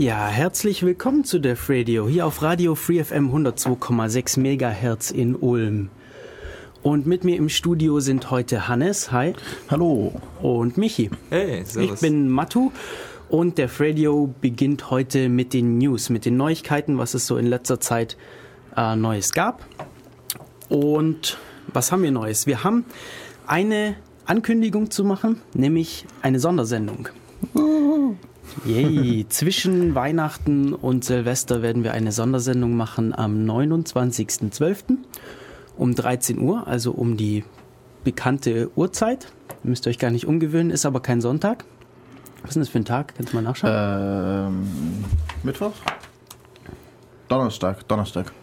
Ja, herzlich willkommen zu Def Radio, hier auf Radio Free FM 102,6 MHz in Ulm. Und mit mir im Studio sind heute Hannes, hi. Hallo. Und Michi. Hey, servus. Ich bin Matu und Def Radio beginnt heute mit den News, mit den Neuigkeiten, was es so in letzter Zeit Neues gab. Und was haben wir Neues? Wir haben eine Ankündigung zu machen, nämlich eine Sondersendung. Yay. Zwischen Weihnachten und Silvester werden wir eine Sondersendung machen am 29.12. um 13 Uhr, also um die bekannte Uhrzeit. Ihr müsst euch gar nicht umgewöhnen, ist aber kein Sonntag. Was ist denn das für ein Tag? Kannst du mal nachschauen? Mittwoch? Donnerstag,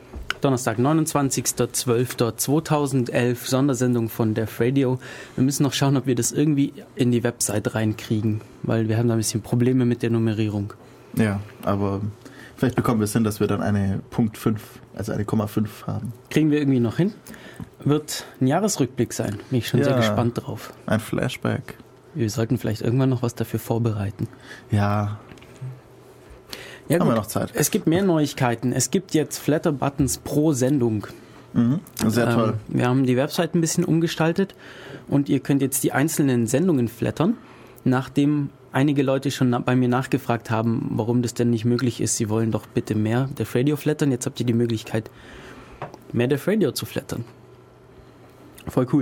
29.12.12.2011, Sondersendung von Def Radio. Wir müssen noch schauen, ob wir das irgendwie in die Website reinkriegen, weil wir haben da ein bisschen Probleme mit der Nummerierung. Ja, aber vielleicht bekommen wir es hin, dass wir dann eine Punkt 5, also eine Komma 5 haben. Kriegen wir irgendwie noch hin. Wird ein Jahresrückblick sein. Bin ich schon sehr gespannt drauf. Ein Flashback. Wir sollten vielleicht irgendwann noch was dafür vorbereiten. Ja. Ja, haben gut. wir noch Zeit. Es gibt mehr Neuigkeiten. Es gibt jetzt Flatter-Buttons pro Sendung. Sehr toll. Wir haben die Website ein bisschen umgestaltet und ihr könnt jetzt die einzelnen Sendungen flattern, nachdem einige Leute schon bei mir nachgefragt haben, warum das denn nicht möglich ist. Sie wollen doch bitte mehr Def Radio flattern. Jetzt habt ihr die Möglichkeit, mehr Def Radio zu flattern. Voll cool.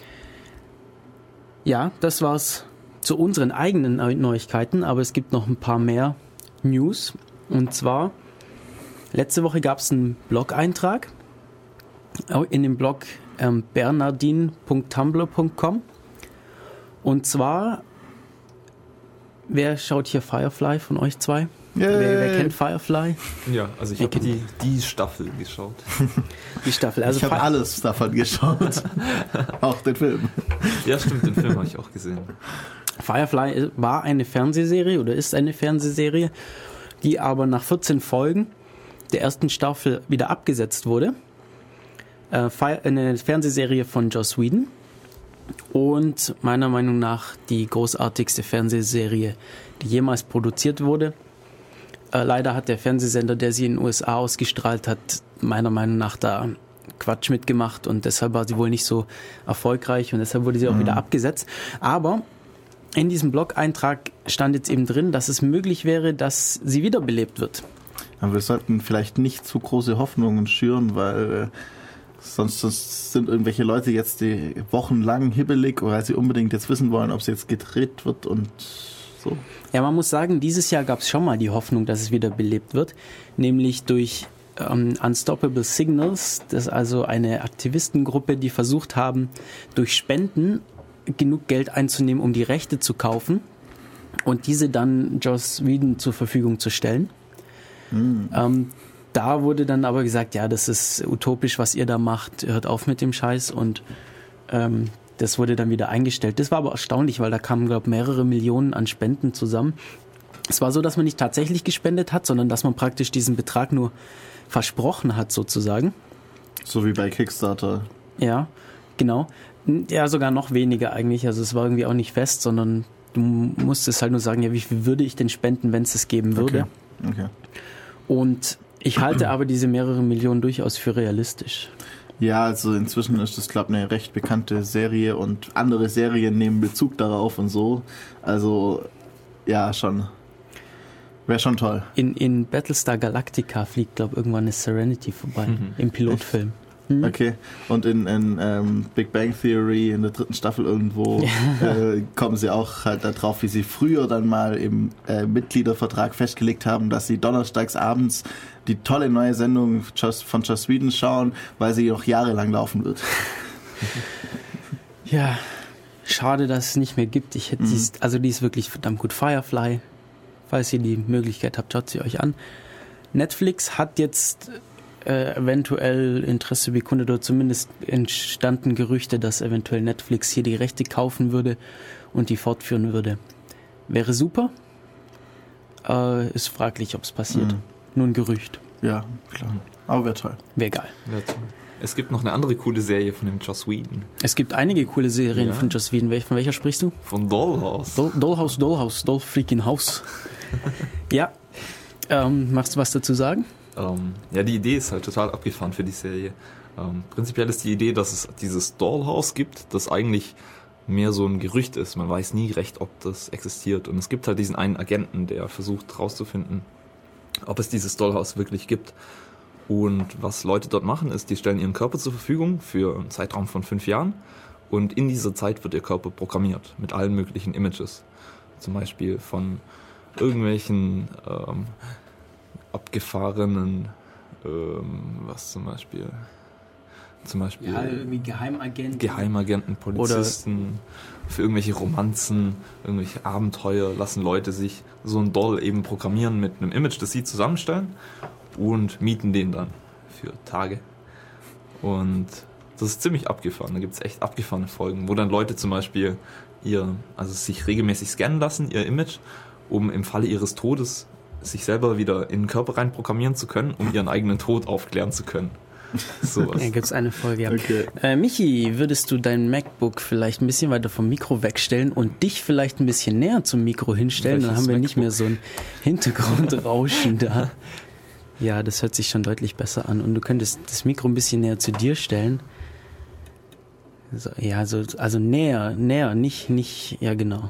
Ja, das war's zu unseren eigenen Neuigkeiten, aber es gibt noch ein paar mehr News. Und zwar, letzte Woche gab es einen Blog-Eintrag in dem Blog bernardin.tumblr.com. Und zwar, wer schaut hier Firefly von euch zwei? Wer kennt Firefly? Ja, also ich habe die Staffel geschaut. Die Staffel. Also ich habe alles davon geschaut. Auch den Film. Ja, stimmt, den Film habe ich auch gesehen. Firefly war eine Fernsehserie oder ist eine Fernsehserie, die aber nach 14 Folgen der ersten Staffel wieder abgesetzt wurde. Eine Fernsehserie von Joss Whedon und meiner Meinung nach die großartigste Fernsehserie, die jemals produziert wurde. Leider hat der Fernsehsender, der sie in den USA ausgestrahlt hat, meiner Meinung nach da Quatsch mitgemacht und deshalb war sie wohl nicht so erfolgreich und deshalb wurde sie auch wieder abgesetzt. Aber in diesem Blog-Eintrag stand jetzt eben drin, dass es möglich wäre, dass sie wiederbelebt wird. Aber wir sollten vielleicht nicht zu große Hoffnungen schüren, weil sonst sind irgendwelche Leute jetzt die wochenlang hibbelig, weil sie unbedingt jetzt wissen wollen, ob sie jetzt gedreht wird und so. Ja, man muss sagen, dieses Jahr gab es schon mal die Hoffnung, dass es wiederbelebt wird, nämlich durch Unstoppable Signals, das ist also eine Aktivistengruppe, die versucht haben, durch Spenden genug Geld einzunehmen, um die Rechte zu kaufen und diese dann Joss Whedon zur Verfügung zu stellen. Da wurde dann aber gesagt, ja, das ist utopisch, was ihr da macht, hört auf mit dem Scheiß und das wurde dann wieder eingestellt. Das war aber erstaunlich, weil da kamen, glaube ich, mehrere Millionen an Spenden zusammen. Es war so, dass man nicht tatsächlich gespendet hat, sondern dass man praktisch diesen Betrag nur versprochen hat, sozusagen. So wie bei Kickstarter. Ja, genau. Ja, sogar noch weniger eigentlich. Also es war irgendwie auch nicht fest, sondern du musstest halt nur sagen, ja, wie viel würde ich denn spenden, wenn es geben würde. Okay. Und ich halte aber diese mehrere Millionen durchaus für realistisch. Ja, also inzwischen ist das, glaube ich, eine recht bekannte Serie und andere Serien nehmen Bezug darauf und so. Also, ja, schon. Wäre schon toll. In Battlestar Galactica fliegt, glaube ich, irgendwann eine Serenity vorbei. Im Pilotfilm. Okay, und in Big Bang Theory in der 3. Staffel irgendwo kommen sie auch halt darauf, wie sie früher dann mal im Mitgliedervertrag festgelegt haben, dass sie donnerstags abends die tolle neue Sendung von Joss Whedon schauen, weil sie noch jahrelang laufen wird. Ja, schade, dass es nicht mehr gibt. Ich hätte die ist wirklich verdammt gut. Firefly, falls ihr die Möglichkeit habt, schaut sie euch an. Netflix hat jetzt eventuell Interesse bekundet oder zumindest entstanden Gerüchte, dass eventuell Netflix hier die Rechte kaufen würde und die fortführen würde. Wäre super. Ist fraglich, ob es passiert. Nur ein Gerücht. Ja, klar. Aber wäre toll. Wäre geil. Es gibt noch eine andere coole Serie von dem Joss Whedon. Es gibt einige coole Serien von Joss Whedon. Von welcher sprichst du? Von Dollhouse. Dollhouse, Doll freaking House. Ja. Magst du was dazu sagen? Ja, die Idee ist halt total abgefahren für die Serie. Prinzipiell ist die Idee, dass es dieses Dollhouse gibt, das eigentlich mehr so ein Gerücht ist. Man weiß nie recht, ob das existiert. Und es gibt halt diesen einen Agenten, der versucht herauszufinden, ob es dieses Dollhouse wirklich gibt. Und was Leute dort machen, ist, die stellen ihren Körper zur Verfügung für einen Zeitraum von 5 Jahren. Und in dieser Zeit wird ihr Körper programmiert mit allen möglichen Images. Zum Beispiel von irgendwelchen abgefahrenen, was zum Beispiel ja, irgendwie Geheimagenten, Polizisten, oder für irgendwelche Romanzen, irgendwelche Abenteuer lassen Leute sich so ein Doll eben programmieren mit einem Image, das sie zusammenstellen und mieten den dann für Tage. Und das ist ziemlich abgefahren. Da gibt es echt abgefahrene Folgen, wo dann Leute zum Beispiel sich regelmäßig scannen lassen, ihr Image, um im Falle ihres Todes sich selber wieder in den Körper rein programmieren zu können, um ihren eigenen Tod aufklären zu können. Sowas. Ja, gibt es eine Folge, ja. Okay. Michi, würdest du dein MacBook vielleicht ein bisschen weiter vom Mikro wegstellen und dich vielleicht ein bisschen näher zum Mikro hinstellen? Dann haben wir nicht mehr so ein Hintergrundrauschen da. Ja, das hört sich schon deutlich besser an. Und du könntest das Mikro ein bisschen näher zu dir stellen. So, ja, also näher, nicht, ja genau.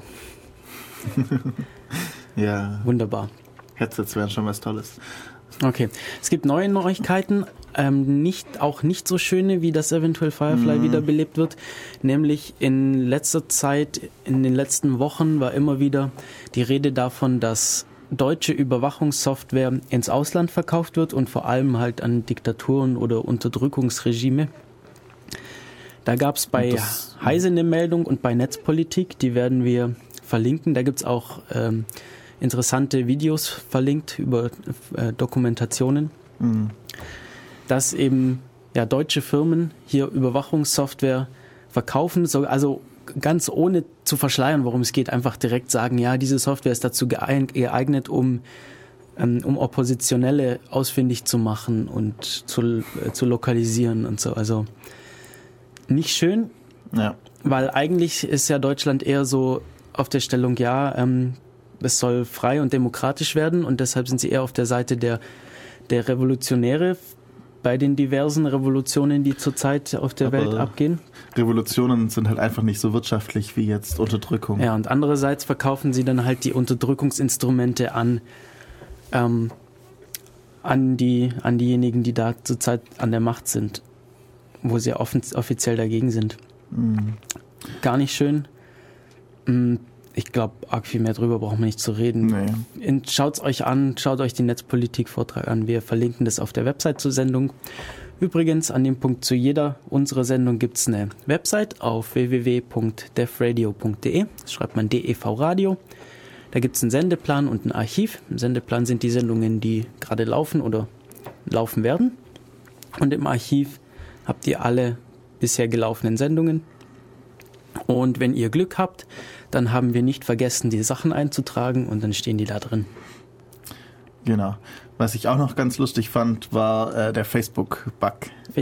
Ja. Wunderbar. Headsets wären schon was Tolles. Okay, es gibt neue Neuigkeiten, auch nicht so schöne, wie das eventuell Firefly wiederbelebt wird. Nämlich in letzter Zeit, in den letzten Wochen war immer wieder die Rede davon, dass deutsche Überwachungssoftware ins Ausland verkauft wird und vor allem halt an Diktaturen oder Unterdrückungsregime. Da gab es bei Heise eine Meldung und bei Netzpolitik, die werden wir verlinken. Da gibt es auch interessante Videos verlinkt über Dokumentationen, dass eben deutsche Firmen hier Überwachungssoftware verkaufen, also ganz ohne zu verschleiern, worum es geht, einfach direkt sagen, ja, diese Software ist dazu geeignet, um Oppositionelle ausfindig zu machen und zu lokalisieren und so. Also nicht schön, weil eigentlich ist ja Deutschland eher so auf der Stellung, es soll frei und demokratisch werden und deshalb sind sie eher auf der Seite der Revolutionäre bei den diversen Revolutionen, die zurzeit auf der Welt abgehen. Revolutionen sind halt einfach nicht so wirtschaftlich wie jetzt Unterdrückung. Ja, und andererseits verkaufen sie dann halt die Unterdrückungsinstrumente an diejenigen, die da zurzeit an der Macht sind, wo sie offiziell dagegen sind. Gar nicht schön. Ich glaube, arg viel mehr drüber brauchen wir nicht zu reden. Nee. Schaut's euch an, schaut euch den Netzpolitik-Vortrag an. Wir verlinken das auf der Website zur Sendung. Übrigens, an dem Punkt zu jeder unserer Sendung gibt's eine Website auf www.devradio.de. Das schreibt man DEV Radio. Da gibt's einen Sendeplan und ein Archiv. Im Sendeplan sind die Sendungen, die gerade laufen oder laufen werden. Und im Archiv habt ihr alle bisher gelaufenen Sendungen. Und wenn ihr Glück habt, dann haben wir nicht vergessen, die Sachen einzutragen und dann stehen die da drin. Genau. Was ich auch noch ganz lustig fand, war der Facebook-Bug.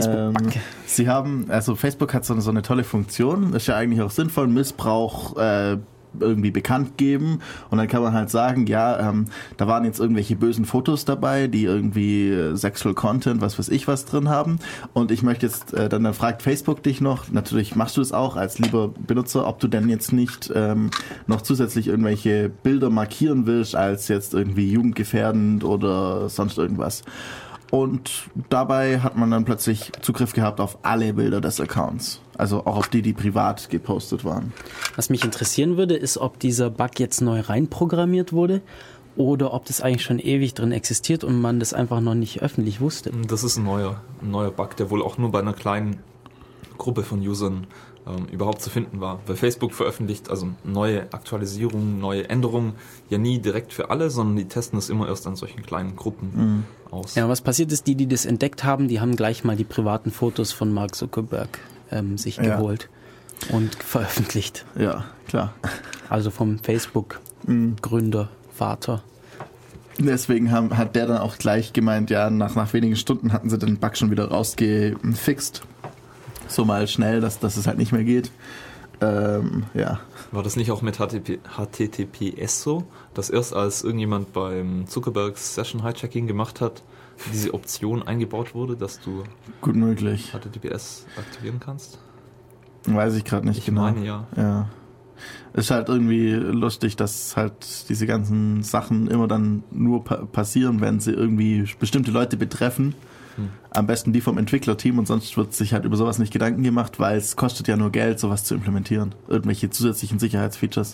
Facebook hat so eine tolle Funktion, ist ja eigentlich auch sinnvoll, Missbrauch irgendwie bekannt geben und dann kann man halt sagen, da waren jetzt irgendwelche bösen Fotos dabei, die irgendwie Sexual Content, was weiß ich was drin haben und ich möchte jetzt, dann fragt Facebook dich noch, natürlich machst du es auch als lieber Benutzer, ob du denn jetzt nicht noch zusätzlich irgendwelche Bilder markieren willst als jetzt irgendwie jugendgefährdend oder sonst irgendwas. Und dabei hat man dann plötzlich Zugriff gehabt auf alle Bilder des Accounts. Also auch auf die privat gepostet waren. Was mich interessieren würde, ist, ob dieser Bug jetzt neu reinprogrammiert wurde oder ob das eigentlich schon ewig drin existiert und man das einfach noch nicht öffentlich wusste. Das ist ein neuer Bug, der wohl auch nur bei einer kleinen Gruppe von Usern überhaupt zu finden war. Weil Facebook veröffentlicht also neue Aktualisierungen, neue Änderungen ja nie direkt für alle, sondern die testen das immer erst an solchen kleinen Gruppen aus. Ja, was passiert ist, die das entdeckt haben, die haben gleich mal die privaten Fotos von Mark Zuckerberg sich geholt und veröffentlicht. Ja, klar. Also vom Facebook-Gründer, Vater. Deswegen hat der dann auch gleich gemeint, nach wenigen Stunden hatten sie den Bug schon wieder rausgefixt. So mal schnell, dass es halt nicht mehr geht. Ja. War das nicht auch mit HTTPS so, dass erst als irgendjemand beim Zuckerbergs Session Hijacking gemacht hat, diese Option eingebaut wurde, dass du gut möglich HTTPS aktivieren kannst? Weiß ich gerade nicht ich genau. Ich meine, ja. Ja. Ist halt irgendwie lustig, dass halt diese ganzen Sachen immer dann nur passieren, wenn sie irgendwie bestimmte Leute betreffen. Am besten die vom Entwicklerteam und sonst wird sich halt über sowas nicht Gedanken gemacht, weil es kostet ja nur Geld, sowas zu implementieren. Irgendwelche zusätzlichen Sicherheitsfeatures.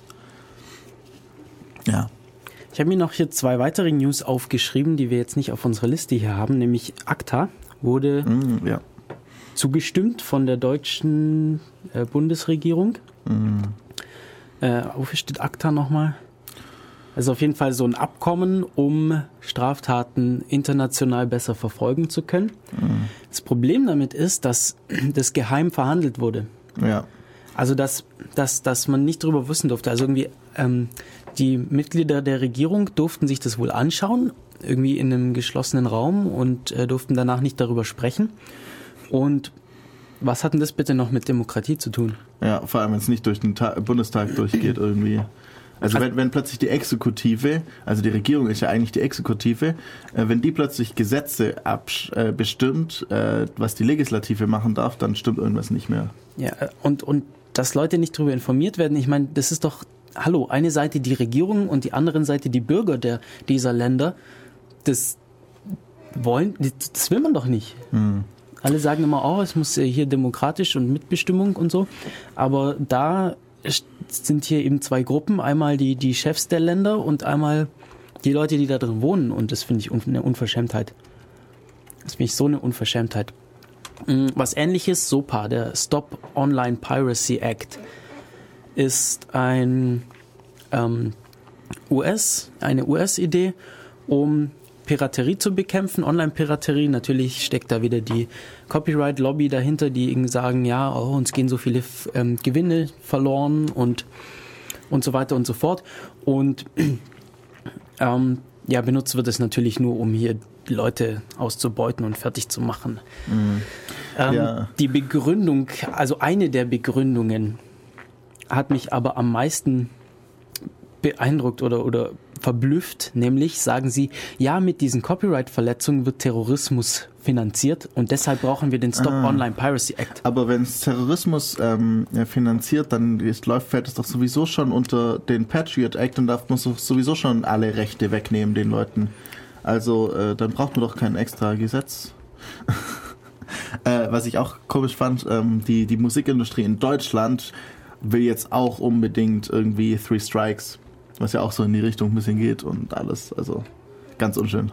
Ja. Ich habe mir noch hier 2 weitere News aufgeschrieben, die wir jetzt nicht auf unserer Liste hier haben, nämlich ACTA wurde zugestimmt von der deutschen Bundesregierung. Wofür steht ACTA nochmal? Also auf jeden Fall so ein Abkommen, um Straftaten international besser verfolgen zu können. Das Problem damit ist, dass das geheim verhandelt wurde. Ja. Also dass man nicht drüber wissen durfte. Also irgendwie die Mitglieder der Regierung durften sich das wohl anschauen, irgendwie in einem geschlossenen Raum und durften danach nicht darüber sprechen. Und was hat denn das bitte noch mit Demokratie zu tun? Ja, vor allem wenn es nicht durch den Bundestag durchgeht irgendwie. Also wenn plötzlich die Exekutive, also die Regierung ist ja eigentlich die Exekutive, wenn die plötzlich Gesetze bestimmt, was die Legislative machen darf, dann stimmt irgendwas nicht mehr. Ja, und dass Leute nicht darüber informiert werden, ich meine, das ist doch, hallo, eine Seite die Regierung und die andere Seite die Bürger dieser Länder, das will man doch nicht. Alle sagen immer, es muss hier demokratisch und Mitbestimmung und so, aber da sind hier eben 2 Gruppen, einmal die Chefs der Länder und einmal die Leute, die da drin wohnen und das finde ich eine Unverschämtheit. Das finde ich so eine Unverschämtheit. Was Ähnliches, SOPA, der Stop Online Piracy Act, ist eine US-Idee, um Piraterie zu bekämpfen, Online-Piraterie. Natürlich steckt da wieder die Copyright-Lobby dahinter, die sagen, ja, uns gehen so viele Gewinne verloren und so weiter und so fort. Und benutzt wird es natürlich nur, um hier Leute auszubeuten und fertig zu machen. Die Begründung, also eine der Begründungen, hat mich aber am meisten beeindruckt oder verblüfft, nämlich sagen sie, ja, mit diesen Copyright-Verletzungen wird Terrorismus finanziert und deshalb brauchen wir den Stop Online Piracy Act. Aber wenn es Terrorismus finanziert, dann fällt es doch sowieso schon unter den Patriot Act und darf man sowieso schon alle Rechte wegnehmen den Leuten. Also dann braucht man doch kein extra Gesetz. Was ich auch komisch fand, die Musikindustrie in Deutschland will jetzt auch unbedingt irgendwie 3 Strikes, was ja auch so in die Richtung ein bisschen geht und alles, also ganz unschön.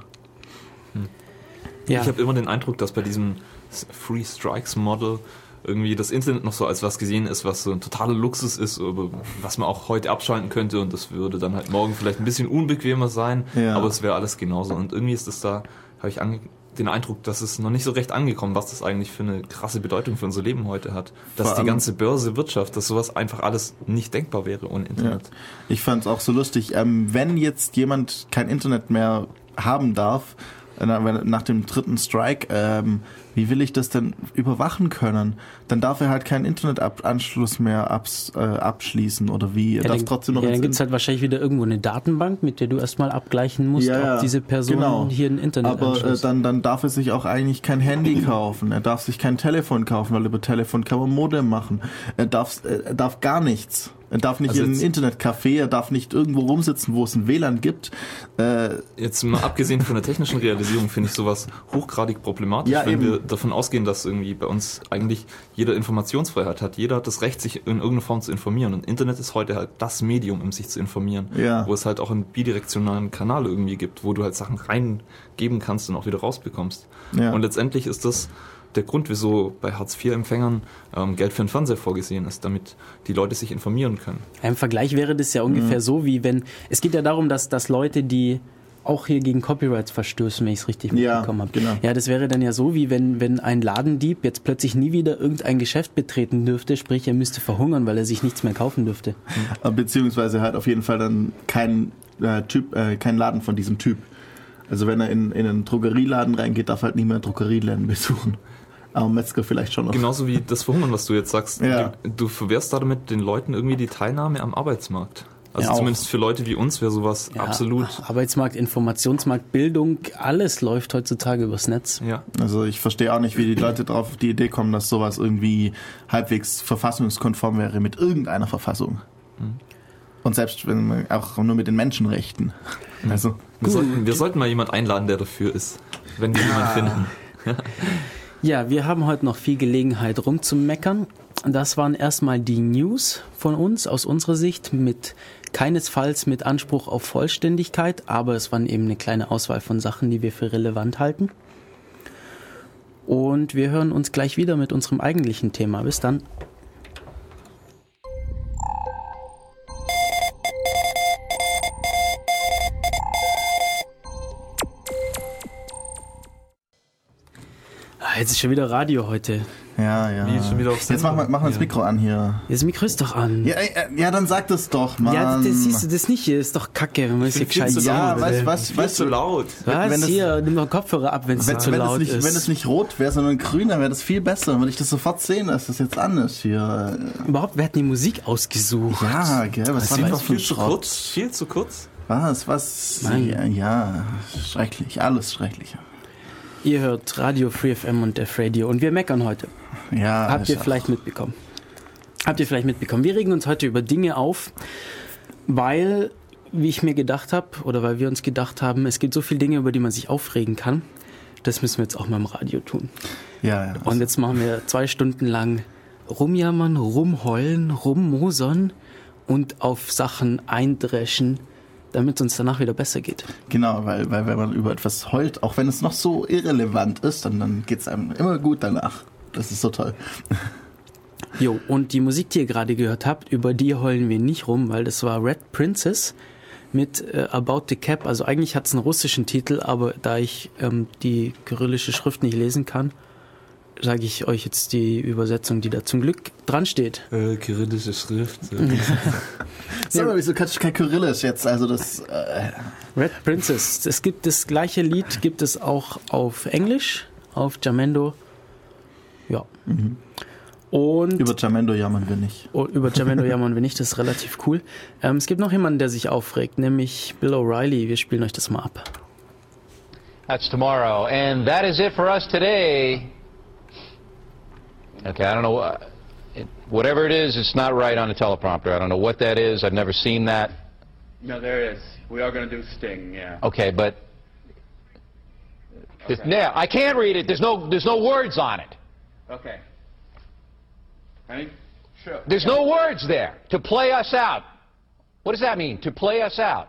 Ja. Ich habe immer den Eindruck, dass bei diesem 3 Strikes Model irgendwie das Internet noch so als was gesehen ist, was so ein totaler Luxus ist, was man auch heute abschalten könnte und das würde dann halt morgen vielleicht ein bisschen unbequemer sein, aber es wäre alles genauso und irgendwie ist es da, habe ich den Eindruck, dass es noch nicht so recht angekommen, was das eigentlich für eine krasse Bedeutung für unser Leben heute hat. Dass die ganze Börse, Wirtschaft, dass sowas einfach alles nicht denkbar wäre ohne Internet. Ja. Ich fand es auch so lustig, wenn jetzt jemand kein Internet mehr haben darf, nach dem 3. Strike, wie will ich das denn überwachen können? Dann darf er halt keinen Internetanschluss mehr abschließen oder wie? Er darf trotzdem noch dann gibt es halt wahrscheinlich wieder irgendwo eine Datenbank, mit der du erstmal abgleichen musst, ob diese Person hier einen Internetanschluss. Aber dann darf er sich auch eigentlich kein Handy kaufen. Er darf sich kein Telefon kaufen, weil über Telefon kann man Modem machen. Er darf gar nichts. Er darf nicht in ein Internetcafé, er darf nicht irgendwo rumsitzen, wo es ein WLAN gibt. Jetzt mal abgesehen von der technischen Realisierung finde ich sowas hochgradig problematisch, wenn wir davon ausgehen, dass irgendwie bei uns eigentlich jeder Informationsfreiheit hat. Jeder hat das Recht, sich in irgendeiner Form zu informieren. Und Internet ist heute halt das Medium, um sich zu informieren. Ja. Wo es halt auch einen bidirektionalen Kanal irgendwie gibt, wo du halt Sachen reingeben kannst und auch wieder rausbekommst. Ja. Und letztendlich ist das der Grund, wieso bei Hartz-IV-Empfängern Geld für den Fernseher vorgesehen ist, damit die Leute sich informieren können. Im Vergleich wäre das ja ungefähr so, wie wenn, es geht ja darum, dass Leute, die auch hier gegen Copyrights verstößen, wenn ich es richtig mitbekommen habe. Genau. Ja, das wäre dann ja so, wie wenn ein Ladendieb jetzt plötzlich nie wieder irgendein Geschäft betreten dürfte, sprich er müsste verhungern, weil er sich nichts mehr kaufen dürfte. Beziehungsweise halt auf jeden Fall dann kein Laden von diesem Typ. Also wenn er in einen Drogerieladen reingeht, darf er halt nicht mehr Drogerieläden besuchen. Aber Metzger vielleicht schon noch. Genauso wie das Verhungern, was du jetzt sagst. Ja. Du verwehrst damit den Leuten irgendwie die Teilnahme am Arbeitsmarkt. Also Ja, zumindest für Leute wie uns wäre sowas absolut... Arbeitsmarkt, Informationsmarkt, Bildung, alles läuft heutzutage übers Netz. Ja. Also ich verstehe auch nicht, wie die Leute drauf die Idee kommen, dass sowas irgendwie halbwegs verfassungskonform wäre mit irgendeiner Verfassung. Und selbst wenn man auch nur mit den Menschenrechten. Also Wir sollten mal jemand einladen, der dafür ist, wenn wir jemanden finden. Ja, wir haben heute noch viel Gelegenheit rumzumeckern. Das waren erstmal die News von uns, aus unserer Sicht, keinesfalls mit Anspruch auf Vollständigkeit, aber es waren eben eine kleine Auswahl von Sachen, die wir für relevant halten. Und wir hören uns gleich wieder mit unserem eigentlichen Thema. Bis dann. Jetzt ist schon wieder Radio heute. ja. Wie ist schon wieder auf Jetzt mach mal das Mikro an hier. Das Mikro ist doch an. Ja, dann sag das doch, Mann. Ja, das siehst du, das nicht hier ist doch kacke, wenn man es hier gescheit zu Ja, laut. weißt zu du, laut. Was? wenn das- Hier, nimm doch Kopfhörer ab, wenn es zu laut ist. Wenn es nicht rot wäre, sondern grün, dann wäre das viel besser. Dann würde ich das sofort sehen, dass das jetzt an ist hier. Überhaupt, wer hat die Musik ausgesucht? Ja, gell, was war war das für ein Viel zu Schrott? kurz. Viel zu kurz. Was? Mann. Ja, schrecklich, alles schrecklich. Ihr hört Radio Free FM und Def Radio und wir meckern heute. Ja, Habt ihr vielleicht mitbekommen? Wir regen uns heute über Dinge auf, weil, wie ich mir gedacht habe, oder weil wir uns gedacht haben, es gibt so viele Dinge, über die man sich aufregen kann. Das müssen wir jetzt auch mal im Radio tun. Ja. Und jetzt machen wir 2 Stunden lang rumjammern, rumheulen, rummosern und auf Sachen eindreschen, damit es uns danach wieder besser geht. Genau, weil wenn man über etwas heult, auch wenn es noch so irrelevant ist, dann geht es einem immer gut danach. Das ist so toll. Jo, und die Musik, die ihr gerade gehört habt, über die heulen wir nicht rum, weil das war Red Princess mit About the Cap. Also eigentlich hat es einen russischen Titel, aber da ich die kyrillische Schrift nicht lesen kann, sage ich euch jetzt die Übersetzung, die da zum Glück dran steht. Kyrillische Schrift. Sag mal, wieso kannst du kein Kyrillisch jetzt? Also das... Red Princess. Es gibt das gleiche Lied, gibt es auch auf Englisch, auf Jamendo. Ja. Und Über Jamendo jammern wir nicht. über Jamendo jammern wir nicht, das ist relativ cool. Es gibt noch jemanden, der sich aufregt, nämlich Bill O'Reilly. Wir spielen euch das mal ab. That's tomorrow. And that is it for us today. Okay, I don't know. Whatever it is, it's not right on the teleprompter. I don't know what that is. I've never seen that. No, there is. We are going to do Sting, yeah. Okay, but... Yeah, I can't read it. There's no words on it. Okay. Ready? Sure. There's no words there. To play us out. What does that mean? To play us out.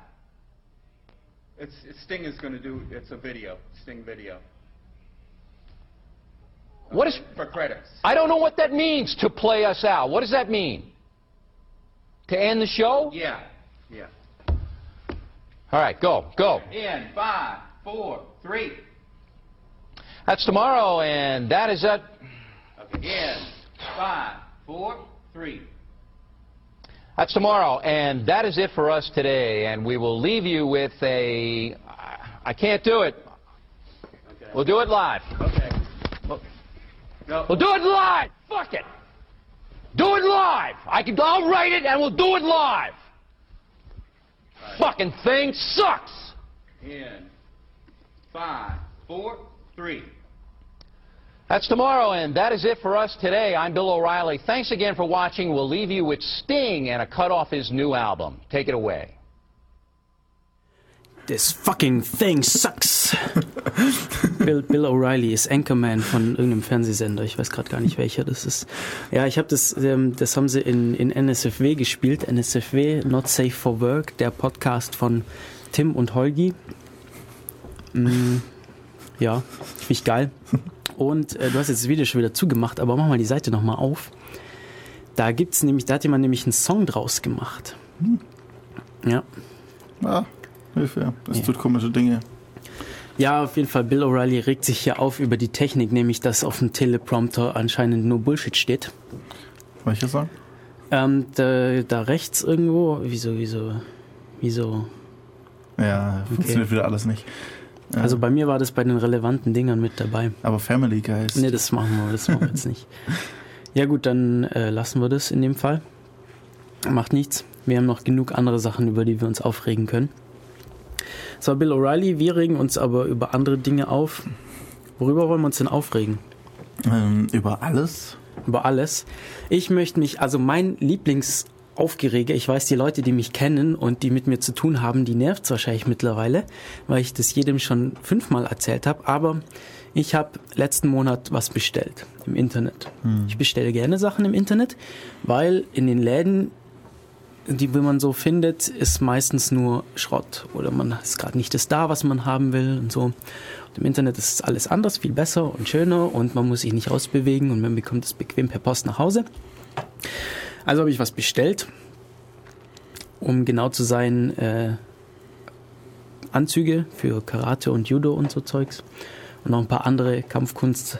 Sting is going to do, it's a video, Sting video. What is... For credits. I don't know what that means, to play us out. What does that mean? To end the show? Yeah. All right, go. In 5, 4, 3. That's tomorrow, and that is it. Okay. In 5, 4, 3. That's tomorrow, and that is it for us today. And we will leave you with a... I can't do it. Okay. We'll do it live. Okay. No. We'll do it live. Fuck it. Do it live. I'll write it, and we'll do it live. Right. Fucking thing sucks. In 5, 4, 3. That's tomorrow, and that is it for us today. I'm Bill O'Reilly. Thanks again for watching. We'll leave you with Sting and a cut off his new album. Take it away. This fucking thing sucks. Bill O'Reilly ist Anchorman von irgendeinem Fernsehsender. Ich weiß gerade gar nicht, welcher das ist. Ja, ich habe das haben sie in NSFW gespielt. NSFW, Not Safe for Work, der Podcast von Tim und Holgi. Ja, finde ich geil. Und du hast jetzt das Video schon wieder zugemacht, aber mach mal die Seite nochmal auf. Da hat jemand nämlich einen Song draus gemacht. Ja. Ja, Hilfe. Das Ja. tut komische Dinge. Ja, auf jeden Fall, Bill O'Reilly regt sich hier auf über die Technik, nämlich dass auf dem Teleprompter anscheinend nur Bullshit steht. Welcher Song? Da rechts irgendwo, wieso? Ja, funktioniert wieder alles nicht. Ja. Also bei mir war das bei den relevanten Dingern mit dabei. Aber Family Guys. Nee, das machen wir jetzt nicht. Ja gut, dann lassen wir das in dem Fall. Macht nichts. Wir haben noch genug andere Sachen, über die wir uns aufregen können. So, Bill O'Reilly, wir regen uns aber über andere Dinge auf. Worüber wollen wir uns denn aufregen? Über alles? Über alles. Ich möchte mich, also mein Lieblingsaufgerege, ich weiß, die Leute, die mich kennen und die mit mir zu tun haben, die nervt es wahrscheinlich mittlerweile, weil ich das jedem schon 5-mal erzählt habe, aber ich habe letzten Monat was bestellt im Internet. Ich bestelle gerne Sachen im Internet, weil in den Läden, die man so findet, ist meistens nur Schrott oder man ist gerade nicht das da, was man haben will und so. Und im Internet ist alles anders, viel besser und schöner und man muss sich nicht rausbewegen und man bekommt es bequem per Post nach Hause. Also habe ich was bestellt, um genau zu sein, Anzüge für Karate und Judo und so Zeugs und noch ein paar andere Kampfkunst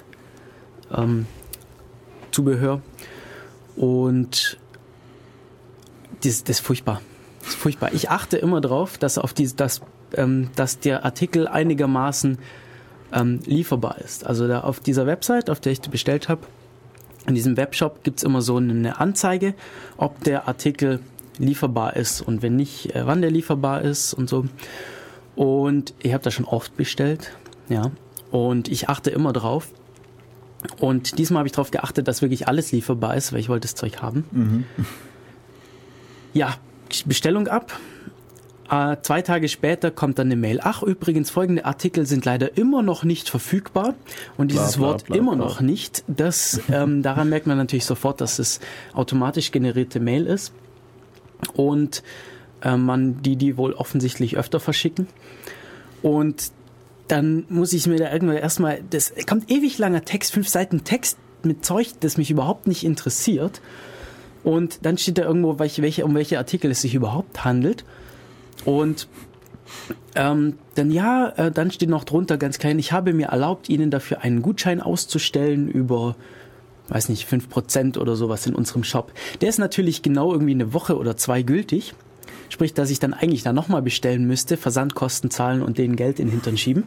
Zubehör und das ist furchtbar. Das ist furchtbar. Ich achte immer drauf, dass dass der Artikel einigermaßen lieferbar ist. Also da auf dieser Website, auf der ich bestellt habe, in diesem Webshop gibt es immer so eine Anzeige, ob der Artikel lieferbar ist und wenn nicht, wann der lieferbar ist und so. Und ich habe das schon oft bestellt, ja. Und ich achte immer drauf. Und diesmal habe ich darauf geachtet, dass wirklich alles lieferbar ist, weil ich wollte das Zeug haben. Ja, Bestellung ab. 2 Tage später kommt dann eine Mail. Ach, übrigens, folgende Artikel sind leider immer noch nicht verfügbar. Und dieses Wort immer noch nicht, daran merkt man natürlich sofort, dass es automatisch generierte Mail ist. Und man die wohl offensichtlich öfter verschicken. Und dann muss ich mir da irgendwann erstmal, das kommt ewig langer Text, 5 Seiten Text mit Zeug, das mich überhaupt nicht interessiert. Und dann steht da irgendwo, um welche Artikel es sich überhaupt handelt. Und dann steht noch drunter ganz klein, ich habe mir erlaubt, Ihnen dafür einen Gutschein auszustellen über, weiß nicht, 5% oder sowas in unserem Shop. Der ist natürlich genau irgendwie eine Woche oder 2 gültig. Sprich, dass ich dann eigentlich da nochmal bestellen müsste, Versandkosten zahlen und denen Geld in den Hintern schieben.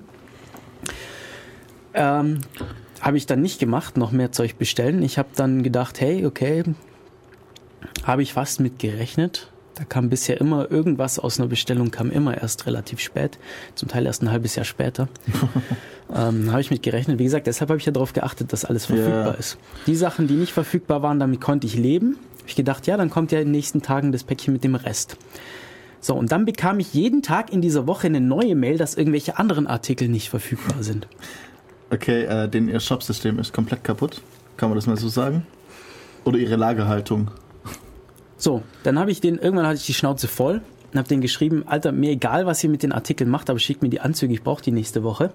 Habe ich dann nicht gemacht, noch mehr Zeug bestellen. Ich habe dann gedacht, hey, okay, habe ich fast mit gerechnet. Da kam bisher immer irgendwas aus einer Bestellung, kam immer erst relativ spät, zum Teil erst ein halbes Jahr später. Habe ich mit gerechnet. Wie gesagt, deshalb habe ich ja darauf geachtet, dass alles verfügbar ist. Die Sachen, die nicht verfügbar waren, damit konnte ich leben. Habe ich gedacht, ja, dann kommt ja in den nächsten Tagen das Päckchen mit dem Rest. So, und dann bekam ich jeden Tag in dieser Woche eine neue Mail, dass irgendwelche anderen Artikel nicht verfügbar sind. Okay, ihr Shopsystem ist komplett kaputt. Kann man das mal so sagen? Oder ihre Lagerhaltung? So, dann irgendwann hatte ich die Schnauze voll und habe denen geschrieben, Alter, mir egal, was ihr mit den Artikeln macht, aber schickt mir die Anzüge, ich brauche die nächste Woche.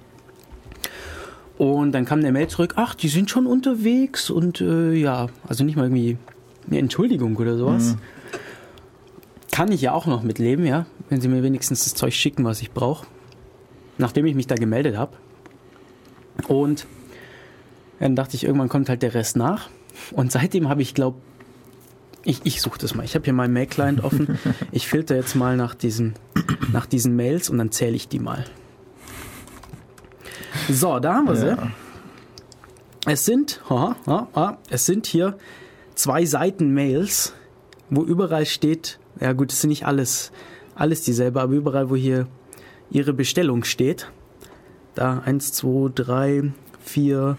Und dann kam der Mail zurück, ach, die sind schon unterwegs und also nicht mal irgendwie eine Entschuldigung oder sowas. Kann ich ja auch noch mitleben, ja, wenn sie mir wenigstens das Zeug schicken, was ich brauche. Nachdem ich mich da gemeldet habe. Und dann dachte ich, irgendwann kommt halt der Rest nach. Und seitdem habe ich, ich suche das mal. Ich habe hier meinen Mail-Client offen. Ich filter jetzt mal nach diesen Mails und dann zähle ich die mal. So, da haben wir sie. Es sind hier 2 Seiten Mails, wo überall steht, ja gut, es sind nicht alles dieselbe, aber überall, wo hier Ihre Bestellung steht. Da 1, 2, 3, 4,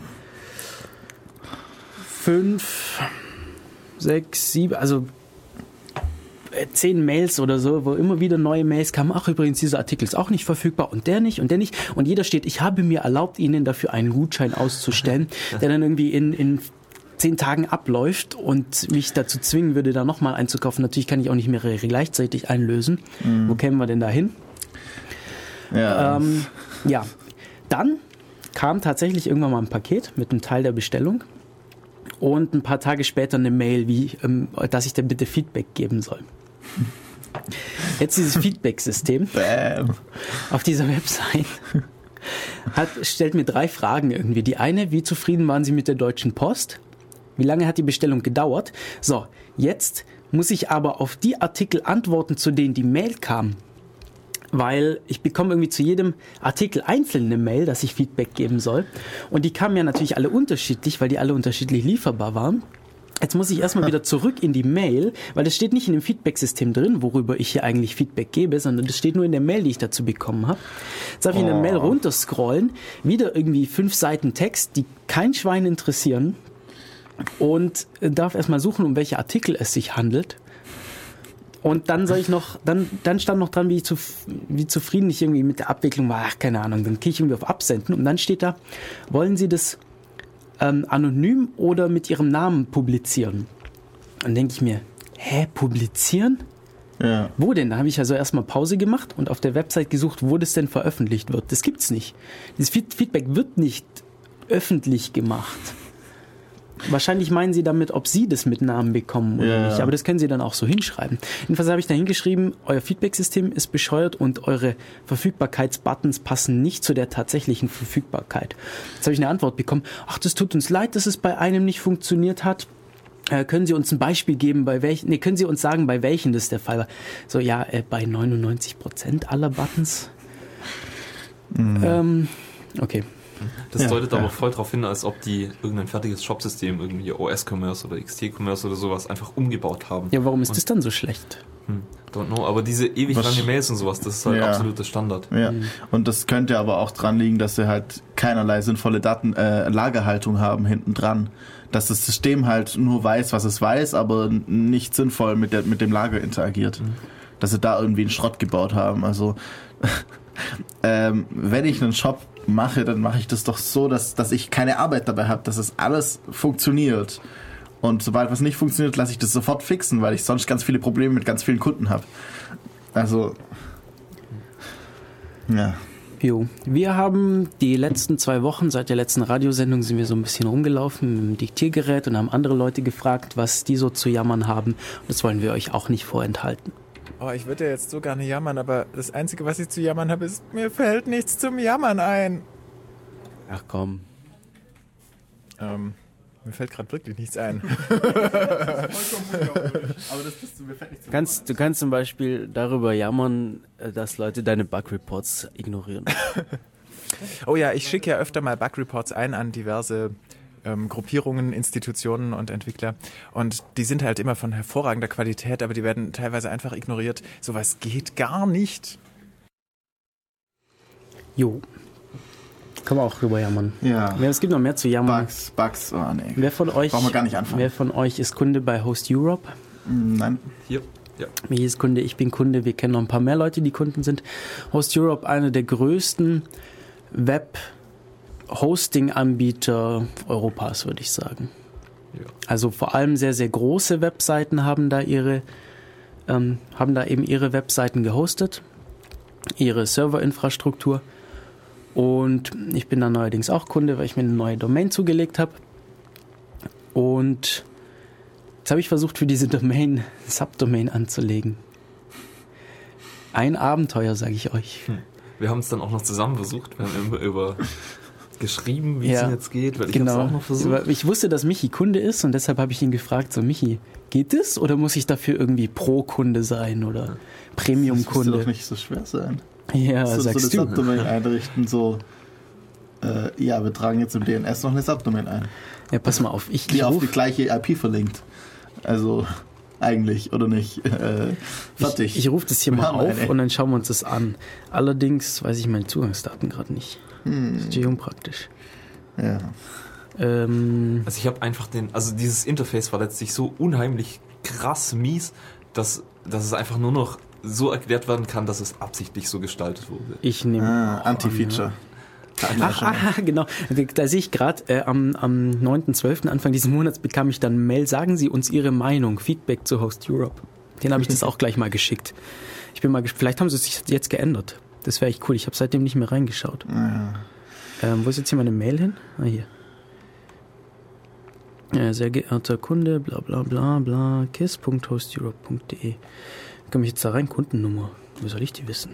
5, 6, 7, also 10 Mails oder so, wo immer wieder neue Mails kamen. Ach, übrigens, dieser Artikel ist auch nicht verfügbar und der nicht und der nicht. Und jeder steht, ich habe mir erlaubt, Ihnen dafür einen Gutschein auszustellen, der dann irgendwie in 10 Tagen abläuft und mich dazu zwingen würde, da nochmal einzukaufen. Natürlich kann ich auch nicht mehrere gleichzeitig einlösen. Wo kämen wir denn da hin? Ja. Dann kam tatsächlich irgendwann mal ein Paket mit einem Teil der Bestellung und ein paar Tage später eine Mail, dass ich dann bitte Feedback geben soll. Jetzt dieses Feedback-System auf dieser Website stellt mir 3 Fragen irgendwie. Die eine, wie zufrieden waren Sie mit der Deutschen Post? Wie lange hat die Bestellung gedauert? So, jetzt muss ich aber auf die Artikel antworten, zu denen die Mail kam. weil ich bekomme irgendwie zu jedem Artikel einzeln eine Mail, dass ich Feedback geben soll. Und die kamen ja natürlich alle unterschiedlich, weil die alle unterschiedlich lieferbar waren. Jetzt muss ich erstmal wieder zurück in die Mail, weil das steht nicht in dem Feedback-System drin, worüber ich hier eigentlich Feedback gebe, sondern das steht nur in der Mail, die ich dazu bekommen habe. Jetzt darf ich in der Mail runterscrollen, wieder irgendwie 5 Seiten Text, die kein Schwein interessieren, und darf erstmal suchen, um welche Artikel es sich handelt. Und dann soll ich noch, dann stand noch dran, wie zufrieden ich irgendwie mit der Abwicklung war. Ach, keine Ahnung. Dann klicke ich irgendwie auf Absenden und dann steht da, wollen Sie das anonym oder mit Ihrem Namen publizieren? Dann denke ich mir, publizieren? Ja. Wo denn? Da habe ich also erstmal Pause gemacht und auf der Website gesucht, wo das denn veröffentlicht wird. Das gibt's nicht. Dieses Feedback wird nicht öffentlich gemacht. Wahrscheinlich meinen Sie damit, ob Sie das mit Namen bekommen oder nicht. Aber das können Sie dann auch so hinschreiben. Jedenfalls habe ich da hingeschrieben, euer Feedback-System ist bescheuert und eure Verfügbarkeitsbuttons passen nicht zu der tatsächlichen Verfügbarkeit. Jetzt habe ich eine Antwort bekommen. Ach, das tut uns leid, dass es bei einem nicht funktioniert hat. Können Sie uns ein Beispiel geben, können Sie uns sagen, bei welchen das der Fall war? So, bei 99% aller Buttons. Okay. Das deutet aber voll darauf hin, als ob die irgendein fertiges Shopsystem, irgendwie OS-Commerce oder XT-Commerce oder sowas, einfach umgebaut haben. Ja, warum ist das dann so schlecht? Don't know, aber diese ewig lange Mails und sowas, das ist halt absoluter Standard. Ja, und das könnte aber auch dran liegen, dass sie halt keinerlei sinnvolle Lagerhaltung haben hinten dran. Dass das System halt nur weiß, was es weiß, aber nicht sinnvoll mit dem Lager interagiert. Dass sie da irgendwie einen Schrott gebaut haben. Also wenn ich einen Shop mache, dann mache ich das doch so, dass ich keine Arbeit dabei habe, dass es alles funktioniert. Und sobald was nicht funktioniert, lasse ich das sofort fixen, weil ich sonst ganz viele Probleme mit ganz vielen Kunden habe. Also, ja. Jo, wir haben die letzten 2 Wochen, seit der letzten Radiosendung sind wir so ein bisschen rumgelaufen mit dem Diktiergerät und haben andere Leute gefragt, was die so zu jammern haben. Und das wollen wir euch auch nicht vorenthalten. Oh, ich würde ja jetzt so gerne jammern, aber das Einzige, was ich zu jammern habe, ist, mir fällt nichts zum Jammern ein. Ach komm. Mir fällt gerade wirklich nichts ein. Du kannst zum Beispiel darüber jammern, dass Leute deine Bug-Reports ignorieren. Oh ja, ich schicke ja öfter mal Bug-Reports ein an diverse Gruppierungen, Institutionen und Entwickler. Und die sind halt immer von hervorragender Qualität, aber die werden teilweise einfach ignoriert. Sowas geht gar nicht. Jo. Kann man auch drüber jammern. Ja. Es gibt noch mehr zu jammern. Bugs, oh nee. Brauchen wir gar nicht anfangen. Wer von euch ist Kunde bei Host Europe? Nein. Hier. Ja. Mir ist Kunde, ich bin Kunde. Wir kennen noch ein paar mehr Leute, die Kunden sind. Host Europe, einer der größten Web-Hosting-Anbieter Europas, würde ich sagen. Ja. Also vor allem sehr, sehr große Webseiten haben da eben ihre Webseiten gehostet, ihre Serverinfrastruktur. Und ich bin dann neuerdings auch Kunde, weil ich mir eine neue Domain zugelegt habe. Und jetzt habe ich versucht, für diese Domain Subdomain anzulegen. Ein Abenteuer, sage ich euch. Wir haben es dann auch noch zusammen versucht. Wir haben über geschrieben, wie es jetzt geht, weil ich habe es auch noch versucht. Ich wusste, dass Michi Kunde ist und deshalb habe ich ihn gefragt, so Michi, geht es oder muss ich dafür irgendwie Pro-Kunde sein oder Premium-Kunde? Das müsste doch nicht so schwer sein. Ja, sagst du. So eine Subdomain einrichten, wir tragen jetzt im DNS noch eine Subdomain ein. Ja, pass mal auf. Die auf die gleiche IP verlinkt. Also eigentlich, oder nicht? Fertig. Ich rufe das hier mal auf und dann schauen wir uns das an. Allerdings weiß ich meine Zugangsdaten gerade nicht. Das ist natürlich unpraktisch. Ja. Also ich habe einfach dieses Interface war letztlich so unheimlich krass mies, dass es einfach nur noch so erklärt werden kann, dass es absichtlich so gestaltet wurde. Ich nehme Anti-Feature. Genau. Da sehe ich gerade, am 9.12., Anfang dieses Monats, bekam ich dann Mail, sagen Sie uns Ihre Meinung, Feedback zu Host Europe. Den habe ich das auch gleich mal geschickt. Ich bin mal vielleicht haben sie es sich jetzt geändert. Das wäre echt cool. Ich habe seitdem nicht mehr reingeschaut. Ja. Wo ist jetzt hier meine Mail hin? Hier. Ja, sehr geehrter Kunde, bla bla bla bla, kiss.hosteurope.de. Komme ich jetzt da rein? Kundennummer. Wo soll ich die wissen?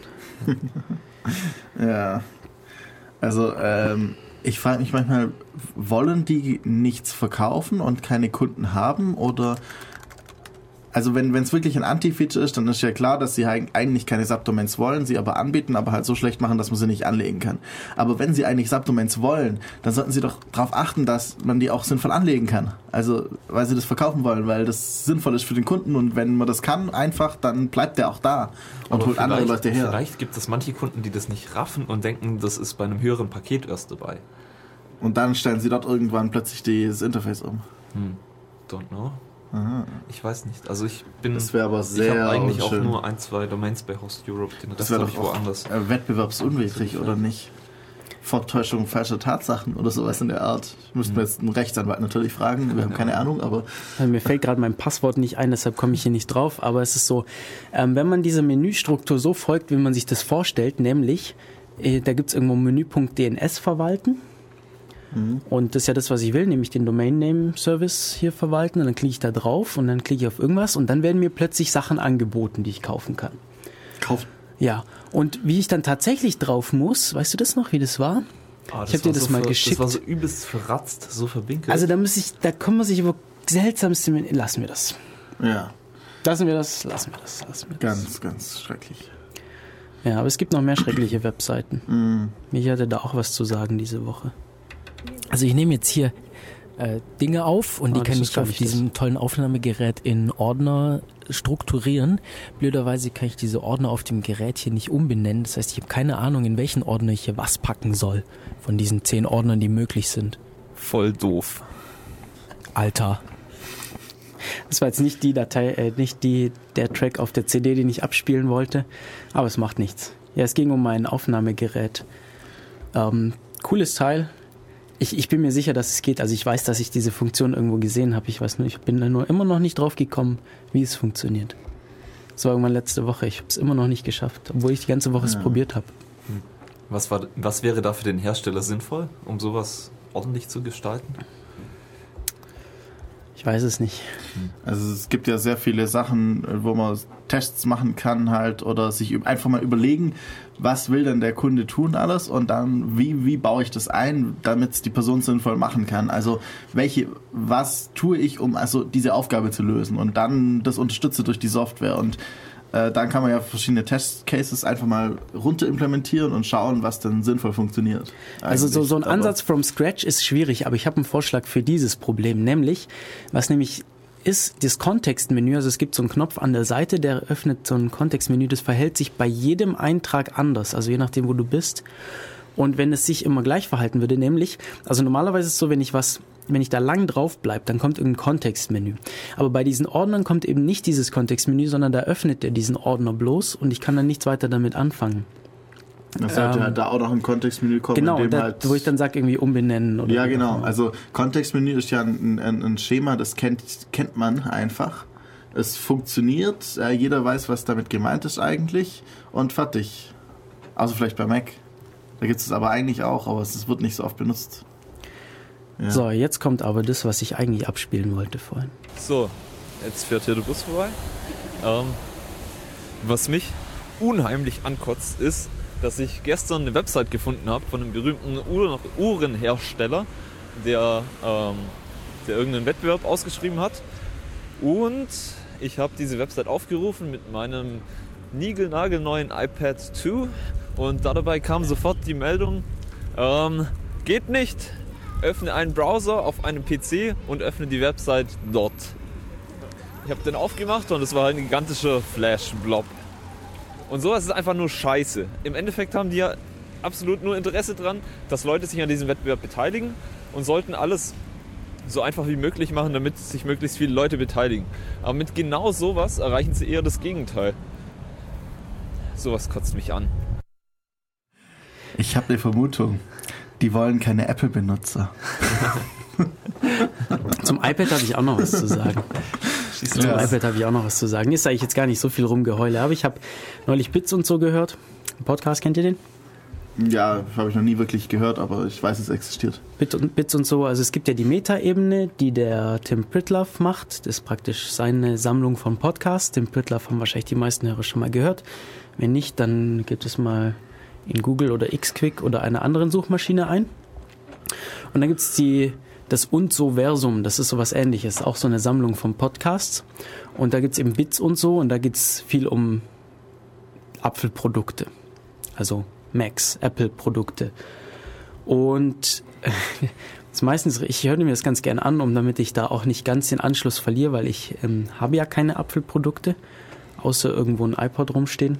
Ja. Also, ich frage mich manchmal, wollen die nichts verkaufen und keine Kunden haben? Oder also wenn es wirklich ein Anti-Feature ist, dann ist ja klar, dass sie eigentlich keine Subdomains wollen, sie aber anbieten, aber halt so schlecht machen, dass man sie nicht anlegen kann. Aber wenn sie eigentlich Subdomains wollen, dann sollten sie doch darauf achten, dass man die auch sinnvoll anlegen kann. Also, weil sie das verkaufen wollen, weil das sinnvoll ist für den Kunden und wenn man das kann, einfach, dann bleibt der auch da und holt andere Leute her. Vielleicht gibt es manche Kunden, die das nicht raffen und denken, das ist bei einem höheren Paket erst dabei. Und dann stellen sie dort irgendwann plötzlich das Interface um. Don't know. Aha. Ich weiß nicht. Also ich aber sehr habe eigentlich schön. auch nur 1-2 Domains bei Host Europe. Den Rest Das wäre habe ich doch woanders. Wettbewerbsunwidrig, oder nicht? Vortäuschung falscher Tatsachen oder sowas in der Art. Müssten wir jetzt einen Rechtsanwalt natürlich fragen. Wir haben keine Ahnung, aber... Mir fällt gerade mein Passwort nicht ein, deshalb komme ich hier nicht drauf. Aber es ist so, wenn man dieser Menüstruktur so folgt, wie man sich das vorstellt, nämlich, da gibt es irgendwo Menüpunkt DNS verwalten. Und das ist ja das, was ich will, nämlich den Domain Name Service hier verwalten. Und dann klicke ich da drauf und dann klicke ich auf irgendwas und dann werden mir plötzlich Sachen angeboten, die ich kaufen kann. Kaufen? Ja. Und wie ich dann tatsächlich drauf muss, weißt du das noch, wie das war? Ich habe dir das mal geschickt. Das war so übelst verratzt, so verbinkelt. Also da kann man sich über seltsamste... Lassen wir das. Ja. Lassen wir das. Ganz, ganz schrecklich. Ja, aber es gibt noch mehr schreckliche Webseiten. Ich hatte da auch was zu sagen diese Woche. Also ich nehme jetzt hier Dinge auf und die kann ich auf diesem tollen Aufnahmegerät in Ordner strukturieren. Blöderweise kann ich diese Ordner auf dem Gerät hier nicht umbenennen. Das heißt, ich habe keine Ahnung, in welchen Ordner ich hier was packen soll. Von diesen 10 Ordnern, die möglich sind. Voll doof. Alter. Das war jetzt nicht die Datei, der Track auf der CD, den ich abspielen wollte. Aber es macht nichts. Ja, es ging um mein Aufnahmegerät. Cooles Teil. Ich bin mir sicher, dass es geht. Also ich weiß, dass ich diese Funktion irgendwo gesehen habe. Ich weiß nur, ich bin da nur immer noch nicht drauf gekommen, wie es funktioniert. Das war irgendwann letzte Woche. Ich habe es immer noch nicht geschafft, obwohl ich die ganze Woche es probiert habe. Was wäre da für den Hersteller sinnvoll, um sowas ordentlich zu gestalten? Ich weiß es nicht. Also es gibt ja sehr viele Sachen, wo man Tests machen kann halt oder sich einfach mal überlegen, was will denn der Kunde tun alles und dann wie baue ich das ein, damit es die Person sinnvoll machen kann. Also was tue ich, um also diese Aufgabe zu lösen und dann das unterstütze durch die Software und dann kann man ja verschiedene Testcases einfach mal runter implementieren und schauen, was dann sinnvoll funktioniert. Also so ein Ansatz from scratch ist schwierig, aber ich habe einen Vorschlag für dieses Problem, nämlich ist das Kontextmenü, also es gibt so einen Knopf an der Seite, der öffnet so ein Kontextmenü, das verhält sich bei jedem Eintrag anders, also je nachdem, wo du bist. Und wenn es sich immer gleich verhalten würde, nämlich, also normalerweise ist es so, wenn ich da lang drauf bleibe, dann kommt irgendein Kontextmenü. Aber bei diesen Ordnern kommt eben nicht dieses Kontextmenü, sondern da öffnet er diesen Ordner bloß und ich kann dann nichts weiter damit anfangen. Das sollte halt da auch noch ein Kontextmenü kommen. Genau, wo ich dann sage, irgendwie umbenennen. Oder ja, genau. Also Kontextmenü ist ja ein Schema, das kennt man einfach. Es funktioniert, jeder weiß, was damit gemeint ist eigentlich und fertig. Also vielleicht bei Mac. Da gibt es aber eigentlich auch, aber es wird nicht so oft benutzt. Ja. So, jetzt kommt aber das, was ich eigentlich abspielen wollte vorhin. So, jetzt fährt hier der Bus vorbei. Was mich unheimlich ankotzt, ist, dass ich gestern eine Website gefunden habe von einem berühmten Uhrenhersteller, der irgendeinen Wettbewerb ausgeschrieben hat. Und ich habe diese Website aufgerufen mit meinem niegelnagelneuen iPad 2 und dabei kam sofort die Meldung, geht nicht, öffne einen Browser auf einem PC und öffne die Website dort. Ich habe den aufgemacht und es war ein gigantischer Flash-Blob. Und sowas ist einfach nur Scheiße. Im Endeffekt haben die ja absolut nur Interesse dran, dass Leute sich an diesem Wettbewerb beteiligen und sollten alles so einfach wie möglich machen, damit sich möglichst viele Leute beteiligen. Aber mit genau sowas erreichen sie eher das Gegenteil. Sowas kotzt mich an. Ich habe eine Vermutung. Die wollen keine Apple-Benutzer. Zum iPad habe ich auch noch was zu sagen. Ist eigentlich jetzt gar nicht so viel Rumgeheule, aber ich habe neulich Bits und so gehört. Podcast, kennt ihr den? Ja, habe ich noch nie wirklich gehört, aber ich weiß, es existiert. Bits und so, also es gibt ja die Meta-Ebene, die der Tim Pritlove macht. Das ist praktisch seine Sammlung von Podcasts. Tim Pritlove haben wahrscheinlich die meisten Hörer schon mal gehört. Wenn nicht, dann gibt es mal in Google oder Xquick oder einer anderen Suchmaschine ein. Und dann gibt es die das Und so Versum, das ist sowas Ähnliches, auch so eine Sammlung von Podcasts. Und da gibt's eben Bits und so und da geht's viel um Apfelprodukte, also Macs, Apple-Produkte. Und meistens, ich höre mir das ganz gern an, damit ich da auch nicht ganz den Anschluss verliere, weil ich habe ja keine Apfelprodukte, außer irgendwo ein iPod rumstehen,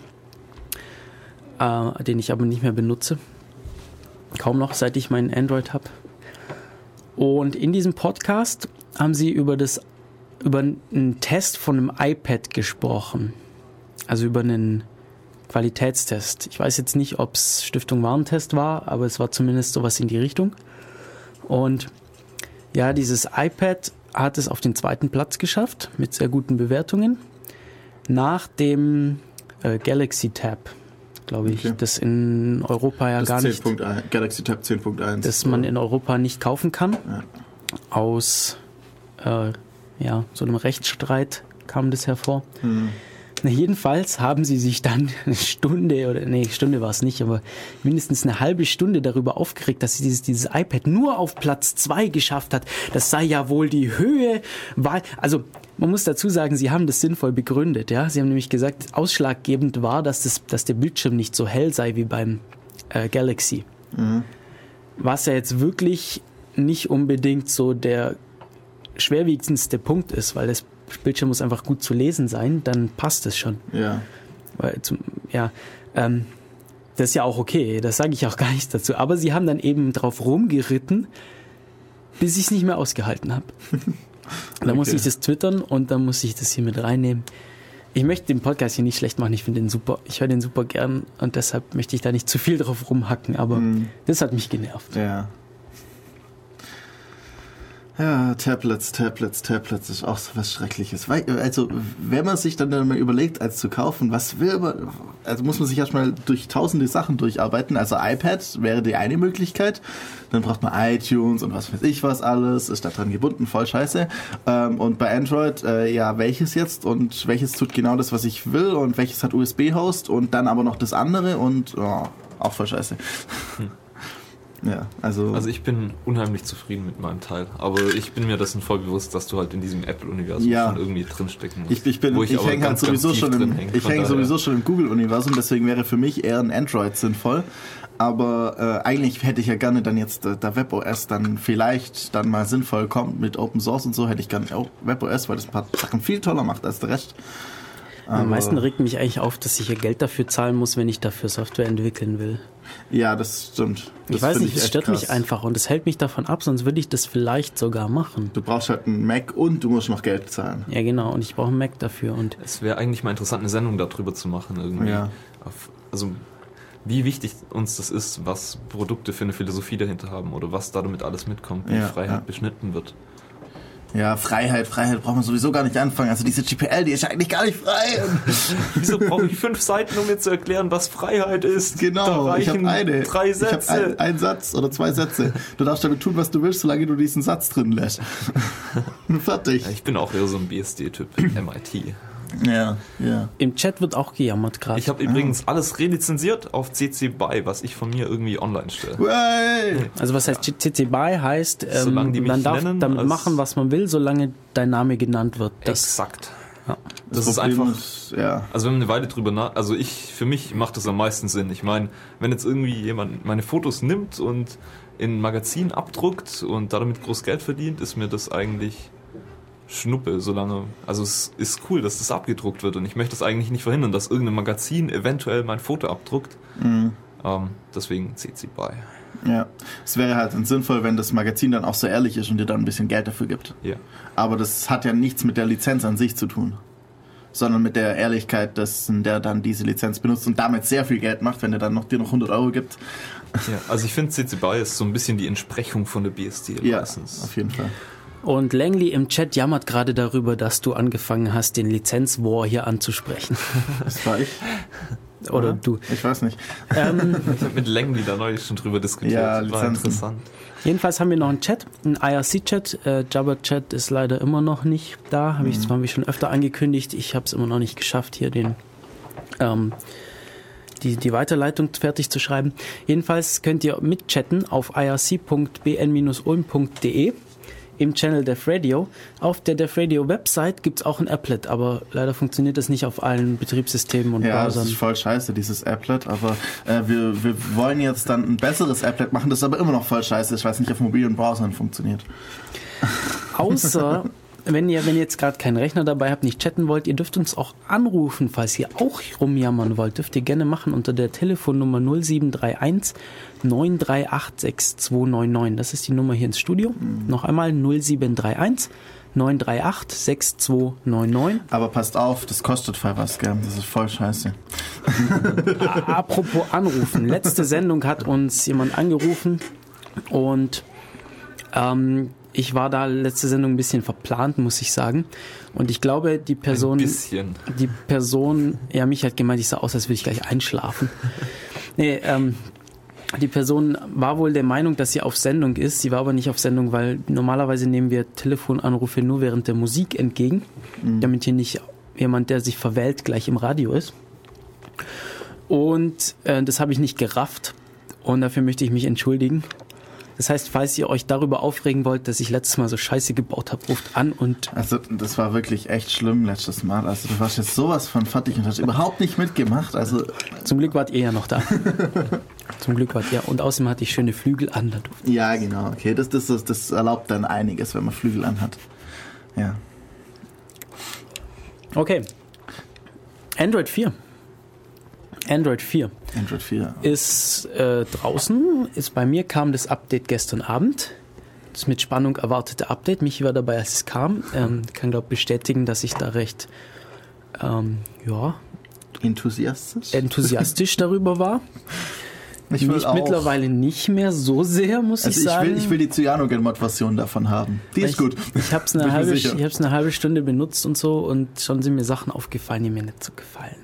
den ich aber nicht mehr benutze. Kaum noch, seit ich meinen Android habe. Und in diesem Podcast haben sie über einen Test von einem iPad gesprochen. Also über einen Qualitätstest. Ich weiß jetzt nicht, ob es Stiftung Warentest war, aber es war zumindest sowas in die Richtung. Und ja, dieses iPad hat es auf den 2. Platz geschafft, mit sehr guten Bewertungen. Nach dem Galaxy Tab, glaube ich, das in Europa ja das gar 10. nicht... Galaxy Tab 10.1. Das man in Europa nicht kaufen kann. Ja. Aus so einem Rechtsstreit kam das hervor. Na, jedenfalls haben sie sich dann eine Stunde war es nicht, aber mindestens eine halbe Stunde darüber aufgeregt, dass dieses iPad nur auf Platz 2 geschafft hat. Das sei ja wohl die Höhe, also man muss dazu sagen, sie haben das sinnvoll begründet. Ja? Sie haben nämlich gesagt, ausschlaggebend war, dass der Bildschirm nicht so hell sei wie beim Galaxy. Was ja jetzt wirklich nicht unbedingt so der schwerwiegendste Punkt ist, weil das Bildschirm muss einfach gut zu lesen sein, dann passt es schon. Ja. Weil das ist ja auch okay, das sage ich auch gar nicht dazu. Aber sie haben dann eben drauf rumgeritten, bis ich es nicht mehr ausgehalten habe. Dann muss ich das twittern und dann muss ich das hier mit reinnehmen. Ich möchte den Podcast hier nicht schlecht machen, ich finde den super, ich höre den super gern und deshalb möchte ich da nicht zu viel drauf rumhacken, aber das hat mich genervt. Ja. Ja, Tablets ist auch so was Schreckliches. Also, wenn man sich dann mal überlegt, als zu kaufen, was will man, also muss man sich erstmal durch tausende Sachen durcharbeiten. Also iPad wäre die eine Möglichkeit. Dann braucht man iTunes und was weiß ich was alles, ist da dran gebunden, voll scheiße. Und bei Android, welches jetzt und welches tut genau das, was ich will und welches hat USB-Host und dann aber noch das andere und auch voll scheiße. Ja, also ich bin unheimlich zufrieden mit meinem Teil, aber ich bin mir dessen voll bewusst, dass du halt in diesem Apple-Universum schon irgendwie drinstecken musst. Ich hänge halt sowieso schon im Google-Universum, deswegen wäre für mich eher ein Android sinnvoll. Aber eigentlich hätte ich ja gerne dann jetzt, da WebOS dann vielleicht dann mal sinnvoll kommt mit Open Source und so, hätte ich gerne auch WebOS, weil das ein paar Sachen viel toller macht als der Rest. Am meisten regt mich eigentlich auf, dass ich ja Geld dafür zahlen muss, wenn ich dafür Software entwickeln will. Ja, das stimmt. Ich weiß nicht, es stört mich einfach und es hält mich davon ab, sonst würde ich das vielleicht sogar machen. Du brauchst halt einen Mac und du musst noch Geld zahlen. Ja, genau, und ich brauche einen Mac dafür. Und es wäre eigentlich mal interessant, eine Sendung darüber zu machen irgendwie. Ja. Also wie wichtig uns das ist, was Produkte für eine Philosophie dahinter haben oder was da damit alles mitkommt, wie Freiheit beschnitten wird. Ja, Freiheit braucht man sowieso gar nicht anfangen. Also diese GPL, die ist ja eigentlich gar nicht frei. Wieso brauche ich 5 Seiten, um mir zu erklären, was Freiheit ist? Genau, ich habe 3 Sätze. Ich habe einen Satz oder 2 Sätze. Du darfst damit tun, was du willst, solange du diesen Satz drin lässt. Fertig. Ja, ich bin auch eher so ein BSD-Typ, MIT. Ja. Im Chat wird auch gejammert gerade. Ich habe übrigens alles relizenziert auf CC BY, was ich von mir irgendwie online stelle. Hey. Also was heißt CC BY heißt, man darf damit machen, was man will, solange dein Name genannt wird. Exakt. Ja. Das ist einfach. Also wenn man eine Weile drüber für mich macht das am meisten Sinn. Ich meine, wenn jetzt irgendwie jemand meine Fotos nimmt und in ein Magazin abdruckt und damit groß Geld verdient, ist mir das eigentlich Schnuppe, solange, also es ist cool, dass das abgedruckt wird und ich möchte das eigentlich nicht verhindern, dass irgendein Magazin eventuell mein Foto abdruckt. Deswegen CC BY. Ja, es wäre halt sinnvoll, wenn das Magazin dann auch so ehrlich ist und dir dann ein bisschen Geld dafür gibt. Ja. Aber das hat ja nichts mit der Lizenz an sich zu tun, sondern mit der Ehrlichkeit, dass der dann diese Lizenz benutzt und damit sehr viel Geld macht, wenn er dann dir noch 100 Euro gibt. Ja, also ich finde CC BY ist so ein bisschen die Entsprechung von der BSD. Ja, auf jeden Fall. Und Langley im Chat jammert gerade darüber, dass du angefangen hast, den Lizenzwar hier anzusprechen. Das war ich. Oder du. Ich weiß nicht. Ich habe mit Langley da neulich schon drüber diskutiert. Ja, das war interessant. Jedenfalls haben wir noch einen Chat, einen IRC-Chat. Jabber-Chat ist leider immer noch nicht da. Haben wir schon öfter angekündigt. Ich habe es immer noch nicht geschafft, hier die Weiterleitung fertig zu schreiben. Jedenfalls könnt ihr mitchatten auf irc.bn-ulm.de. im Channel Def Radio. Auf der Def Radio Website gibt es auch ein Applet, aber leider funktioniert das nicht auf allen Betriebssystemen und Browsern. Ja, das ist voll scheiße, dieses Applet, aber wir wollen jetzt dann ein besseres Applet machen, das aber immer noch voll scheiße ist, weil es nicht auf mobilen Browsern funktioniert. Außer, wenn ihr jetzt gerade keinen Rechner dabei habt, nicht chatten wollt, ihr dürft uns auch anrufen, falls ihr auch rumjammern wollt. Dürft ihr gerne machen unter der Telefonnummer 0731 938 6299. Das ist die Nummer hier ins Studio. Noch einmal 0731 938 6299. Aber passt auf, das kostet voll was, gell? Das ist voll scheiße. Apropos anrufen. Letzte Sendung hat uns jemand angerufen und ich war da letzte Sendung ein bisschen verplant, muss ich sagen. Und ich glaube, die Person, ja, mich hat gemeint, ich sah aus, als würde ich gleich einschlafen. Nee, die Person war wohl der Meinung, dass sie auf Sendung ist. Sie war aber nicht auf Sendung, weil normalerweise nehmen wir Telefonanrufe nur während der Musik entgegen, damit hier nicht jemand, der sich verwählt, gleich im Radio ist. Und das habe ich nicht gerafft. Und dafür möchte ich mich entschuldigen. Das heißt, falls ihr euch darüber aufregen wollt, dass ich letztes Mal so Scheiße gebaut habe, ruft an und... Also, das war wirklich echt schlimm letztes Mal. Also, du warst jetzt sowas von fertig und hast überhaupt nicht mitgemacht. Also... Zum Glück wart ihr ja noch da. Zum Glück wart ihr. Und außerdem hatte ich schöne Flügel an. Ja, genau. Okay, das erlaubt dann einiges, wenn man Flügel anhat. Ja. Okay. Android 4 ist draußen. Bei mir kam das Update gestern Abend. Das mit Spannung erwartete Update. Michi war dabei, als es kam. Kann, glaube ich, bestätigen, dass ich da recht enthusiastisch darüber war. Ich mittlerweile nicht mehr so sehr, muss ich sagen. Ich will die Cyanogen-Mod-Version davon haben. Die ist gut. Ich habe es eine halbe Stunde benutzt und so und schon sind mir Sachen aufgefallen, die mir nicht so gefallen.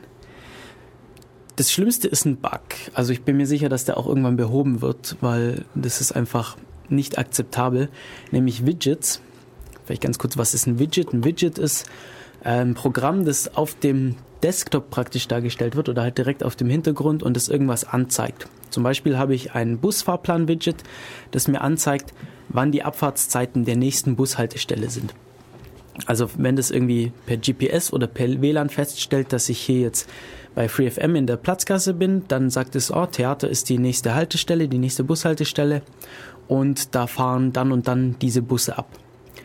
Das Schlimmste ist ein Bug. Also ich bin mir sicher, dass der auch irgendwann behoben wird, weil das ist einfach nicht akzeptabel. Nämlich Widgets. Vielleicht ganz kurz, was ist ein Widget? Ein Widget ist ein Programm, das auf dem Desktop praktisch dargestellt wird oder halt direkt auf dem Hintergrund und das irgendwas anzeigt. Zum Beispiel habe ich ein Busfahrplan-Widget, das mir anzeigt, wann die Abfahrtszeiten der nächsten Bushaltestelle sind. Also wenn das irgendwie per GPS oder per WLAN feststellt, dass ich hier jetzt bei FreeFM in der Platzgasse bin, dann sagt es, Theater ist die nächste Haltestelle, die nächste Bushaltestelle und da fahren dann und dann diese Busse ab.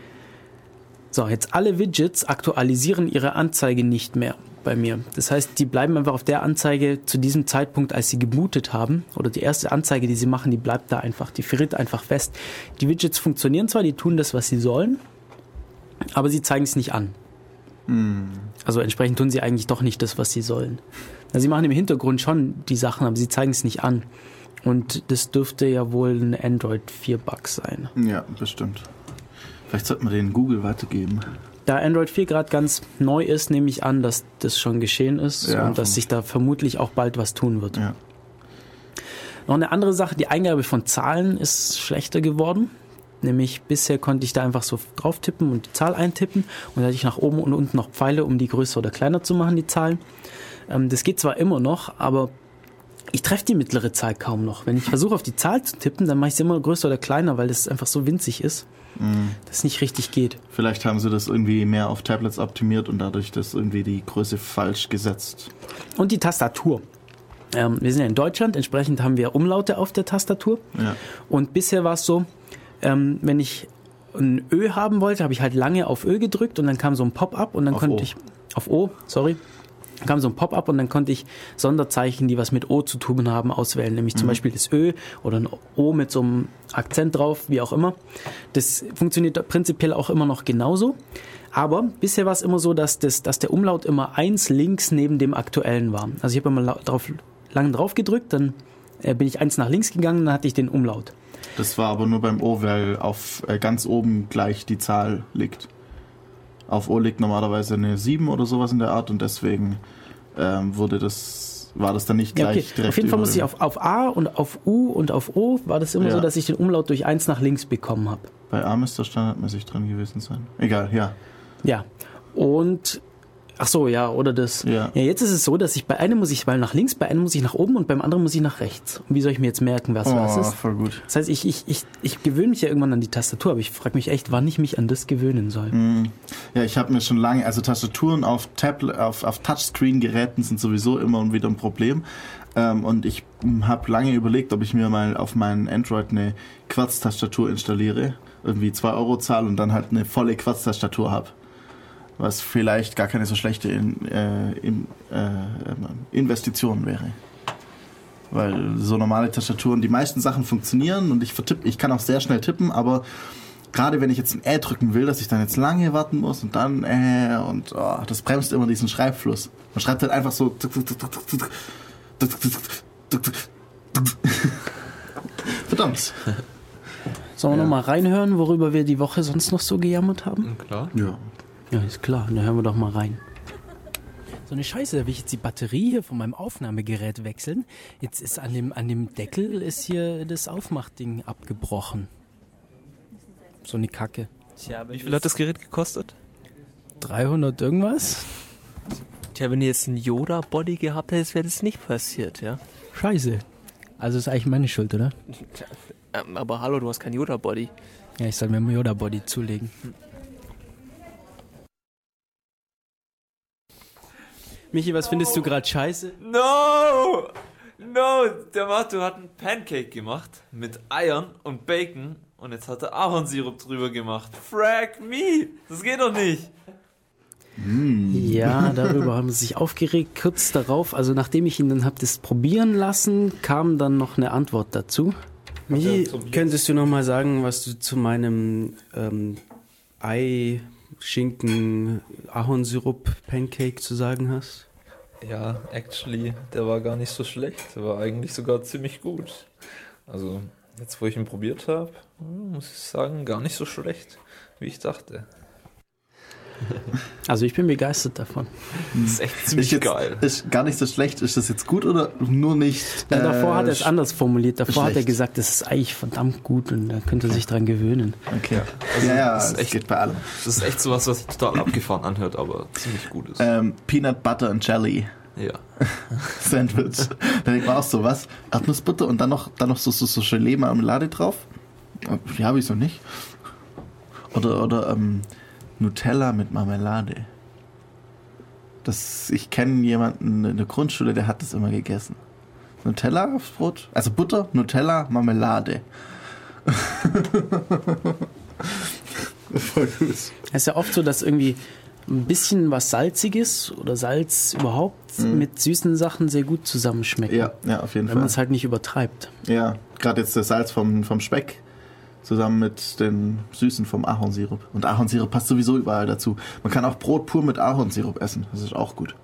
So, jetzt alle Widgets aktualisieren ihre Anzeige nicht mehr bei mir. Das heißt, die bleiben einfach auf der Anzeige zu diesem Zeitpunkt, als sie gebootet haben, oder die erste Anzeige, die sie machen, die bleibt da einfach, die friert einfach fest. Die Widgets funktionieren zwar, die tun das, was sie sollen, aber sie zeigen es nicht an. Also entsprechend tun sie eigentlich doch nicht das, was sie sollen. Also sie machen im Hintergrund schon die Sachen, aber sie zeigen es nicht an. Und das dürfte ja wohl ein Android 4 Bug sein. Ja, bestimmt. Vielleicht sollten wir den Google weitergeben. Da Android 4 gerade ganz neu ist, nehme ich an, dass das schon geschehen ist und dass sich da vermutlich auch bald was tun wird. Ja. Noch eine andere Sache, die Eingabe von Zahlen ist schlechter geworden. Nämlich bisher konnte ich da einfach so drauf tippen und die Zahl eintippen und dann hatte ich nach oben und unten noch Pfeile, um die größer oder kleiner zu machen, die Zahlen. Das geht zwar immer noch, aber ich treffe die mittlere Zahl kaum noch. Wenn ich versuche, auf die Zahl zu tippen, dann mache ich sie immer größer oder kleiner, weil das einfach so winzig ist, dass es nicht richtig geht. Vielleicht haben sie das irgendwie mehr auf Tablets optimiert und dadurch das irgendwie die Größe falsch gesetzt. Und die Tastatur. Wir sind ja in Deutschland, entsprechend haben wir Umlaute auf der Tastatur. Ja. Und bisher war es so, wenn ich ein Ö haben wollte, habe ich halt lange auf Ö gedrückt und dann kam so ein Pop-up und dann kam so ein Pop-up und dann konnte ich Sonderzeichen, die was mit O zu tun haben, auswählen. Nämlich zum Beispiel das Ö oder ein O mit so einem Akzent drauf, wie auch immer. Das funktioniert prinzipiell auch immer noch genauso. Aber bisher war es immer so, dass der Umlaut immer 1 links neben dem aktuellen war. Also ich habe immer lang drauf gedrückt, dann bin ich 1 nach links gegangen, dann hatte ich den Umlaut. Das war aber nur beim O, weil auf ganz oben gleich die Zahl liegt. Auf O liegt normalerweise eine 7 oder sowas in der Art und deswegen war das dann nicht gleich direkt. Auf jeden Fall muss ich auf A und auf U und auf O war das immer so, dass ich den Umlaut durch 1 nach links bekommen habe. Bei A müsste standardmäßig dran gewesen sein. Egal, ja. Ja, und Ach so, ja, oder das. Ja, jetzt ist es so, dass ich bei einem muss ich mal nach links, bei einem muss ich nach oben und beim anderen muss ich nach rechts. Und wie soll ich mir jetzt merken, was ist? Voll gut. Das heißt, ich gewöhne mich ja irgendwann an die Tastatur, aber ich frage mich echt, wann ich mich an das gewöhnen soll. Ja, ich habe mir schon lange, also Tastaturen auf Touchscreen-Geräten sind sowieso immer und wieder ein Problem. Und ich habe lange überlegt, ob ich mir mal auf meinen Android eine Quarz-Tastatur installiere, irgendwie 2 € zahle und dann halt eine volle Quarz-Tastatur habe. Was vielleicht gar keine so schlechte Investition wäre. Weil so normale Tastaturen, die meisten Sachen funktionieren und ich kann auch sehr schnell tippen, aber gerade wenn ich jetzt ein drücken will, dass ich dann jetzt lange warten muss und dann das bremst immer diesen Schreibfluss. Man schreibt halt einfach so verdammt. Sollen wir nochmal reinhören, worüber wir die Woche sonst noch so gejammert haben? Klar. Ja, ist klar. Dann hören wir doch mal rein. So eine Scheiße, da will ich jetzt die Batterie hier von meinem Aufnahmegerät wechseln. Jetzt ist an dem Deckel ist hier das Aufmachding abgebrochen. So eine Kacke. Tja, wie viel hat das Gerät gekostet? 300 irgendwas? Tja, wenn ihr jetzt einen Yoda-Body gehabt hättet, wäre das nicht passiert, ja? Scheiße. Also ist eigentlich meine Schuld, oder? Aber hallo, du hast kein Yoda-Body. Ja, ich soll mir einen Yoda-Body zulegen. Michi, was findest du gerade scheiße? No, der Matto hat einen Pancake gemacht mit Eiern und Bacon und jetzt hat er Ahornsirup drüber gemacht. Frag me, das geht doch nicht. Ja, darüber haben sie sich aufgeregt. Kurz darauf, also nachdem ich ihn dann habe das probieren lassen, kam dann noch eine Antwort dazu. Michi, könntest du noch mal sagen, was du zu meinem Ei, Schinken, Ahornsirup, Pancake zu sagen hast? Ja, actually, der war gar nicht so schlecht. Der war eigentlich sogar ziemlich gut. Also, jetzt wo ich ihn probiert habe, muss ich sagen, gar nicht so schlecht, wie ich dachte. Also ich bin begeistert davon. Das ist echt ziemlich geil. Ist gar nicht so schlecht. Ist das jetzt gut oder nur nicht? Na, davor hat er es anders formuliert. Davor hat er gesagt, das ist eigentlich verdammt gut und da könnte er sich dran gewöhnen. Okay. Also, das ist echt, geht bei allem. Das ist echt sowas, was sich total abgefahren anhört, aber ziemlich gut ist. Peanut Butter and Jelly. Ja. Sandwich. Da denkt man auch so, was? Erdnussbutter und dann noch so Gelee-Marmelade drauf? Ja, wieso nicht? Oder Nutella mit Marmelade. Ich kenne jemanden in der Grundschule, der hat das immer gegessen. Nutella aufs Brot? Also Butter, Nutella, Marmelade. Voll gut. Es ist ja oft so, dass irgendwie ein bisschen was Salziges oder Salz überhaupt mit süßen Sachen sehr gut zusammenschmeckt. Ja, auf jeden Fall. Wenn man es halt nicht übertreibt. Ja, gerade jetzt das Salz vom Speck zusammen mit den Süßen vom Ahornsirup. Und Ahornsirup passt sowieso überall dazu. Man kann auch Brot pur mit Ahornsirup essen. Das ist auch gut.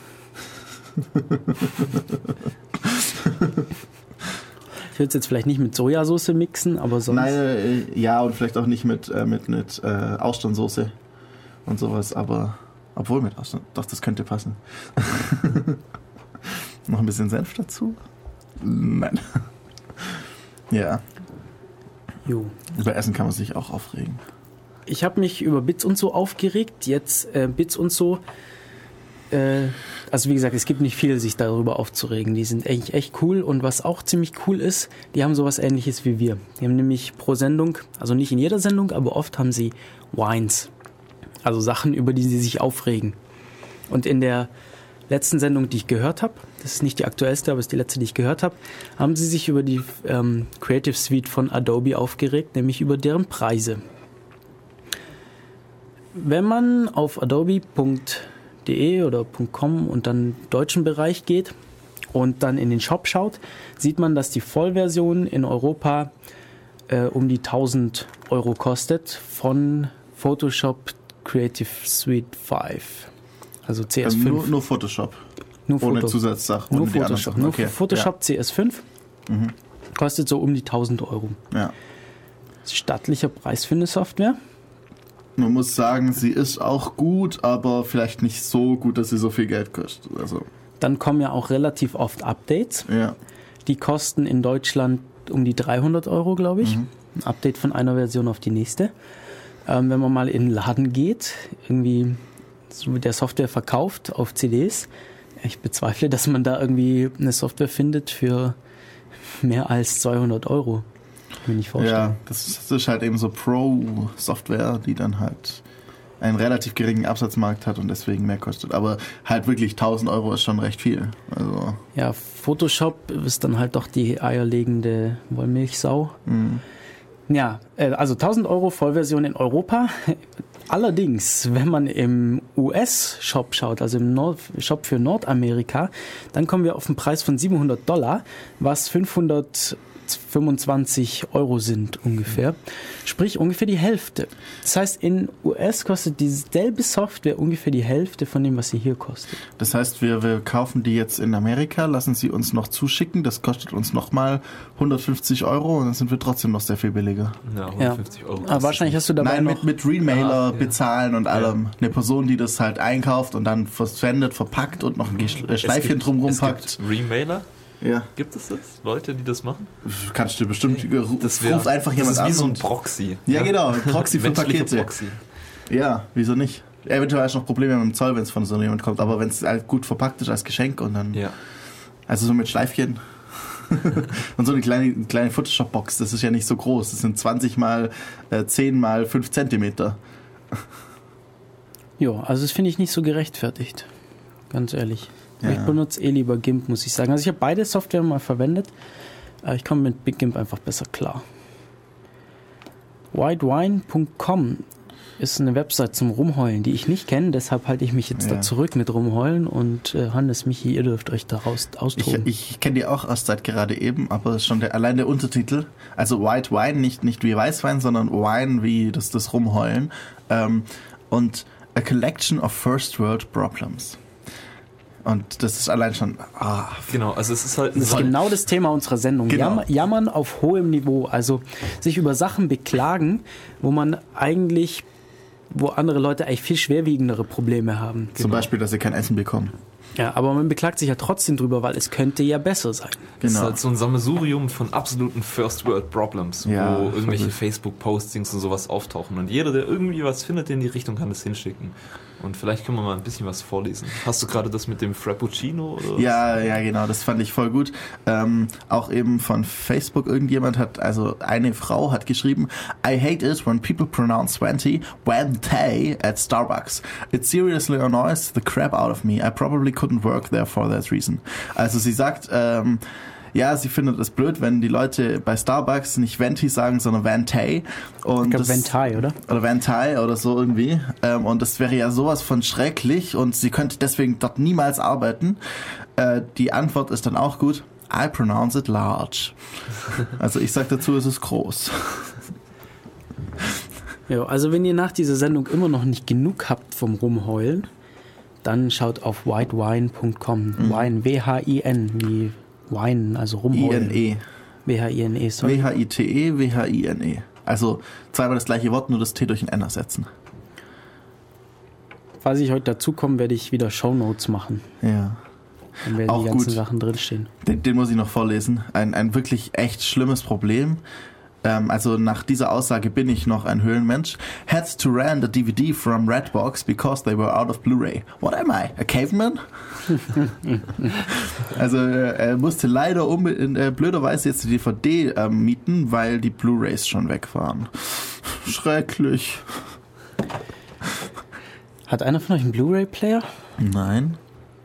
Ich würde es jetzt vielleicht nicht mit Sojasauce mixen, aber sonst... Nein, ja, und vielleicht auch nicht mit Austernsoße und sowas, aber obwohl mit Austern, doch, das könnte passen. Noch ein bisschen Senf dazu? Nein. Ja. Jo. Über Essen kann man sich auch aufregen. Ich habe mich über Bits und so aufgeregt. Jetzt Bits und so. Also wie gesagt, es gibt nicht viel, sich darüber aufzuregen. Die sind eigentlich echt cool. Und was auch ziemlich cool ist, die haben sowas Ähnliches wie wir. Die haben nämlich pro Sendung, also nicht in jeder Sendung, aber oft haben sie Whines. Also Sachen, über die sie sich aufregen. Und in der letzten Sendung, die ich gehört habe, das ist nicht die aktuellste, aber es ist die letzte, die ich gehört habe, haben sie sich über die Creative Suite von Adobe aufgeregt, nämlich über deren Preise. Wenn man auf adobe.de oder .com und dann deutschen Bereich geht und dann in den Shop schaut, sieht man, dass die Vollversion in Europa um die 1.000 € kostet von Photoshop Creative Suite 5. Also CS5. Nur Photoshop. Nur ohne Foto. Zusatzsachen. Nur Photoshop. Nur okay. Photoshop ja. CS5 kostet so um die 1.000 €. Ja. Das ist stattlicher Preis für eine Software. Man muss sagen, sie ist auch gut, aber vielleicht nicht so gut, dass sie so viel Geld kostet. Also. Dann kommen ja auch relativ oft Updates. Ja. Die kosten in Deutschland um die 300 €, glaube ich. Ein Update von einer Version auf die nächste. Wenn man mal in den Laden geht, irgendwie der Software verkauft auf CDs. Ich bezweifle, dass man da irgendwie eine Software findet für mehr als 200 €. Kann ich mir nicht vorstellen. Ja, das ist halt eben so Pro-Software, die dann halt einen relativ geringen Absatzmarkt hat und deswegen mehr kostet. Aber halt wirklich 1.000 € ist schon recht viel. Also ja, Photoshop ist dann halt doch die eierlegende Wollmilchsau. Mhm. Ja, also 1.000 € Vollversion in Europa. Allerdings, wenn man im US-Shop schaut, also im Shop für Nordamerika, dann kommen wir auf einen Preis von $700, was 525 € sind ungefähr. Sprich ungefähr die Hälfte. Das heißt, in US kostet dieselbe Software ungefähr die Hälfte von dem, was sie hier kostet. Das heißt, wir kaufen die jetzt in Amerika, lassen sie uns noch zuschicken, das kostet uns nochmal 150 € und dann sind wir trotzdem noch sehr viel billiger. Ja, 150 €. Aber wahrscheinlich hast du dabei Nein, mit Remailer bezahlen und allem. Eine Person, die das halt einkauft und dann versendet, verpackt und noch ein Schleifchen drumrum packt. Remailer? Ja. Gibt es das? Leute, die das machen? Kannst du bestimmt, ruft einfach jemand an. Das ist wie so ein Proxy. Ja, genau, ein Proxy für Pakete. Proxy. Ja, wieso nicht? Eventuell hast du noch Probleme mit dem Zoll, wenn es von so jemand kommt, aber wenn es halt gut verpackt ist als Geschenk und dann... Ja. Also so mit Schleifchen. Und so eine kleine Photoshop-Box, das ist ja nicht so groß. Das sind 20 mal 10 mal 5 Zentimeter. Ja, also das finde ich nicht so gerechtfertigt. Ganz ehrlich. Ja. Ich benutze lieber GIMP, muss ich sagen. Also ich habe beide Software mal verwendet. Ich komme mit Big GIMP einfach besser klar. Whitewine.com ist eine Website zum Rumheulen, die ich nicht kenne. Deshalb halte ich mich jetzt da zurück mit Rumheulen. Und Hannes, Michi, ihr dürft euch daraus austoben. Ich kenne die auch erst seit gerade eben, aber das ist schon allein der Untertitel. Also White Wine, nicht wie Weißwein, sondern Wine wie das Rumheulen. Und a collection of first world problems. Und das ist allein schon... Genau, also es ist halt... Das ist genau das Thema unserer Sendung. Genau. Jammern auf hohem Niveau. Also sich über Sachen beklagen, wo andere Leute eigentlich viel schwerwiegendere Probleme haben. Zum Beispiel, dass sie kein Essen bekommen. Ja, aber man beklagt sich ja trotzdem drüber, weil es könnte ja besser sein. Das ist halt so ein Sammelsurium von absoluten First World Problems, wo irgendwelche Facebook-Postings und sowas auftauchen. Und jeder, der irgendwie was findet in die Richtung, kann das hinschicken. Und vielleicht können wir mal ein bisschen was vorlesen. Hast du gerade das mit dem Frappuccino? Oder Ja, genau, das fand ich voll gut. Auch eben von Facebook eine Frau hat geschrieben, I hate it when people pronounce 20 Wente at Starbucks. It seriously annoys the crap out of me. I probably couldn't work there for that reason. Also sie sagt, sie findet es blöd, wenn die Leute bei Starbucks nicht Venti sagen, sondern Vente. Und ich glaube Venti, oder? Oder Venti oder so irgendwie. Und das wäre ja sowas von schrecklich und sie könnte deswegen dort niemals arbeiten. Die Antwort ist dann auch gut. I pronounce it large. Also ich sag dazu, es ist groß. Ja, also wenn ihr nach dieser Sendung immer noch nicht genug habt vom Rumheulen, dann schaut auf whitewine.com. Wine, W-H-I-N, wie Wine, also rumheulen. I-N-E. W-H-I-N-E, sorry. W-H-I-T-E, W-H-I-N-E. Also zweimal das gleiche Wort, nur das T durch ein N ersetzen. Falls ich heute dazukomme, werde ich wieder Shownotes machen. Ja. Dann werden auch die ganzen gut. Sachen drinstehen. Den muss ich noch vorlesen. Ein wirklich echt schlimmes Problem. Also nach dieser Aussage bin ich noch ein Höhlenmensch. Had to rent a DVD from Redbox because they were out of Blu-ray. What am I? A caveman? Also er musste leider blöderweise jetzt die DVD mieten, weil die Blu-rays schon weg waren. Schrecklich. Hat einer von euch einen Blu-ray-Player? Nein.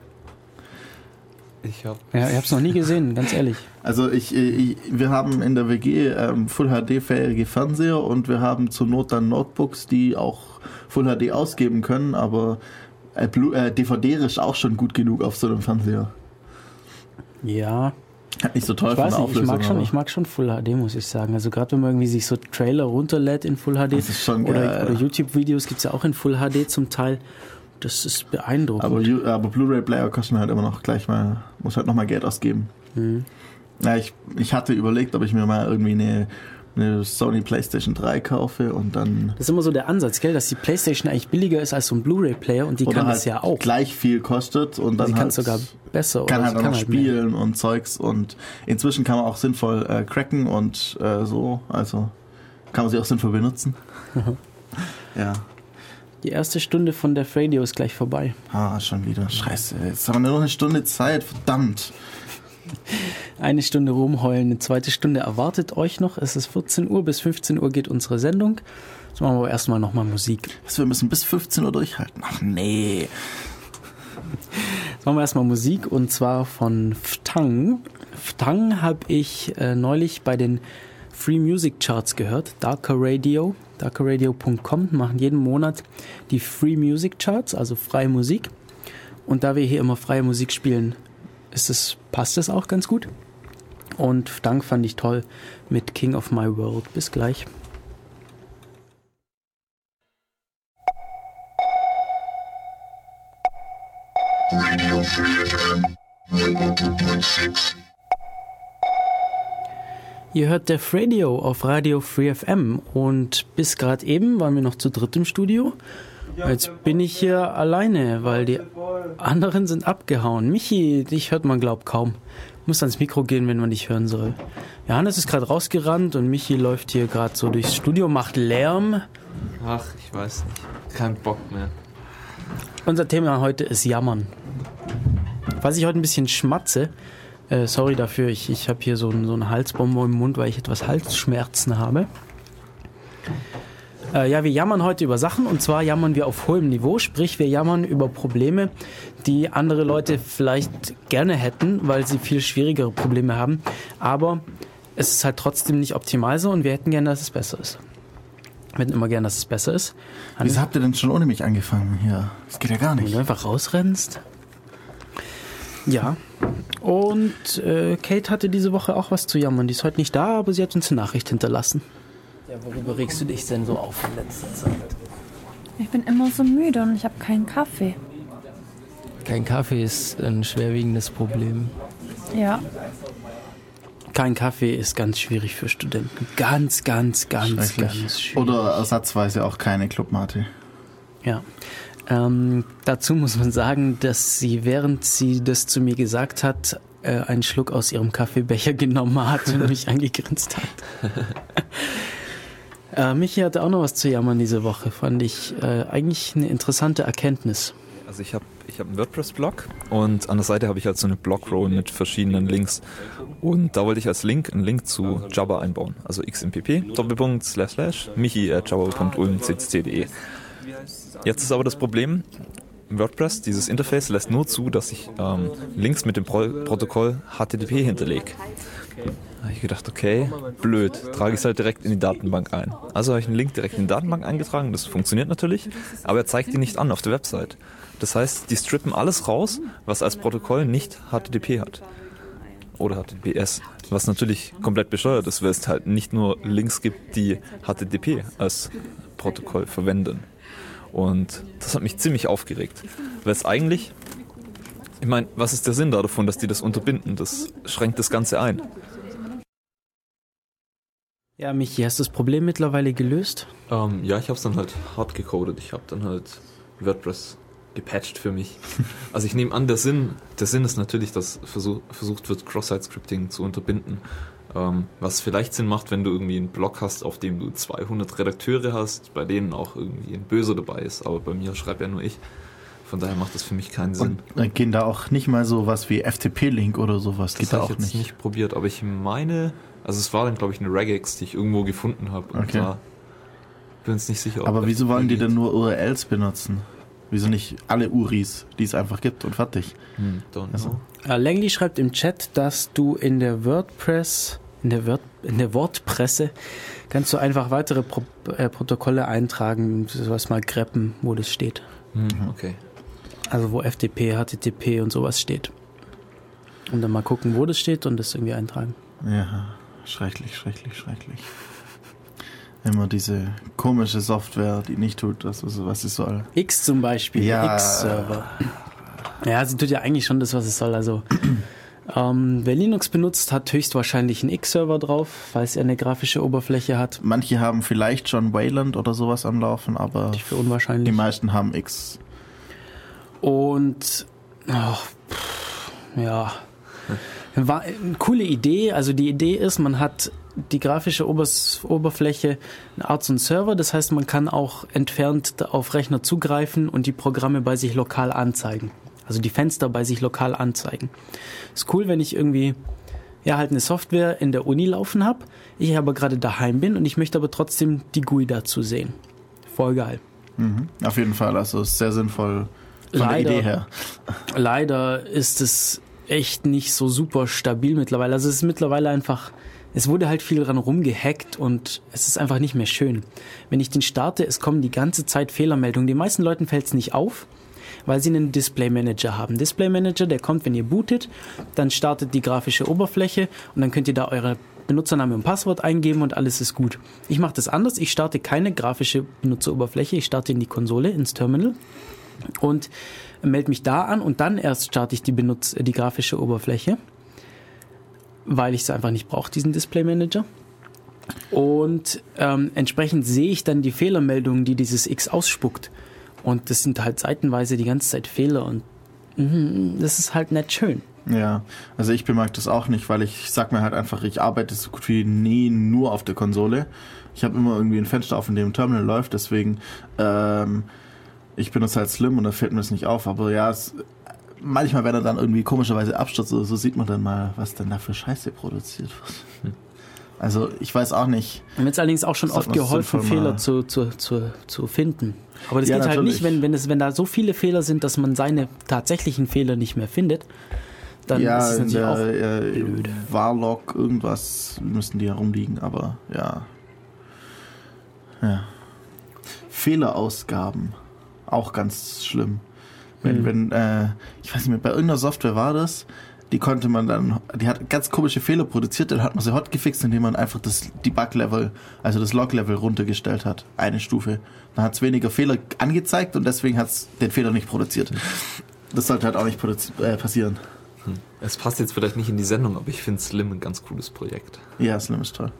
Ich hab's noch nie gesehen, ganz ehrlich. Also wir haben in der WG Full HD-fähige Fernseher und wir haben zur Not dann Notebooks, die auch Full HD ausgeben können, aber DVD ist auch schon gut genug auf so einem Fernseher. Ja. Nicht so toll von der Auflösung. Ich mag schon Full HD, muss ich sagen. Also gerade wenn man irgendwie sich so Trailer runterlädt in Full HD. Das ist schon geil. Oder YouTube-Videos gibt's ja auch in Full HD zum Teil. Das ist beeindruckend. Aber Blu-ray-Player kosten halt immer noch gleich mal, muss halt nochmal Geld ausgeben. Mhm. Ja, ich hatte überlegt, ob ich mir mal irgendwie eine Sony PlayStation 3 kaufe und dann... Das ist immer so der Ansatz, gell, dass die PlayStation eigentlich billiger ist als so ein Blu-ray-Player und die kann halt das ja auch. Gleich viel kostet und dann sie kann halt sogar besser. Kann oder halt auch noch spielen und Zeugs und inzwischen kann man auch sinnvoll cracken und so, also kann man sie auch sinnvoll benutzen. Ja. Die erste Stunde von Def Radio ist gleich vorbei. Schon wieder. Scheiße. Jetzt haben wir nur noch eine Stunde Zeit. Verdammt. Eine Stunde rumheulen, eine zweite Stunde erwartet euch noch. Es ist 14 Uhr, bis 15 Uhr geht unsere Sendung. Jetzt machen wir aber erstmal nochmal Musik. Wir müssen bis 15 Uhr durchhalten. Ach nee. Jetzt machen wir erstmal Musik und zwar von Ftang. Ftang habe ich neulich bei den Free Music Charts gehört. darkerradio.com machen jeden Monat die Free Music Charts, also freie Musik. Und da wir hier immer freie Musik spielen, passt es auch ganz gut. Und Ftang fand ich toll mit King of My World. Bis gleich. Radio Free FM 102.6. Ihr hört Def Radio auf Radio Free FM und bis gerade eben waren wir noch zu dritt im Studio. Jetzt bin ich hier alleine, weil die anderen sind abgehauen. Michi, dich hört man glaub kaum. Muss ans Mikro gehen, wenn man dich hören soll. Johannes ist gerade rausgerannt und Michi läuft hier gerade so durchs Studio, macht Lärm. Ach, ich weiß nicht. Kein Bock mehr. Unser Thema heute ist Jammern. Was ich heute ein bisschen schmatze, sorry dafür, ich habe hier so eine Halsbombe im Mund, weil ich etwas Halsschmerzen habe. Wir jammern heute über Sachen und zwar jammern wir auf hohem Niveau, sprich wir jammern über Probleme, die andere Leute vielleicht gerne hätten, weil sie viel schwierigere Probleme haben, aber es ist halt trotzdem nicht optimal so und wir hätten gerne, dass es besser ist. Wir hätten immer gerne, dass es besser ist. Wieso habt ihr denn schon ohne mich angefangen hier? Das geht ja gar nicht. Wenn du einfach rausrennst. Ja, und Kate hatte diese Woche auch was zu jammern. Die ist heute nicht da, aber sie hat uns eine Nachricht hinterlassen. Ja, worüber regst du dich denn so auf in letzter Zeit? Ich bin immer so müde und ich habe keinen Kaffee. Kein Kaffee ist ein schwerwiegendes Problem. Ja. Kein Kaffee ist ganz schwierig für Studenten. Ganz schwierig. Oder ersatzweise auch keine Clubmate. Ja. Dazu muss man sagen, dass sie, während sie das zu mir gesagt hat, einen Schluck aus ihrem Kaffeebecher genommen hat und mich angegrinst hat. Michi hatte auch noch was zu jammern diese Woche, fand ich eigentlich eine interessante Erkenntnis. Also ich hab einen WordPress-Blog und an der Seite habe ich halt so eine Blogrow mit verschiedenen Links. Und da wollte ich als Link einen Link zu Jabber einbauen. Also xmpp://michi@jabber.ulm.cc.de. Jetzt ist aber das Problem, WordPress, dieses Interface, lässt nur zu, dass ich Links mit dem Protokoll HTTP hinterlege. Da habe ich gedacht, okay, blöd, trage ich es halt direkt in die Datenbank ein. Also habe ich einen Link direkt in die Datenbank eingetragen, das funktioniert natürlich, aber er zeigt die nicht an auf der Website. Das heißt, die strippen alles raus, was als Protokoll nicht HTTP hat. Oder HTTPS, was natürlich komplett bescheuert ist, weil es halt nicht nur Links gibt, die HTTP als Protokoll verwenden. Und das hat mich ziemlich aufgeregt, weil es eigentlich, ich meine, was ist der Sinn davon, dass die das unterbinden? Das schränkt das Ganze ein. Ja, Michi, hast du das Problem mittlerweile gelöst? Ja, ich habe es dann halt hart gecodet. Ich habe dann halt WordPress gepatcht für mich. Also ich nehme an, der Sinn ist natürlich, dass versucht wird, Cross-Site-Scripting zu unterbinden. Was vielleicht Sinn macht, wenn du irgendwie einen Blog hast, auf dem du 200 Redakteure hast, bei denen auch irgendwie ein Böser dabei ist. Aber bei mir schreibe ja nur ich. Von daher macht das für mich keinen Sinn. Und gehen da auch nicht mal so was wie FTP-Link oder sowas? Das habe ich jetzt nicht probiert, aber ich meine, also es war dann, glaube ich, eine Regex, die ich irgendwo gefunden habe. Und okay. Bin jetzt nicht sicher, ob aber wieso wollen die denn nur URLs benutzen? Wieso nicht alle URIs, die es einfach gibt und fertig? Also. Langley schreibt im Chat, dass du in der WordPress, in der Wortpresse kannst du einfach weitere Protokolle eintragen, sowas mal greppen, wo das steht. Okay. Also wo FTP, HTTP und sowas steht. Und dann mal gucken, wo das steht und das irgendwie eintragen. Ja, schrecklich. Immer diese komische Software, die nicht tut, was sie soll. X zum Beispiel, ja. X-Server. Ja, sie tut ja eigentlich schon das, was es soll. Also wer Linux benutzt, hat höchstwahrscheinlich einen X-Server drauf, falls er eine grafische Oberfläche hat. Manche haben vielleicht schon Wayland oder sowas am Laufen, aber für unwahrscheinlich. Die meisten haben X. Und ja, War eine coole Idee. Also die Idee ist, man hat die grafische Oberfläche, eine Art so ein Server. Das heißt, man kann auch entfernt auf Rechner zugreifen und die Programme bei sich lokal anzeigen. Also die Fenster bei sich lokal anzeigen. Ist cool, wenn ich irgendwie halt eine Software in der Uni laufen habe, ich aber gerade daheim bin und ich möchte aber trotzdem die GUI dazu sehen. Voll geil. Auf jeden Fall, also ist sehr sinnvoll von der Idee her. Leider ist es echt nicht so super stabil mittlerweile. Also es ist mittlerweile einfach, es wurde halt viel dran rumgehackt und es ist einfach nicht mehr schön. Wenn ich den starte, es kommen die ganze Zeit Fehlermeldungen. Den meisten Leuten fällt es nicht auf, weil sie einen Display Manager haben. Display Manager, der kommt, wenn ihr bootet, dann startet die grafische Oberfläche und dann könnt ihr da eure Benutzername und Passwort eingeben und alles ist gut. Ich mache das anders. Ich starte keine grafische Benutzeroberfläche. Ich starte in die Konsole, ins Terminal und melde mich da an und dann erst starte ich die grafische Oberfläche, weil ich es einfach nicht brauche, diesen Display Manager. Und entsprechend sehe ich dann die Fehlermeldungen, die dieses X ausspuckt. Und das sind halt seitenweise die ganze Zeit Fehler und das ist halt nicht schön. Ja, also ich bemerke das auch nicht, weil ich sag mir halt einfach, ich arbeite so gut wie nie nur auf der Konsole. Ich habe immer irgendwie ein Fenster auf, in dem Terminal läuft, deswegen ich benutze halt Slim und da fällt mir das nicht auf, aber ja, manchmal, wenn er dann irgendwie komischerweise abstürzt oder so, sieht man dann mal, was denn da für Scheiße produziert wird. Also ich weiß auch nicht. Mir hat es allerdings auch schon oft geholfen, Fehler zu finden. Aber das geht natürlich halt nicht, wenn da so viele Fehler sind, dass man seine tatsächlichen Fehler nicht mehr findet. Dann ist es natürlich auch blöd. Warlock, irgendwas müssten die herumliegen, aber ja. Fehlerausgaben. Auch ganz schlimm. Wenn ich weiß nicht mehr, bei irgendeiner Software war das, die hat ganz komische Fehler produziert, dann hat man sie hotgefixt, indem man einfach das Debug-Level, also das Log-Level runtergestellt hat. Eine Stufe. Dann hat es weniger Fehler angezeigt und deswegen hat es den Fehler nicht produziert. Das sollte halt auch nicht passieren. Es passt jetzt vielleicht nicht in die Sendung, aber ich finde Slim ein ganz cooles Projekt. Ja, Slim ist toll.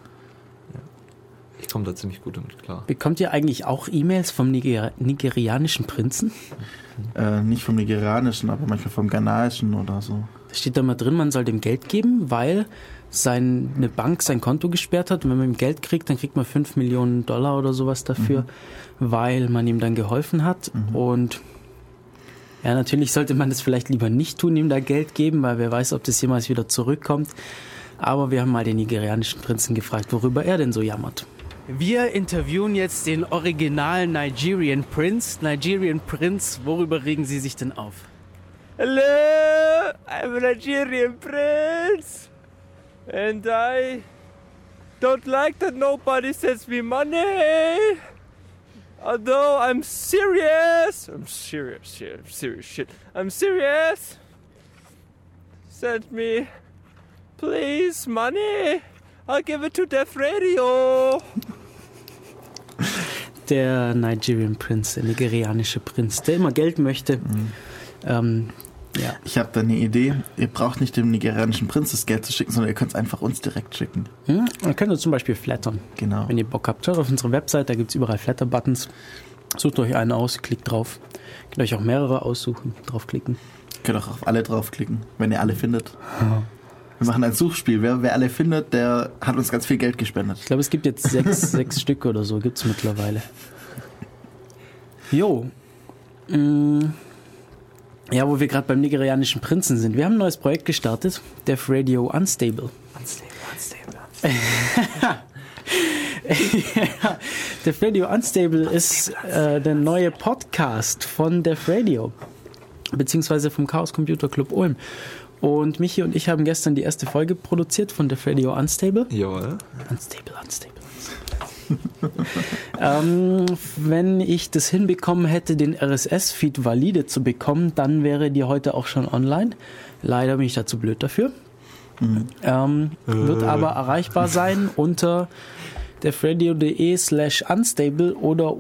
Ich komme da ziemlich gut damit klar. Bekommt ihr eigentlich auch E-Mails vom nigerianischen Prinzen? Nicht vom nigerianischen, aber manchmal vom ghanaischen oder so. Da steht da mal drin, man soll dem Geld geben, weil eine Bank sein Konto gesperrt hat. Und wenn man ihm Geld kriegt, dann kriegt man $5 Millionen oder sowas dafür, weil man ihm dann geholfen hat. Und ja, natürlich sollte man das vielleicht lieber nicht tun, ihm da Geld geben, weil wer weiß, ob das jemals wieder zurückkommt. Aber wir haben mal den nigerianischen Prinzen gefragt, worüber er denn so jammert. Wir interviewen jetzt den originalen Nigerian Prince. Nigerian Prince, worüber regen Sie sich denn auf? Hello, I'm a Nigerian Prince. And I don't like that nobody sends me money. Although I'm serious. I'm serious shit. I'm serious. Send me, please, money. I'll give it to Def Radio. Der Nigerian Prince, der nigerianische Prinz, der immer Geld möchte. Ich habe da eine Idee. Ihr braucht nicht dem nigerianischen Prinz das Geld zu schicken, sondern ihr könnt es einfach uns direkt schicken. Dann könnt ihr zum Beispiel flattern. Genau. Wenn ihr Bock habt, schaut auf unsere Website, da gibt es überall Flatter-Buttons. Sucht euch einen aus, klickt drauf. Könnt euch auch mehrere aussuchen, draufklicken. Könnt auch auf alle draufklicken, wenn ihr alle findet. Wir machen ein Suchspiel. Wer alle findet, der hat uns ganz viel Geld gespendet. Ich glaube, es gibt jetzt 6 Stück oder so, gibt es mittlerweile. Jo. Ja, wo wir gerade beim nigerianischen Prinzen sind. Wir haben ein neues Projekt gestartet, Def Radio Unstable. Def Radio Unstable ist der neue Podcast von Def Radio, beziehungsweise vom Chaos Computer Club Ulm. Und Michi und ich haben gestern die erste Folge produziert von Def Radio Unstable. Jawohl. Unstable. Wenn ich das hinbekommen hätte, den RSS-Feed valide zu bekommen, dann wäre die heute auch schon online. Leider bin ich dazu blöd dafür. Wird aber erreichbar sein unter defradio.de/unstable oder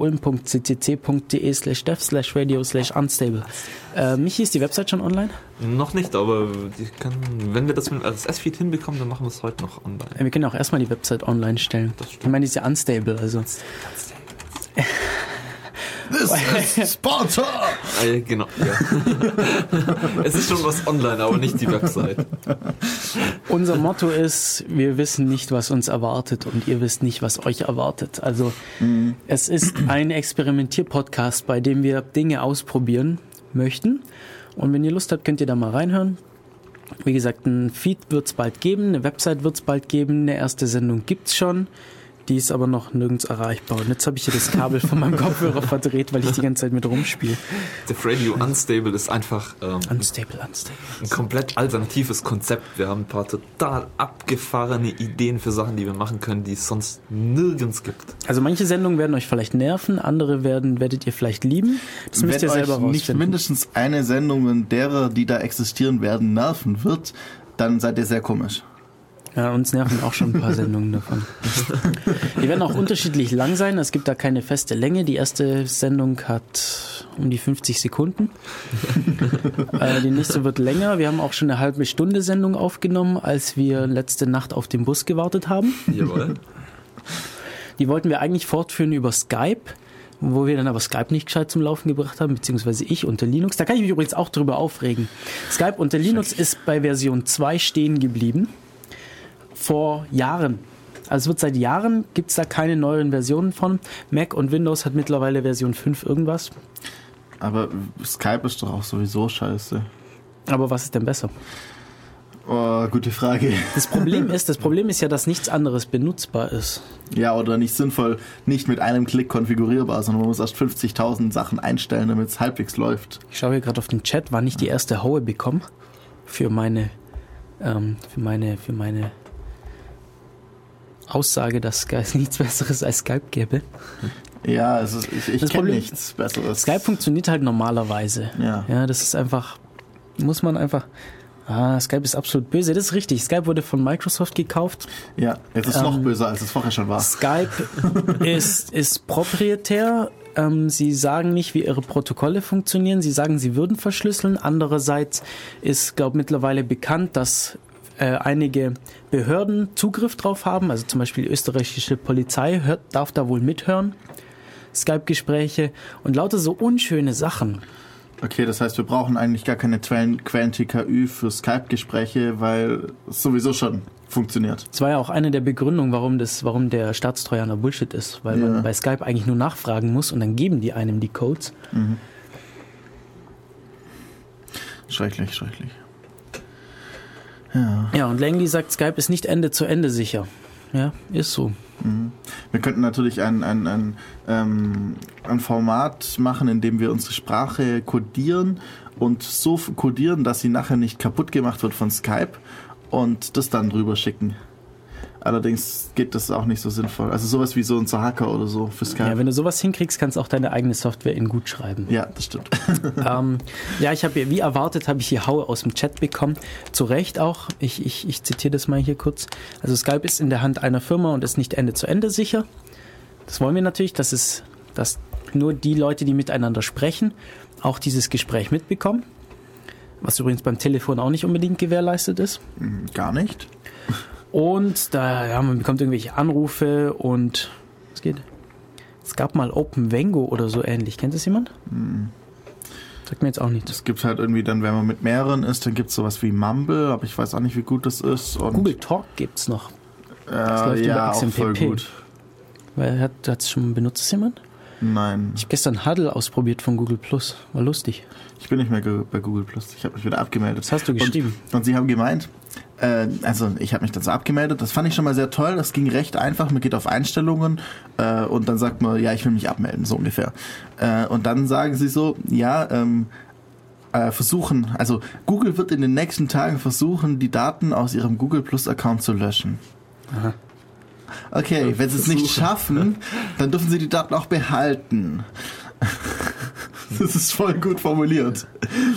ulm.ccc.de/dev/radio/unstable. Michi, ist die Website schon online? Noch nicht, aber wenn wir das mit dem RSS-Feed hinbekommen, dann machen wir es heute noch online. Wir können auch erstmal die Website online stellen. Ich meine, die ist ja unstable, also. This is Sparta! Ja, genau. Ja. Es ist schon was online, aber nicht die Website. Unser Motto ist, wir wissen nicht, was uns erwartet und ihr wisst nicht, was euch erwartet. Also es ist ein Experimentier-Podcast, bei dem wir Dinge ausprobieren möchten. Und wenn ihr Lust habt, könnt ihr da mal reinhören. Wie gesagt, ein Feed wird es bald geben, eine Website wird es bald geben, eine erste Sendung gibt's schon. Die ist aber noch nirgends erreichbar. Und jetzt habe ich hier das Kabel von meinem Kopfhörer verdreht, weil ich die ganze Zeit mit rumspiele. Def Radio Unstable ist einfach Unstable. Ein komplett alternatives Konzept. Wir haben ein paar total abgefahrene Ideen für Sachen, die wir machen können, die es sonst nirgends gibt. Also manche Sendungen werden euch vielleicht nerven, andere werdet ihr vielleicht lieben. Das müsst ihr selber rausfinden. Wenn euch nicht mindestens eine Sendung derer, die da existieren werden, nerven wird, dann seid ihr sehr komisch. Ja, uns nerven auch schon ein paar Sendungen davon. Die werden auch unterschiedlich lang sein. Es gibt da keine feste Länge. Die erste Sendung hat um die 50 Sekunden. Die nächste wird länger. Wir haben auch schon eine halbe Stunde Sendung aufgenommen, als wir letzte Nacht auf den Bus gewartet haben. Jawohl. Die wollten wir eigentlich fortführen über Skype, wo wir dann aber Skype nicht gescheit zum Laufen gebracht haben, beziehungsweise ich unter Linux. Da kann ich mich übrigens auch drüber aufregen. Skype unter Linux ist bei Version 2 stehen geblieben. Vor Jahren. Also es wird seit Jahren, gibt es da keine neueren Versionen von. Mac und Windows hat mittlerweile Version 5 irgendwas. Aber Skype ist doch auch sowieso scheiße. Aber was ist denn besser? Oh, gute Frage. Das Problem ist ja, dass nichts anderes benutzbar ist. Ja, oder nicht sinnvoll, nicht mit einem Klick konfigurierbar, sondern man muss erst 50.000 Sachen einstellen, damit es halbwegs läuft. Ich schaue hier gerade auf den Chat, wann ich die erste Haue bekomme für meine Aussage, dass es nichts Besseres als Skype gäbe. Ja, ich kenne nichts Besseres. Skype funktioniert halt normalerweise. Ja, das ist einfach, Skype ist absolut böse. Das ist richtig. Skype wurde von Microsoft gekauft. Ja, jetzt ist es noch böser, als es vorher schon war. Skype ist proprietär. Sie sagen nicht, wie ihre Protokolle funktionieren. Sie sagen, sie würden verschlüsseln. Andererseits ist, glaube ich, mittlerweile bekannt, dass einige Behörden Zugriff drauf haben, also zum Beispiel die österreichische Polizei darf da wohl mithören, Skype-Gespräche und lauter so unschöne Sachen. Okay, das heißt, wir brauchen eigentlich gar keine Quellen-TKÜ für Skype-Gespräche, weil es sowieso schon funktioniert. Das war ja auch eine der Begründungen, warum der Staatstrojaner Bullshit ist, weil man bei Skype eigentlich nur nachfragen muss und dann geben die einem die Codes. Mhm. Schrecklich. Ja, und Langley sagt, Skype ist nicht Ende zu Ende sicher. Ja, ist so. Mhm. Wir könnten natürlich ein Format machen, in dem wir unsere Sprache codieren und so codieren, dass sie nachher nicht kaputt gemacht wird von Skype und das dann drüber schicken. Allerdings geht das auch nicht so sinnvoll. Also sowas wie so ein Hacker oder so für Skype. Ja, wenn du sowas hinkriegst, kannst du auch deine eigene Software in gut schreiben. Ja, das stimmt. Ich habe wie erwartet, habe ich hier Haue aus dem Chat bekommen. Zu Recht auch. Ich zitiere das mal hier kurz. Also Skype ist in der Hand einer Firma und ist nicht Ende zu Ende sicher. Das wollen wir natürlich, dass nur die Leute, die miteinander sprechen, auch dieses Gespräch mitbekommen. Was übrigens beim Telefon auch nicht unbedingt gewährleistet ist. Gar nicht. Und man bekommt irgendwelche Anrufe und was geht? Es gab mal OpenWango oder so ähnlich. Kennt das jemand? Sagt mir jetzt auch nichts. Es gibt halt irgendwie dann, wenn man mit mehreren ist, dann gibt es sowas wie Mumble, aber ich weiß auch nicht, wie gut das ist. Und Google Talk gibt's noch. Das läuft über XMPP. Auch voll gut. Hat es schon benutzt, jemand? Nein. Ich habe gestern Huddle ausprobiert von Google Plus. War lustig. Ich bin nicht mehr bei Google Plus. Ich habe mich wieder abgemeldet. Das hast du geschrieben. Und sie haben gemeint, ich habe mich dann so abgemeldet. Das fand ich schon mal sehr toll. Das ging recht einfach. Man geht auf Einstellungen und dann sagt man, ja, ich will mich abmelden, so ungefähr. Und dann sagen sie so, versuchen, also Google wird in den nächsten Tagen versuchen, die Daten aus ihrem Google Plus Account zu löschen. Aha. Okay, wenn sie es nicht schaffen, dann dürfen sie die Daten auch behalten. Das ist voll gut formuliert.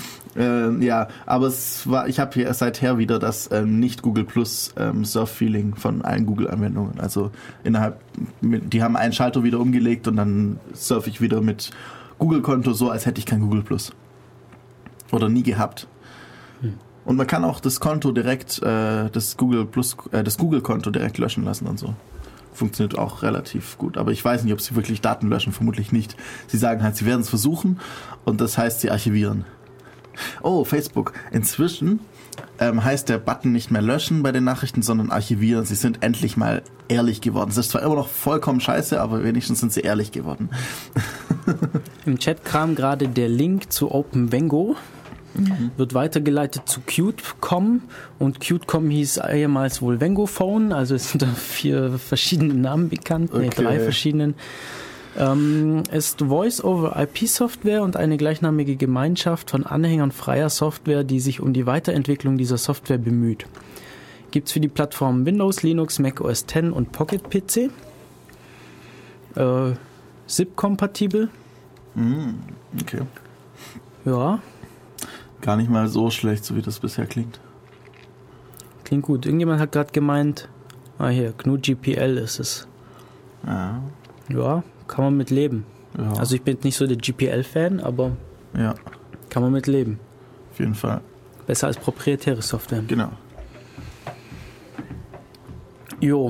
Aber ich habe hier seither wieder das nicht Google Plus Surf-Feeling von allen Google-Anwendungen. Also die haben einen Schalter wieder umgelegt und dann surfe ich wieder mit Google-Konto so, als hätte ich kein Google Plus. Oder nie gehabt. Und man kann auch das Konto direkt, das Google-Konto direkt löschen lassen und so. funktioniert auch relativ gut. Aber ich weiß nicht, ob sie wirklich Daten löschen, vermutlich nicht. Sie sagen halt, sie werden es versuchen und das heißt, sie archivieren. Oh, Facebook. Inzwischen heißt der Button nicht mehr löschen bei den Nachrichten, sondern archivieren. Sie sind endlich mal ehrlich geworden. Es ist zwar immer noch vollkommen scheiße, aber wenigstens sind sie ehrlich geworden. Im Chat kam gerade der Link zu OpenWengo. Wird weitergeleitet zu Qt.com und Qt.com hieß ehemals wohl Wengophone, also es sind da 4 verschiedene Namen bekannt, okay. 3 verschiedenen. Ist Voice-over-IP-Software und eine gleichnamige Gemeinschaft von Anhängern freier Software, die sich um die Weiterentwicklung dieser Software bemüht. Gibt's für die Plattformen Windows, Linux, Mac OS X und Pocket PC. SIP-kompatibel. Okay. Ja. Gar nicht mal so schlecht, so wie das bisher klingt. Klingt gut. Irgendjemand hat gerade gemeint, hier, GNU GPL ist es. Ja. Ja, kann man mit leben. Ja. Also ich bin nicht so der GPL-Fan, aber ja, kann man mit leben. Auf jeden Fall. Besser als proprietäre Software. Genau. Jo.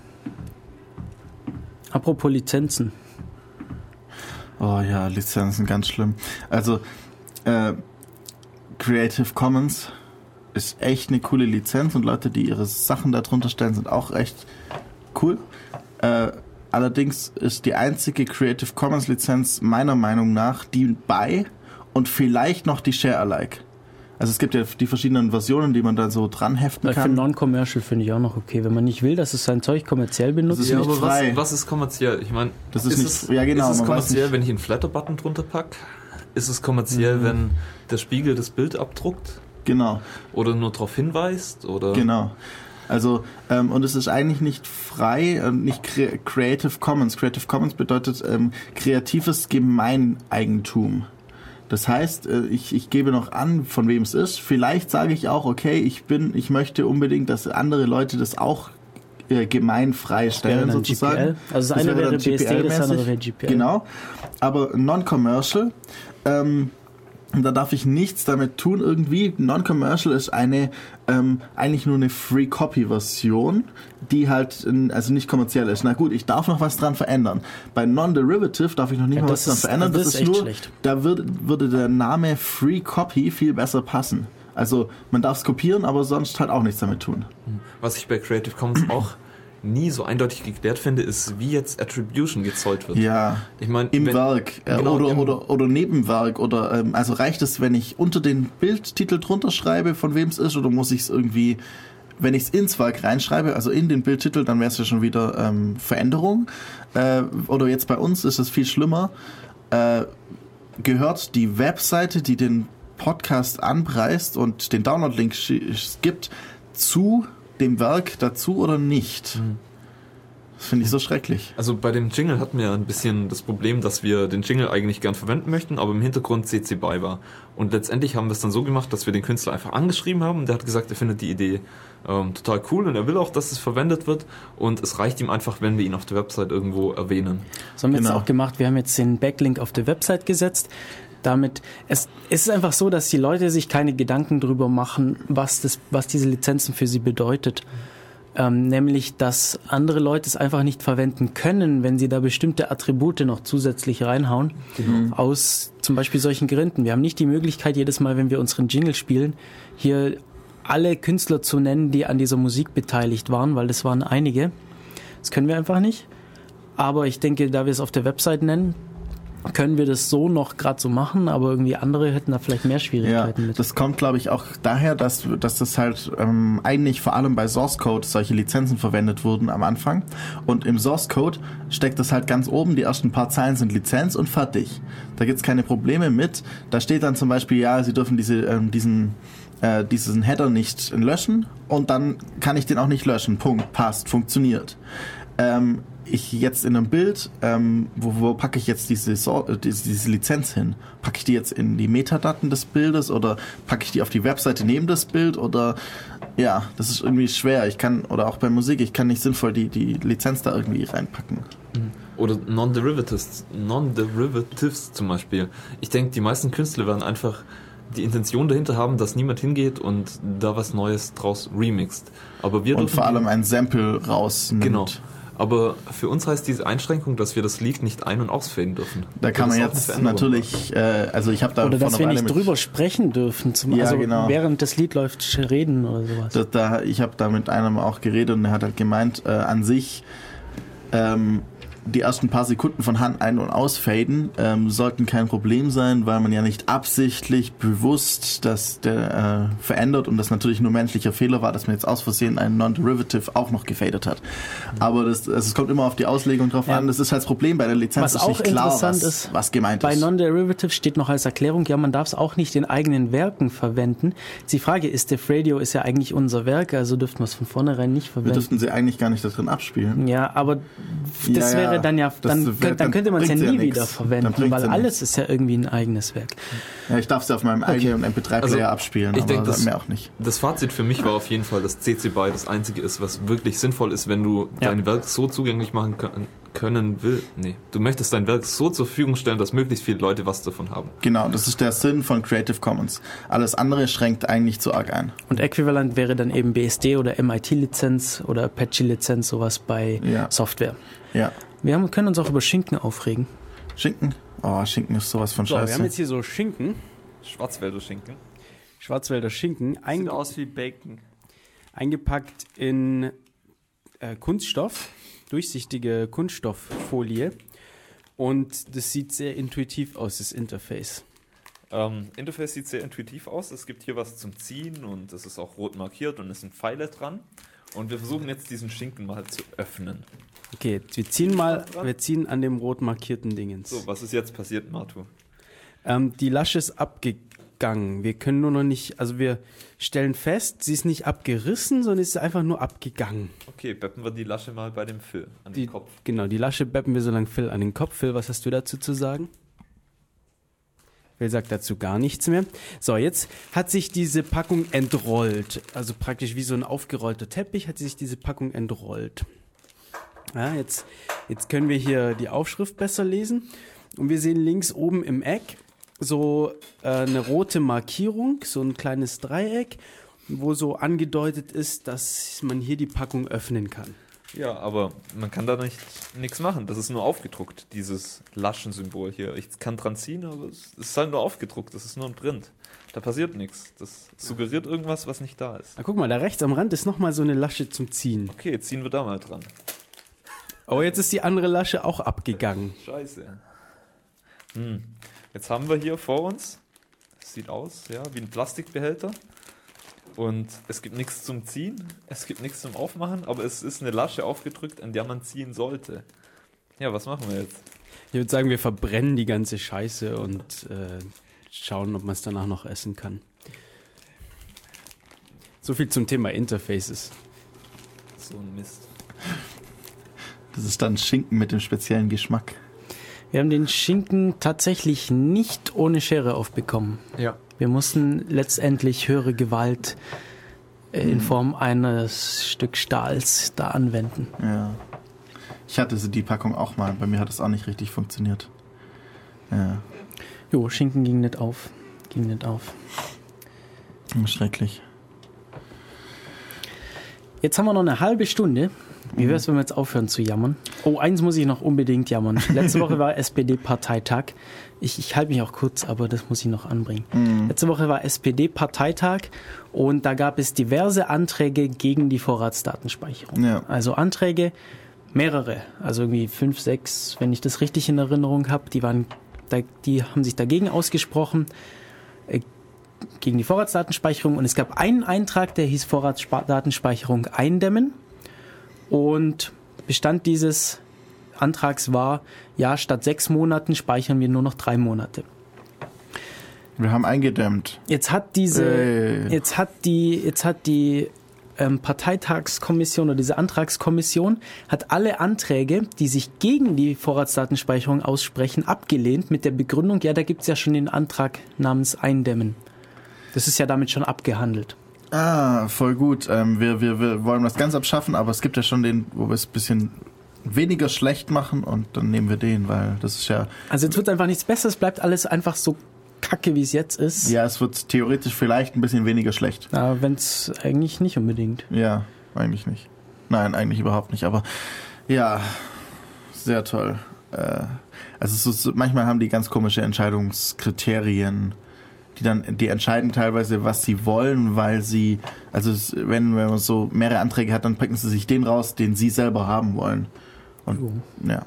Apropos Lizenzen. Oh ja, Lizenzen, ganz schlimm. Also, Creative Commons ist echt eine coole Lizenz und Leute, die ihre Sachen da drunter stellen, sind auch echt cool. Allerdings ist die einzige Creative Commons Lizenz meiner Meinung nach die BY und vielleicht noch die Share-alike. Also es gibt ja die verschiedenen Versionen, die man da so dran heften kann. Für Non-Commercial finde ich auch noch okay. Wenn man nicht will, dass es sein Zeug kommerziell benutzt. Das ist nicht frei. Was ist kommerziell? Ich meine, das ist nicht, ja genau. Ist es kommerziell, wenn ich einen Flatter-Button drunter packe? Ist es kommerziell, wenn der Spiegel das Bild abdruckt? Genau. Oder nur darauf hinweist? Oder? Genau. Also, und es ist eigentlich nicht frei, nicht Creative Commons. Creative Commons bedeutet kreatives Gemeineigentum. Das heißt, ich gebe noch an, von wem es ist. Vielleicht sage ich auch, okay, ich möchte unbedingt, dass andere Leute das auch gemeinfrei stellen, sozusagen. GPL. Also das eine wäre BSD, das andere wäre GPL. Genau. Aber non-commercial, da darf ich nichts damit tun irgendwie. Non-commercial ist eine eigentlich nur eine Free-Copy-Version, die halt also nicht kommerziell ist. Na gut, ich darf noch was dran verändern. Bei Non-Derivative darf ich noch nicht mal was dran verändern. Das ist nur, schlecht. Da würde der Name Free-Copy viel besser passen. Also man darf es kopieren, aber sonst halt auch nichts damit tun. Was ich bei Creative Commons auch nie so eindeutig geklärt finde, ist, wie jetzt Attribution gezollt wird. Ja, ich meine, im Werk oder Nebenwerk oder also reicht es, wenn ich unter den Bildtitel drunter schreibe, von wem es ist, oder muss ich es irgendwie, wenn ich es ins Werk reinschreibe, also in den Bildtitel, dann wäre es ja schon wieder Veränderung. Oder jetzt bei uns ist es viel schlimmer. Gehört die Webseite, die den Podcast anpreist und den Download-Link gibt, zu dem Werk dazu oder nicht? Das finde ich so schrecklich. Also bei dem Jingle hatten wir ein bisschen das Problem, dass wir den Jingle eigentlich gern verwenden möchten, aber im Hintergrund CC BY war. Und letztendlich haben wir es dann so gemacht, dass wir den Künstler einfach angeschrieben haben und der hat gesagt, er findet die Idee total cool und er will auch, dass es verwendet wird und es reicht ihm einfach, wenn wir ihn auf der Website irgendwo erwähnen. Das haben wir jetzt auch gemacht. Wir haben jetzt den Backlink auf der Website gesetzt. Damit, es ist einfach so, dass die Leute sich keine Gedanken drüber machen, was diese Lizenzen für sie bedeutet. Nämlich, dass andere Leute es einfach nicht verwenden können, wenn sie da bestimmte Attribute noch zusätzlich reinhauen, aus zum Beispiel solchen Gründen. Wir haben nicht die Möglichkeit, jedes Mal, wenn wir unseren Jingle spielen, hier alle Künstler zu nennen, die an dieser Musik beteiligt waren, weil das waren einige. Das können wir einfach nicht. Aber ich denke, da wir es auf der Website nennen, können wir das so noch gerade so machen, aber irgendwie andere hätten da vielleicht mehr Schwierigkeiten mit. Das kommt, glaube ich, auch daher, dass das halt eigentlich vor allem bei Source Code solche Lizenzen verwendet wurden am Anfang. Und im Source Code steckt das halt ganz oben, die ersten paar Zeilen sind Lizenz und fertig. Da gibt's keine Probleme mit. Da steht dann zum Beispiel, ja, Sie dürfen diesen Header nicht löschen und dann kann ich den auch nicht löschen. Punkt, passt, funktioniert. Ich jetzt in einem Bild, wo packe ich jetzt diese Lizenz hin? Packe ich die jetzt in die Metadaten des Bildes oder packe ich die auf die Webseite neben das Bild? Oder ja, das ist irgendwie schwer. Oder auch bei Musik, ich kann nicht sinnvoll die Lizenz da irgendwie reinpacken. Oder Non-Derivatives zum Beispiel. Ich denke, die meisten Künstler werden einfach die Intention dahinter haben, dass niemand hingeht und da was Neues draus remixt. Aber wir und vor allem ein Sample rausnimmt. Genau. Aber für uns heißt diese Einschränkung, dass wir das Lied nicht ein- und ausfaden dürfen. Da kann man jetzt natürlich, also ich habe da oder dass wir nicht drüber sprechen dürfen, genau. während das Lied läuft reden oder sowas. Ich habe da mit einem auch geredet und er hat halt gemeint, an sich die ersten paar Sekunden von Hand ein- und ausfaden sollten kein Problem sein, weil man ja nicht absichtlich bewusst das verändert und das natürlich nur menschlicher Fehler war, dass man jetzt aus Versehen einen Non-Derivative auch noch gefadet hat. Aber es kommt immer auf die Auslegung drauf an. Das ist halt das Problem bei der Lizenz. Was auch nicht klar, interessant ist, was gemeint bei ist. Bei Non-Derivative steht noch als Erklärung, ja, man darf es auch nicht in eigenen Werken verwenden. Die Frage ist, Def Radio ist ja eigentlich unser Werk, also dürften wir es von vornherein nicht verwenden. Wir dürften sie eigentlich gar nicht da drin abspielen. Ja, aber das wäre dann ja, dann könnte man es ja nie wieder verwenden, weil alles ist ja irgendwie ein eigenes Werk. Ja, ich darf es auf meinem eigenen MP3-Player abspielen, ich denke, mehr auch nicht. Das Fazit für mich war auf jeden Fall, dass CC BY das einzige ist, was wirklich sinnvoll ist, wenn du dein Werk so zugänglich machen du möchtest dein Werk so zur Verfügung stellen, dass möglichst viele Leute was davon haben. Genau, das ist der Sinn von Creative Commons. Alles andere schränkt eigentlich zu arg ein. Und äquivalent wäre dann eben BSD oder MIT-Lizenz oder Apache-Lizenz, sowas bei Software. Ja. Wir können uns auch über Schinken aufregen. Schinken? Oh, Schinken ist sowas von scheiße. Wir haben jetzt hier so Schinken. Schwarzwälder Schinken. Sieht aus wie Bacon. Eingepackt in Kunststoff, durchsichtige Kunststofffolie. Und das sieht sehr intuitiv aus, das Interface. Interface sieht sehr intuitiv aus. Es gibt hier was zum Ziehen und es ist auch rot markiert und es sind Pfeile dran. Und wir versuchen jetzt diesen Schinken mal zu öffnen. Okay, wir ziehen an dem rot markierten Dingens. So, was ist jetzt passiert, Martu? Die Lasche ist abgegangen. Wir können nur noch nicht, also wir stellen fest, sie ist nicht abgerissen, sondern es ist einfach nur abgegangen. Okay, beppen wir die Lasche mal bei dem Phil an den Kopf. Genau, die Lasche beppen wir so lange Phil an den Kopf. Phil, was hast du dazu zu sagen? Phil sagt dazu gar nichts mehr. So, jetzt hat sich diese Packung entrollt. Also praktisch wie so ein aufgerollter Teppich hat sich diese Packung entrollt. Ja, jetzt können wir hier die Aufschrift besser lesen. Und wir sehen links oben im Eck so eine rote Markierung, so ein kleines Dreieck, wo so angedeutet ist, dass man hier die Packung öffnen kann. Ja, aber man kann da nichts machen. Das ist nur aufgedruckt, dieses Laschensymbol hier. Ich kann dran ziehen, aber es ist halt nur aufgedruckt. Das ist nur ein Print. Da passiert nichts. Das suggeriert irgendwas, was nicht da ist. Na, guck mal, da rechts am Rand ist nochmal so eine Lasche zum Ziehen. Okay, ziehen wir da mal dran. Oh, jetzt ist die andere Lasche auch abgegangen. Scheiße. Jetzt haben wir hier vor uns, das sieht aus, ja, wie ein Plastikbehälter. Und es gibt nichts zum Ziehen, es gibt nichts zum Aufmachen, aber es ist eine Lasche aufgedrückt, an der man ziehen sollte. Ja, was machen wir jetzt? Ich würde sagen, wir verbrennen die ganze Scheiße und schauen, ob man es danach noch essen kann. So viel zum Thema Interfaces. So ein Mist. Das ist dann Schinken mit dem speziellen Geschmack. Wir haben den Schinken tatsächlich nicht ohne Schere aufbekommen. Ja. Wir mussten letztendlich höhere Gewalt in Form eines Stück Stahls da anwenden. Ja. Ich hatte die Packung auch mal. Bei mir hat es auch nicht richtig funktioniert. Ja. Jo, Schinken ging nicht auf. Schrecklich. Jetzt haben wir noch eine halbe Stunde. Wie wäre es, wenn wir jetzt aufhören zu jammern? Oh, eins muss ich noch unbedingt jammern. Letzte Woche war SPD-Parteitag. Ich halte mich auch kurz, aber das muss ich noch anbringen. Letzte Woche war SPD-Parteitag und da gab es diverse Anträge gegen die Vorratsdatenspeicherung. Ja. Also Anträge, mehrere, also irgendwie 5, 6, wenn ich das richtig in Erinnerung habe, die haben sich dagegen ausgesprochen, gegen die Vorratsdatenspeicherung. Und es gab einen Eintrag, der hieß Vorratsdatenspeicherung eindämmen. Und Bestand dieses Antrags war, ja, statt 6 Monaten speichern wir nur noch 3 Monate. Wir haben eingedämmt. Jetzt hat die Parteitagskommission oder diese Antragskommission hat alle Anträge, die sich gegen die Vorratsdatenspeicherung aussprechen, abgelehnt mit der Begründung, ja, da gibt es ja schon den Antrag namens Eindämmen. Das ist ja damit schon abgehandelt. Ah, voll gut. Wir wollen das ganz abschaffen, aber es gibt ja schon den, wo wir es ein bisschen weniger schlecht machen und dann nehmen wir den, weil das ist ja... Also jetzt wird einfach nichts besser, es bleibt alles einfach so kacke, wie es jetzt ist. Ja, es wird theoretisch vielleicht ein bisschen weniger schlecht. Aber wenn es eigentlich nicht unbedingt. Ja, eigentlich nicht. Nein, eigentlich überhaupt nicht, aber Ja, sehr toll. Also manchmal haben die ganz komische Entscheidungskriterien, die entscheiden teilweise, was sie wollen, weil sie, also wenn man so mehrere Anträge hat, dann picken sie sich den raus, den sie selber haben wollen. Und ja.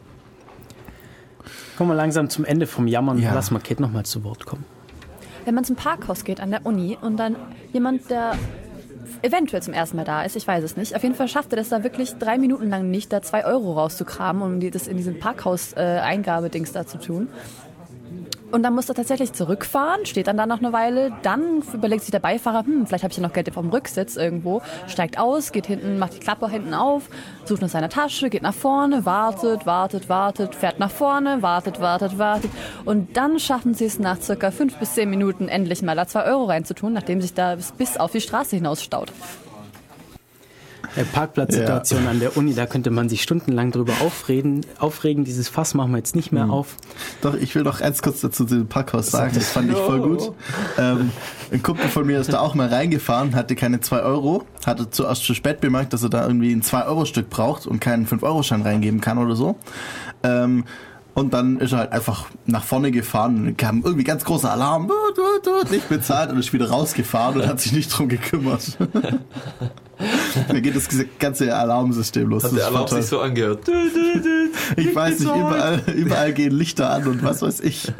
Kommen wir langsam zum Ende vom Jammern. Ja. Lass mal Kate nochmal zu Wort kommen. Wenn man zum Parkhaus geht an der Uni und dann jemand, der eventuell zum ersten Mal da ist, ich weiß es nicht. Auf jeden Fall schafft er das da wirklich 3 Minuten lang nicht, da 2 Euro rauszukramen, um das in diesem Parkhaus-Eingabedings da zu tun. Und dann muss er tatsächlich zurückfahren, steht dann da noch eine Weile, dann überlegt sich der Beifahrer, vielleicht habe ich ja noch Geld vom Rücksitz irgendwo, steigt aus, geht hinten, macht die Klappe hinten auf, sucht nach seiner Tasche, geht nach vorne, wartet, fährt nach vorne, wartet. Und dann schaffen sie es nach circa 5 bis 10 Minuten endlich mal da 2 Euro reinzutun, nachdem sich da bis auf die Straße hinaus staut. Parkplatzsituation an der Uni, da könnte man sich stundenlang drüber aufregen. Dieses Fass machen wir jetzt nicht mehr auf. Doch, ich will noch ganz kurz dazu zu dem Parkhaus sagen, das fand ich voll gut. Ein Kumpel von mir ist da auch mal reingefahren, hatte keine 2 Euro, hatte zuerst zu spät bemerkt, dass er da irgendwie ein 2-Euro-Stück braucht und keinen 5-Euro-Schein reingeben kann oder so. Und dann ist er halt einfach nach vorne gefahren und kam irgendwie ganz großer Alarm, nicht bezahlt, und ist wieder rausgefahren und hat sich nicht drum gekümmert. Da geht das ganze Alarmsystem los. Hat der Alarm sich so angehört? Ich weiß nicht, überall gehen Lichter an und was weiß ich.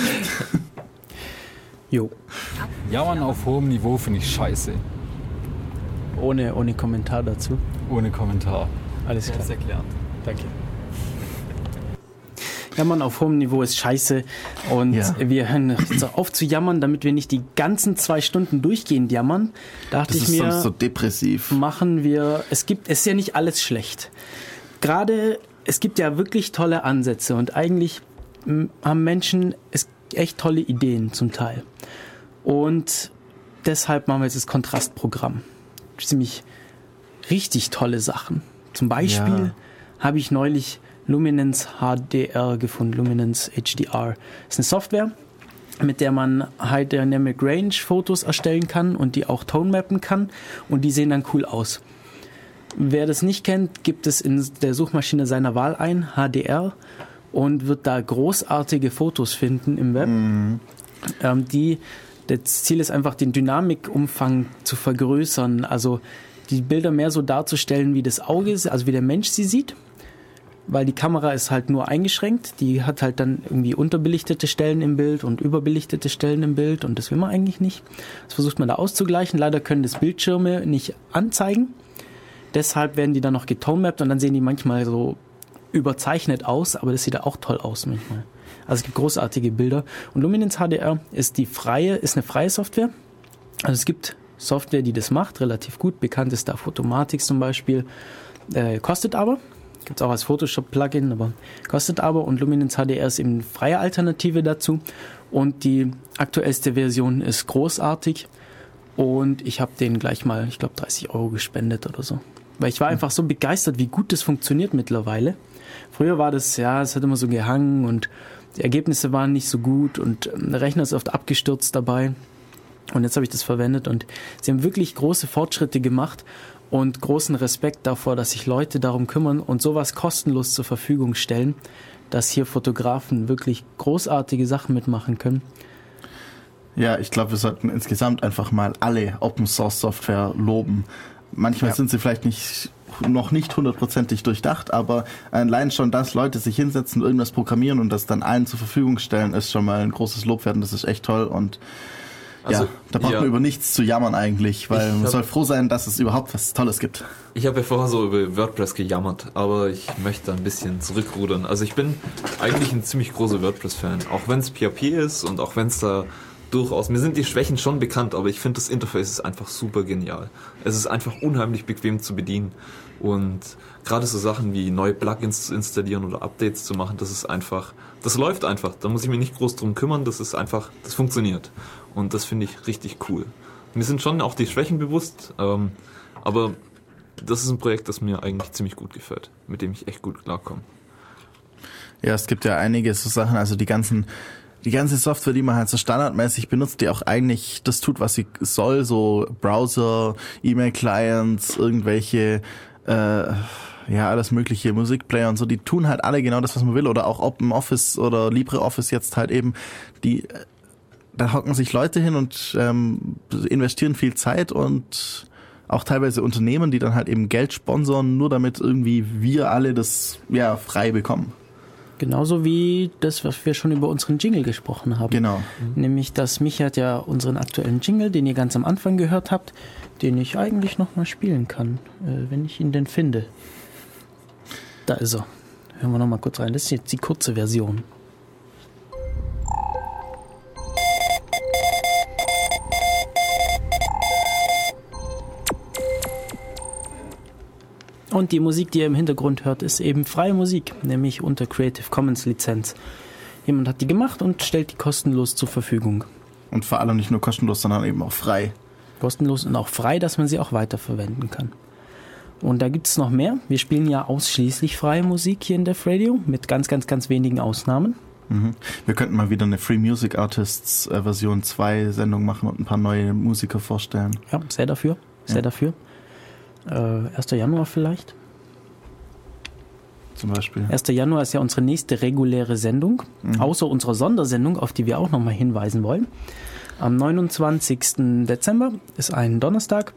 Jo. Jammern auf hohem Niveau finde ich scheiße. Ohne Kommentar dazu? Ohne Kommentar. Alles klar. Erklärt. Danke. Jammern auf hohem Niveau ist scheiße und wir hören jetzt auf zu jammern, damit wir nicht die ganzen 2 Stunden durchgehend jammern. Dachte ich mir, sonst so depressiv. Machen wir, es ist ja nicht alles schlecht. Gerade, es gibt ja wirklich tolle Ansätze und eigentlich haben Menschen echt tolle Ideen zum Teil. Und deshalb machen wir jetzt das Kontrastprogramm. Ziemlich richtig tolle Sachen. Zum Beispiel habe ich neulich Luminance HDR gefunden, Luminance HDR. Das ist eine Software, mit der man High Dynamic Range Fotos erstellen kann und die auch tone mappen kann und die sehen dann cool aus. Wer das nicht kennt, gibt es in der Suchmaschine seiner Wahl ein, HDR, und wird da großartige Fotos finden im Web. Das Ziel ist einfach, den Dynamikumfang zu vergrößern, also die Bilder mehr so darzustellen, wie das Auge ist, also wie der Mensch sie sieht. Weil die Kamera ist halt nur eingeschränkt, die hat halt dann irgendwie unterbelichtete Stellen im Bild und überbelichtete Stellen im Bild und das will man eigentlich nicht. Das versucht man da auszugleichen. Leider können das Bildschirme nicht anzeigen. Deshalb werden die dann noch getonemapped und dann sehen die manchmal so überzeichnet aus, aber das sieht da auch toll aus manchmal. Also es gibt großartige Bilder. Und Luminance HDR ist eine freie Software. Also es gibt Software, die das macht, relativ gut. Bekannt ist da Photomatix zum Beispiel. Kostet aber. Gibt es auch als Photoshop-Plugin, aber kostet aber. Und Luminance HDR ist eben eine freie Alternative dazu. Und die aktuellste Version ist großartig. Und ich habe denen gleich mal, ich glaube, 30 Euro gespendet oder so. Weil ich war einfach so begeistert, wie gut das funktioniert mittlerweile. Früher war das, es hat immer so gehangen und die Ergebnisse waren nicht so gut und der Rechner ist oft abgestürzt dabei. Und jetzt habe ich das verwendet und sie haben wirklich große Fortschritte gemacht. Und großen Respekt davor, dass sich Leute darum kümmern und sowas kostenlos zur Verfügung stellen, dass hier Fotografen wirklich großartige Sachen mitmachen können. Ja, ich glaube, wir sollten insgesamt einfach mal alle Open-Source-Software loben. Manchmal sind sie vielleicht noch nicht 100%ig durchdacht, aber allein schon, dass Leute sich hinsetzen, irgendwas programmieren und das dann allen zur Verfügung stellen, ist schon mal ein großes Lob wert und das ist echt toll und da braucht man über nichts zu jammern eigentlich, weil man soll froh sein, dass es überhaupt was Tolles gibt. Ich habe ja vorher so über WordPress gejammert, aber ich möchte ein bisschen zurückrudern. Also ich bin eigentlich ein ziemlich großer WordPress-Fan, auch wenn es PHP ist und auch wenn es da durchaus, mir sind die Schwächen schon bekannt, aber ich finde das Interface ist einfach super genial. Es ist einfach unheimlich bequem zu bedienen und gerade so Sachen wie neue Plugins zu installieren oder Updates zu machen, das läuft einfach. Da muss ich mich nicht groß drum kümmern, das funktioniert. Und das finde ich richtig cool. Mir sind schon auch die Schwächen bewusst, aber das ist ein Projekt, das mir eigentlich ziemlich gut gefällt, mit dem ich echt gut klarkomme. Ja, es gibt ja einige so Sachen, also die ganze Software, die man halt so standardmäßig benutzt, die auch eigentlich das tut, was sie soll, so Browser, E-Mail-Clients, irgendwelche ja, alles mögliche, Musikplayer und so, die tun halt alle genau das, was man will. Oder auch OpenOffice oder LibreOffice jetzt halt eben, da hocken sich Leute hin und investieren viel Zeit und auch teilweise Unternehmen, die dann halt eben Geld sponsoren, nur damit irgendwie wir alle das frei bekommen. Genauso wie das, was wir schon über unseren Jingle gesprochen haben. Genau. Nämlich, dass Michi hat ja unseren aktuellen Jingle, den ihr ganz am Anfang gehört habt, den ich eigentlich nochmal spielen kann, wenn ich ihn denn finde. Da ist er. Hören wir nochmal kurz rein. Das ist jetzt die kurze Version. Und die Musik, die ihr im Hintergrund hört, ist eben freie Musik, nämlich unter Creative Commons Lizenz. Jemand hat die gemacht und stellt die kostenlos zur Verfügung. Und vor allem nicht nur kostenlos, sondern eben auch frei. Kostenlos und auch frei, dass man sie auch weiterverwenden kann. Und da gibt es noch mehr. Wir spielen ja ausschließlich freie Musik hier in Def Radio, mit ganz, ganz, ganz wenigen Ausnahmen. Mhm. Wir könnten mal wieder eine Free Music Artists Version 2 Sendung machen und ein paar neue Musiker vorstellen. Ja, sehr dafür. Sehr dafür. 1. Januar vielleicht. Zum Beispiel. 1. Januar ist ja unsere nächste reguläre Sendung, außer unserer Sondersendung, auf die wir auch nochmal hinweisen wollen. Am 29. Dezember ist ein Donnerstag,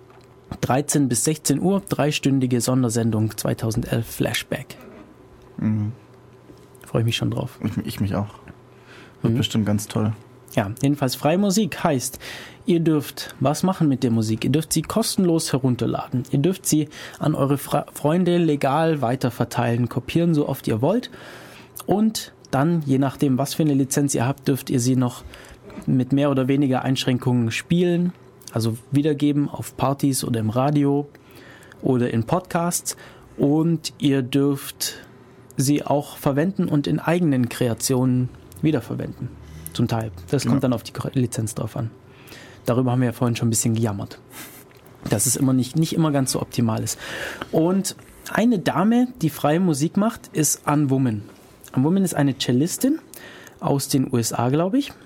13 bis 16 Uhr, 3-stündige Sondersendung 2011 Flashback. Mhm. Freue ich mich schon drauf. Ich mich auch. Wird bestimmt ganz toll. Ja, jedenfalls freie Musik heißt, ihr dürft was machen mit der Musik. Ihr dürft sie kostenlos herunterladen. Ihr dürft sie an eure Freunde legal weiterverteilen, kopieren, so oft ihr wollt. Und dann, je nachdem, was für eine Lizenz ihr habt, dürft ihr sie noch mit mehr oder weniger Einschränkungen spielen. Also wiedergeben auf Partys oder im Radio oder in Podcasts. Und ihr dürft sie auch verwenden und in eigenen Kreationen wiederverwenden. Zum Teil. Das kommt dann auf die Lizenz drauf an. Darüber haben wir ja vorhin schon ein bisschen gejammert. Dass es immer nicht immer ganz so optimal ist. Und eine Dame, die freie Musik macht, ist Ann Woman. Ann Woman ist eine Cellistin aus den USA, glaube ich.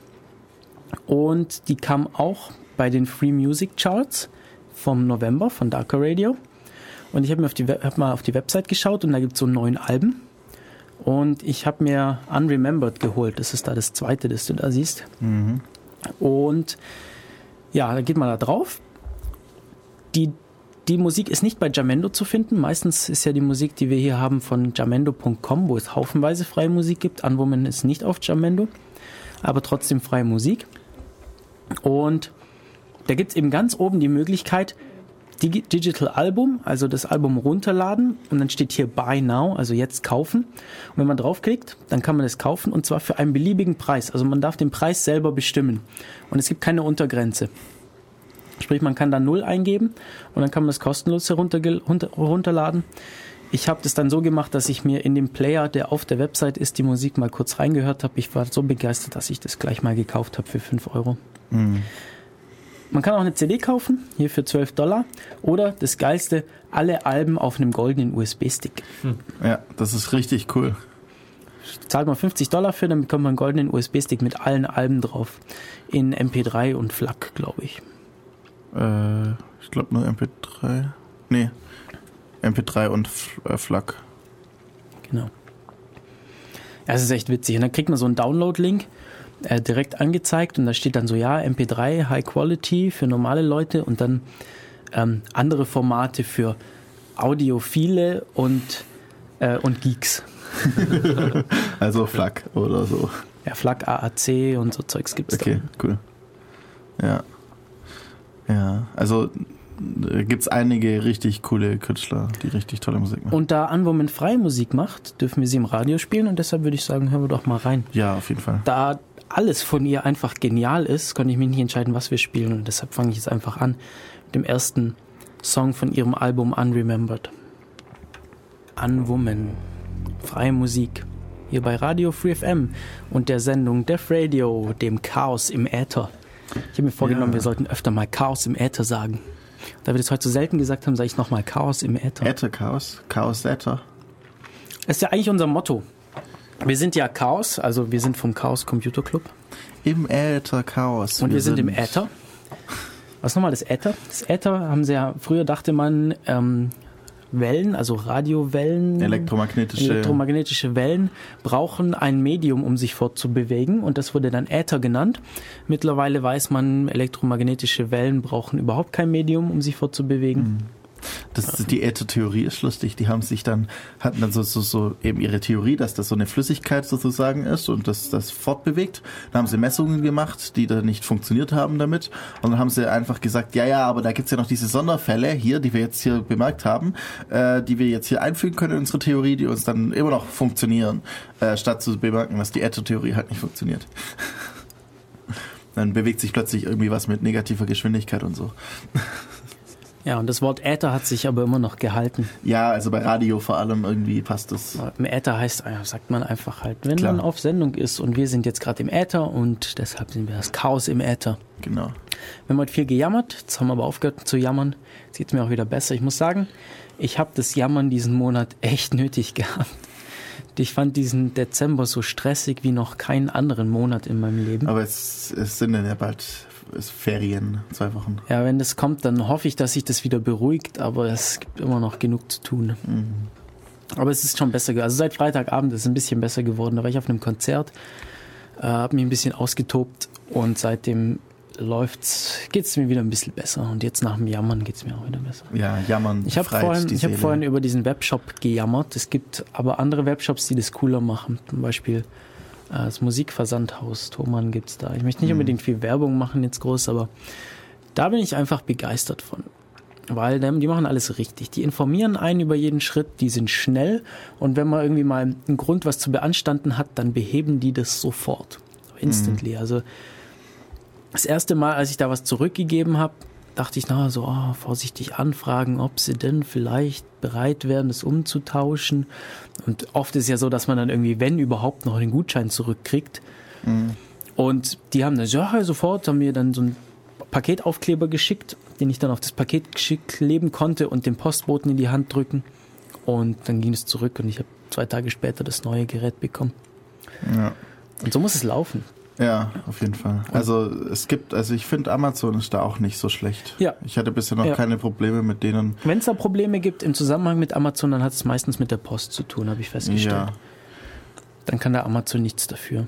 Und die kam auch bei den Free Music Charts vom November von Darker Radio. Und ich habe mal auf die Website geschaut und da gibt es so 9 Alben. Und ich habe mir Unremembered geholt. Das ist da das zweite, das du da siehst. Mhm. Und ja, da geht man da drauf. Die Musik ist nicht bei Jamendo zu finden. Meistens ist ja die Musik, die wir hier haben, von jamendo.com, wo es haufenweise freie Musik gibt. Ann Woman ist nicht auf Jamendo, aber trotzdem freie Musik. Und da gibt es eben ganz oben die Möglichkeit, Digital Album, also das Album runterladen und dann steht hier Buy Now, also jetzt kaufen. Und wenn man draufklickt, dann kann man es kaufen und zwar für einen beliebigen Preis. Also man darf den Preis selber bestimmen und es gibt keine Untergrenze. Sprich, man kann da 0 eingeben und dann kann man es kostenlos herunterladen. Ich habe das dann so gemacht, dass ich mir in dem Player, der auf der Website ist, die Musik mal kurz reingehört habe. Ich war so begeistert, dass ich das gleich mal gekauft habe für 5 Euro. Mhm. Man kann auch eine CD kaufen, hier für $12. Oder das Geilste, alle Alben auf einem goldenen USB-Stick. Ja, das ist richtig cool. Zahlt man $50 für, dann bekommt man einen goldenen USB-Stick mit allen Alben drauf. In MP3 und FLAC, glaube ich. Ich glaube nur MP3. Nee, MP3 und FLAC. Genau. Ja, das ist echt witzig. Und dann kriegt man so einen Download-Link direkt angezeigt und da steht dann so, ja, MP3, High Quality für normale Leute und dann andere Formate für Audiophile und Geeks. Also FLAC oder so. Ja, FLAC, AAC und so Zeugs gibt's da. Okay, cool. Ja. Ja, also gibt's einige richtig coole Künstler, die richtig tolle Musik machen. Und da Ann Woman freie Musik macht, dürfen wir sie im Radio spielen und deshalb würde ich sagen, hören wir doch mal rein. Ja, auf jeden Fall. Da alles von ihr einfach genial ist, konnte ich mich nicht entscheiden, was wir spielen und deshalb fange ich jetzt einfach an mit dem ersten Song von ihrem Album Unremembered. Ann Woman, freie Musik, hier bei Radio Free FM und der Sendung Def Radio, dem Chaos im Äther. Ich habe mir vorgenommen, wir sollten öfter mal Chaos im Äther sagen. Da wir das heute so selten gesagt haben, sage ich nochmal Chaos im Äther. Äther-Chaos? Chaos-Äther? Das ist ja eigentlich unser Motto. Wir sind ja Chaos, also wir sind vom Chaos Computer Club. Im Äther Chaos. Und wir sind im Äther. Was nochmal das Äther? Das Äther haben sie ja, früher dachte man, Wellen, also Radiowellen, elektromagnetische Wellen brauchen ein Medium, um sich fortzubewegen, und das wurde dann Äther genannt. Mittlerweile weiß man, elektromagnetische Wellen brauchen überhaupt kein Medium, um sich fortzubewegen. Die Äther-Theorie ist lustig. Die hatten dann so eben ihre Theorie, dass das so eine Flüssigkeit sozusagen ist und das fortbewegt. Dann haben sie Messungen gemacht, die da nicht funktioniert haben damit. Und dann haben sie einfach gesagt, ja, aber da gibt's ja noch diese Sonderfälle hier, die wir jetzt hier bemerkt haben, die wir jetzt hier einfügen können in unsere Theorie, die uns dann immer noch funktionieren, statt zu bemerken, dass die Äther-Theorie halt nicht funktioniert. Dann bewegt sich plötzlich irgendwie was mit negativer Geschwindigkeit und so. Ja, und das Wort Äther hat sich aber immer noch gehalten. Ja, also bei Radio vor allem irgendwie passt das. Im Äther heißt, sagt man einfach halt, wenn man auf Sendung ist, und wir sind jetzt gerade im Äther und deshalb sind wir das Chaos im Äther. Genau. Wir haben heute viel gejammert, jetzt haben wir aber aufgehört zu jammern. Jetzt geht es mir auch wieder besser. Ich muss sagen, ich habe das Jammern diesen Monat echt nötig gehabt. Ich fand diesen Dezember so stressig wie noch keinen anderen Monat in meinem Leben. Aber es sind dann ja bald Ferien, 2 Wochen. Ja, wenn das kommt, dann hoffe ich, dass sich das wieder beruhigt, aber es gibt immer noch genug zu tun. Aber es ist schon besser geworden. Also seit Freitagabend ist es ein bisschen besser geworden. Da war ich auf einem Konzert, habe mich ein bisschen ausgetobt und seitdem geht es mir wieder ein bisschen besser. Und jetzt nach dem Jammern geht es mir auch wieder besser. Ja, Jammern. Ich habe vorhin über diesen Webshop gejammert. Es gibt aber andere Webshops, die das cooler machen. Zum Beispiel das Musikversandhaus Thomann gibt's da. Ich möchte nicht unbedingt viel Werbung machen jetzt groß, aber da bin ich einfach begeistert von. Weil die machen alles richtig. Die informieren einen über jeden Schritt, die sind schnell, und wenn man irgendwie mal einen Grund, was zu beanstanden hat, dann beheben die das sofort. Instantly. Also das erste Mal, als ich da was zurückgegeben habe, dachte ich, vorsichtig anfragen, ob sie denn vielleicht bereit wären, das umzutauschen. Und oft ist ja so, dass man dann irgendwie, wenn überhaupt, noch den Gutschein zurückkriegt. Und die haben dann sofort, haben mir dann so einen Paketaufkleber geschickt, den ich dann auf das Paket kleben konnte und dem Postboten in die Hand drücken. Und dann ging es zurück und ich habe 2 Tage später das neue Gerät bekommen. Ja. Und so muss es laufen. Ja, auf jeden Fall. Also ich finde, Amazon ist da auch nicht so schlecht. Ja. Ich hatte bisher noch keine Probleme mit denen. Wenn es da Probleme gibt im Zusammenhang mit Amazon, dann hat es meistens mit der Post zu tun, habe ich festgestellt. Ja. Dann kann der Amazon nichts dafür.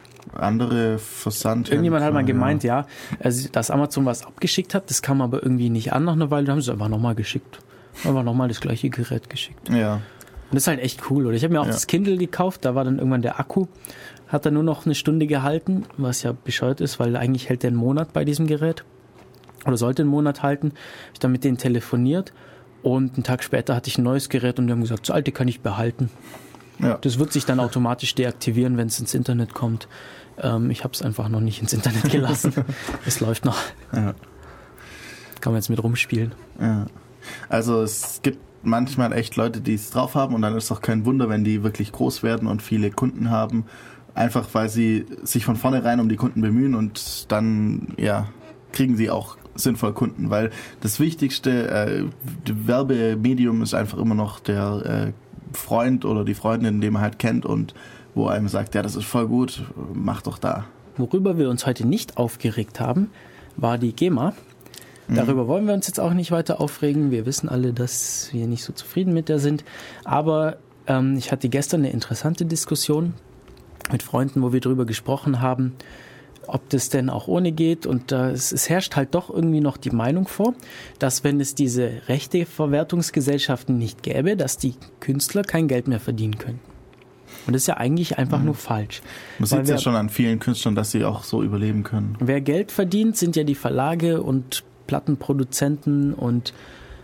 Andere Versand. Irgendjemand hat mal gemeint, dass Amazon was abgeschickt hat, das kam aber irgendwie nicht an nach einer Weile, dann haben sie es einfach nochmal geschickt. Einfach nochmal das gleiche Gerät geschickt. Ja. Und das ist halt echt cool. Oder ich habe mir auch das Kindle gekauft, da war dann irgendwann der Akku, hat dann nur noch 1 Stunde gehalten, was ja bescheuert ist, weil eigentlich hält der einen Monat bei diesem Gerät. Oder sollte einen Monat halten. Habe ich dann mit denen telefoniert und einen Tag später hatte ich ein neues Gerät und die haben gesagt, das alte kann ich behalten. Ja. Das wird sich dann automatisch deaktivieren, wenn es ins Internet kommt. Ich habe es einfach noch nicht ins Internet gelassen. Es läuft noch. Ja. Kann man jetzt mit rumspielen. Ja. Also es gibt manchmal echt Leute, die es drauf haben, und dann ist es auch kein Wunder, wenn die wirklich groß werden und viele Kunden haben. Einfach weil sie sich von vornherein um die Kunden bemühen, und dann kriegen sie auch sinnvoll Kunden, weil das wichtigste Werbemedium ist einfach immer noch der Freund oder die Freundin, den man halt kennt und wo einem sagt, ja, das ist voll gut, mach doch da. Worüber wir uns heute nicht aufgeregt haben, war die GEMA. Darüber wollen wir uns jetzt auch nicht weiter aufregen. Wir wissen alle, dass wir nicht so zufrieden mit der sind. Aber ich hatte gestern eine interessante Diskussion mit Freunden, wo wir darüber gesprochen haben, ob das denn auch ohne geht. Und es herrscht halt doch irgendwie noch die Meinung vor, dass wenn es diese Rechteverwertungsgesellschaften nicht gäbe, dass die Künstler kein Geld mehr verdienen könnten. Und das ist ja eigentlich einfach nur falsch. Man sieht es ja schon an vielen Künstlern, dass sie auch so überleben können. Wer Geld verdient, sind ja die Verlage und Plattenproduzenten und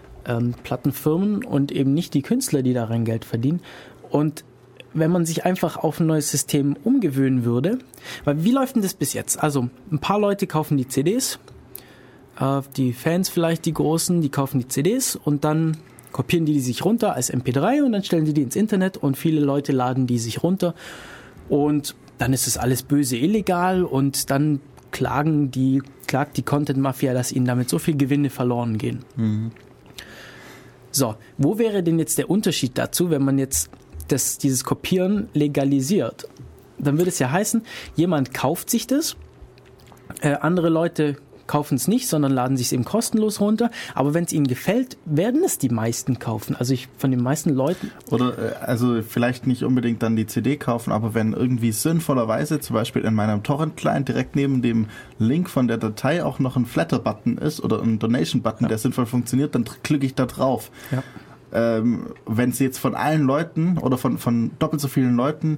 Plattenfirmen und eben nicht die Künstler, die daran Geld verdienen. Und wenn man sich einfach auf ein neues System umgewöhnen würde, weil wie läuft denn das bis jetzt? Also ein paar Leute kaufen die CDs, die Fans vielleicht, die Großen, die kaufen die CDs und dann kopieren die sich runter als MP3 und dann stellen die ins Internet und viele Leute laden die sich runter und dann ist das alles böse illegal und dann klagt die Content-Mafia, dass ihnen damit so viel Gewinne verloren gehen. So, wo wäre denn jetzt der Unterschied dazu, wenn man jetzt dieses Kopieren legalisiert? Dann würde es ja heißen, jemand kauft sich das, andere Leute kaufen es nicht, sondern laden sich es eben kostenlos runter. Aber wenn es ihnen gefällt, werden es die meisten kaufen. Also von den meisten Leuten. Oder also vielleicht nicht unbedingt dann die CD kaufen, aber wenn irgendwie sinnvollerweise zum Beispiel in meinem Torrent-Client direkt neben dem Link von der Datei auch noch ein Flatter-Button ist oder ein Donation-Button, der sinnvoll funktioniert, dann klicke ich da drauf. Ja. Wenn sie jetzt von allen Leuten oder von doppelt so vielen Leuten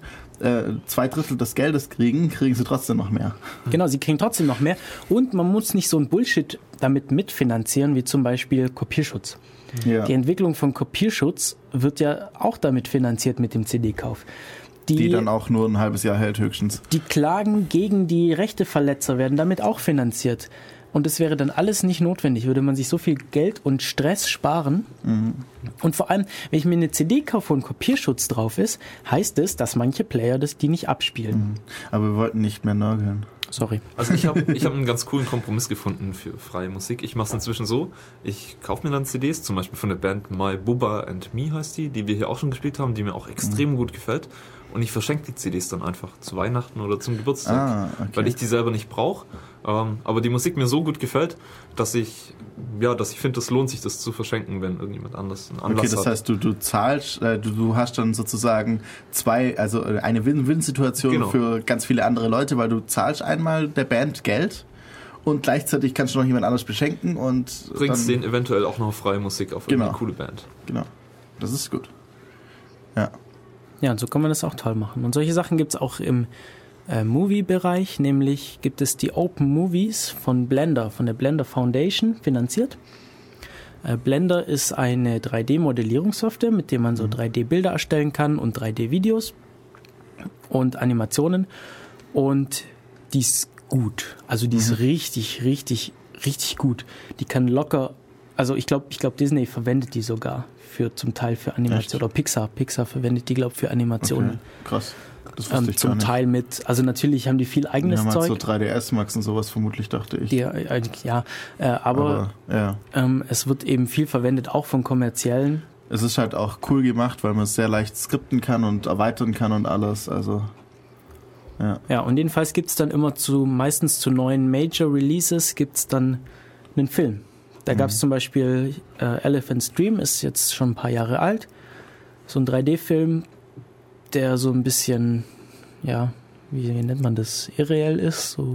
2/3 des Geldes kriegen sie trotzdem noch mehr. Genau, sie kriegen trotzdem noch mehr und man muss nicht so ein Bullshit damit mitfinanzieren, wie zum Beispiel Kopierschutz. Ja. Die Entwicklung von Kopierschutz wird ja auch damit finanziert mit dem CD-Kauf. Die dann auch nur ein halbes Jahr hält höchstens. Die Klagen gegen die Rechteverletzer werden damit auch finanziert. Und es wäre dann alles nicht notwendig, würde man sich so viel Geld und Stress sparen. Mhm. Und vor allem, wenn ich mir eine CD kaufe, wo ein Kopierschutz drauf ist, heißt es, dass manche Player die nicht abspielen. Mhm. Aber wir wollten nicht mehr nörgeln. Sorry. Also ich hab einen ganz coolen Kompromiss gefunden für freie Musik. Ich mache es inzwischen so, ich kaufe mir dann CDs, zum Beispiel von der Band My Bubba and Me heißt die wir hier auch schon gespielt haben, die mir auch extrem gut gefällt. Und ich verschenke die CDs dann einfach zu Weihnachten oder zum Geburtstag, weil ich die selber nicht brauche. Aber die Musik mir so gut gefällt, dass ich finde, das lohnt sich, das zu verschenken, wenn irgendjemand anders einen Anlass hat. Okay, das heißt, du zahlst, du hast dann sozusagen eine Win-Win-Situation genau. Für ganz viele andere Leute, weil du zahlst einmal der Band Geld und gleichzeitig kannst du noch jemand anderes beschenken und bringst denen eventuell auch noch freie Musik auf irgendeine coole Band. Genau, das ist gut. Ja. Ja, und so kann man das auch toll machen. Und solche Sachen gibt es auch im Movie-Bereich, nämlich gibt es die Open Movies von Blender, von der Blender Foundation finanziert. Blender ist eine 3D-Modellierungssoftware, mit der man so 3D-Bilder erstellen kann und 3D-Videos und Animationen. Und die ist gut. Also die ist richtig, richtig, richtig gut. Die kann locker, also ich glaube Disney verwendet die sogar zum Teil für Animation. Oder Pixar verwendet die, glaube ich, für Animationen. Okay. Krass. Das wusste ich zum Teil mit, also natürlich haben die viel eigenes Zeug. So 3ds Max und sowas vermutlich, dachte ich. Aber es wird eben viel verwendet, auch von kommerziellen. Es ist halt auch cool gemacht, weil man es sehr leicht skripten kann und erweitern kann und alles, also Ja, und jedenfalls gibt es dann immer meistens zu neuen Major Releases gibt es dann einen Film. Da gab es zum Beispiel Elephant's Dream, ist jetzt schon ein paar Jahre alt. So ein 3D-Film, der so ein bisschen, wie nennt man das, irreell ist? So,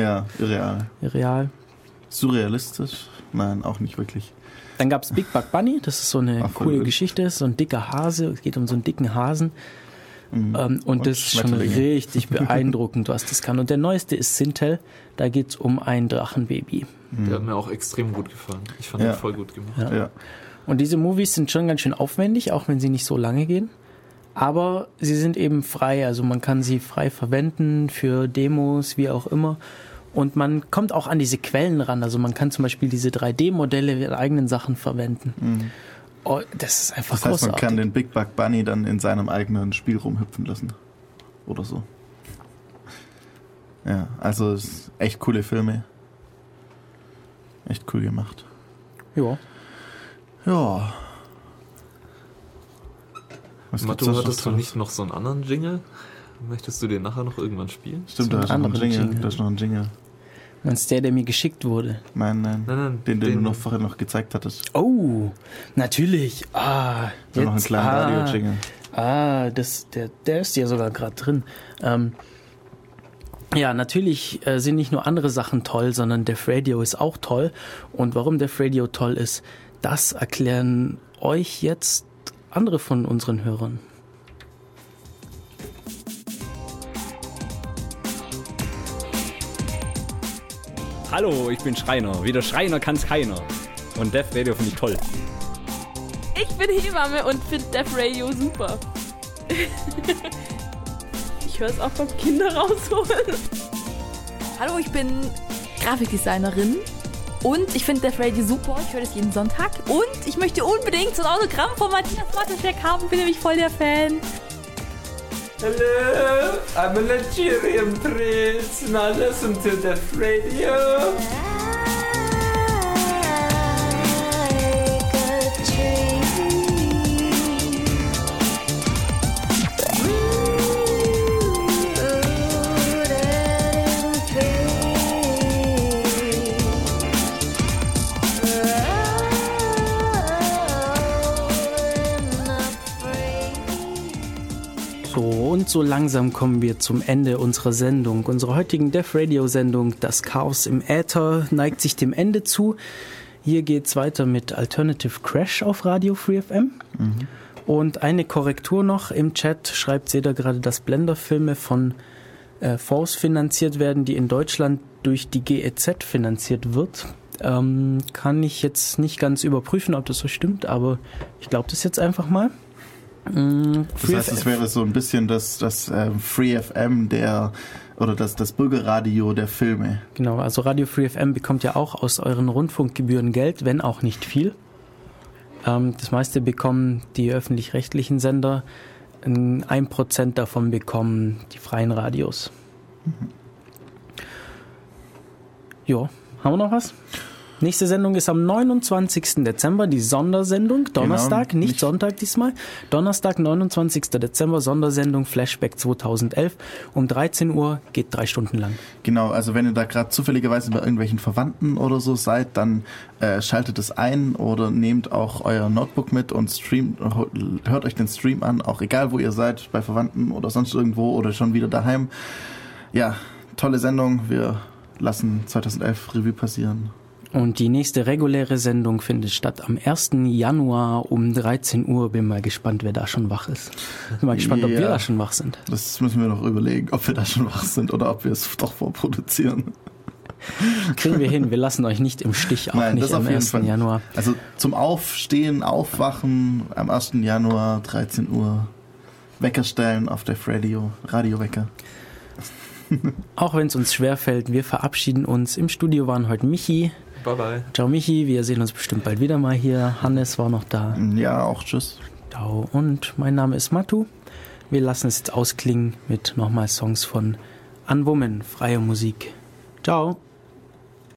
irreal. Surrealistisch? Nein, auch nicht wirklich. Dann gab es Big Buck Bunny, das ist so eine coole Geschichte, so ein dicker Hase, es geht um so einen dicken Hasen. Und das ist schon richtig beeindruckend, was das kann. Und der neueste ist Sintel, da geht es um ein Drachenbaby. Der hat mir auch extrem gut gefallen. Ich fand den voll gut gemacht. Ja. Und diese Movies sind schon ganz schön aufwendig, auch wenn sie nicht so lange gehen. Aber sie sind eben frei, also man kann sie frei verwenden für Demos, wie auch immer. Und man kommt auch an diese Quellen ran. Also man kann zum Beispiel diese 3D-Modelle in eigenen Sachen verwenden. Mhm. Oh, das ist einfach großartig. Das heißt, man kann den Big Buck Bunny dann in seinem eigenen Spiel rumhüpfen lassen. Oder so. Ja, also echt coole Filme. Echt cool gemacht. Ja. Mattu, hattest du nicht noch so einen anderen Jingle? Möchtest du den nachher noch irgendwann spielen? Stimmt, da ist noch ein Jingle. Meinst du der mir geschickt wurde? Nein. Den du vorhin noch gezeigt hattest. Oh, natürlich. Jetzt noch einen kleinen Radio-Jingle. Der ist ja sogar gerade drin. Ja, natürlich sind nicht nur andere Sachen toll, sondern Def Radio ist auch toll. Und warum Def Radio toll ist, das erklären euch jetzt andere von unseren Hörern. Hallo, ich bin Schreiner. Wie der Schreiner kann's keiner. Und Def Radio finde ich toll. Ich bin Hebamme und finde Def Radio super. Ich höre es auch beim Kinder rausholen. Hallo, ich bin Grafikdesignerin und ich finde Def Radio super. Ich höre das jeden Sonntag. Und ich möchte unbedingt so ein Autogramm von Matthias Mateschek haben. Bin nämlich voll der Fan. Hello, I'm a Nigerian prince. Now listen to Def Radio. so langsam kommen wir zum Ende unserer Sendung. Unsere heutigen Def Radio Sendung, das Chaos im Äther, neigt sich dem Ende zu. Hier geht's weiter mit Alternative Crash auf Radio Free FM. Und eine Korrektur noch im Chat schreibt Seda gerade, dass Blender-Filme von Fonds finanziert werden, die in Deutschland durch die GEZ finanziert wird. Kann ich jetzt nicht ganz überprüfen, ob das so stimmt, aber ich glaube das jetzt einfach mal. Das heißt, es wäre so ein bisschen das Free FM das Bürgerradio der Filme. Genau, also Radio Free FM bekommt ja auch aus euren Rundfunkgebühren Geld, wenn auch nicht viel. Das meiste bekommen die öffentlich-rechtlichen Sender, 1% davon bekommen die freien Radios. Ja, haben wir noch was? Nächste Sendung ist am 29. Dezember, die Sondersendung, Donnerstag, genau, nicht Sonntag diesmal. Donnerstag, 29. Dezember, Sondersendung Flashback 2011. Um 13 Uhr, geht 3 Stunden lang. Genau, also wenn ihr da gerade zufälligerweise bei irgendwelchen Verwandten oder so seid, dann schaltet es ein oder nehmt auch euer Notebook mit und hört euch den Stream an, auch egal wo ihr seid, bei Verwandten oder sonst irgendwo oder schon wieder daheim. Ja, tolle Sendung, wir lassen 2011 Revue passieren. Und die nächste reguläre Sendung findet statt am 1. Januar um 13 Uhr. Bin mal gespannt, wer da schon wach ist. Bin mal gespannt, ob wir da schon wach sind. Das müssen wir noch überlegen, ob wir da schon wach sind oder ob wir es doch vorproduzieren. Kriegen wir hin. Wir lassen euch nicht im Stich, auch nicht am 1. Januar. Also zum Aufstehen, Aufwachen am 1. Januar, 13 Uhr. Wecker stellen auf der Radiowecker. Auch wenn es uns schwerfällt, wir verabschieden uns. Im Studio waren heute Michi. Bye bye. Ciao Michi, wir sehen uns bestimmt bald wieder mal hier. Hannes war noch da. Ja, auch tschüss. Ciao. Und mein Name ist Matu. Wir lassen es jetzt ausklingen mit nochmal Songs von Unwoman, freie Musik. Ciao.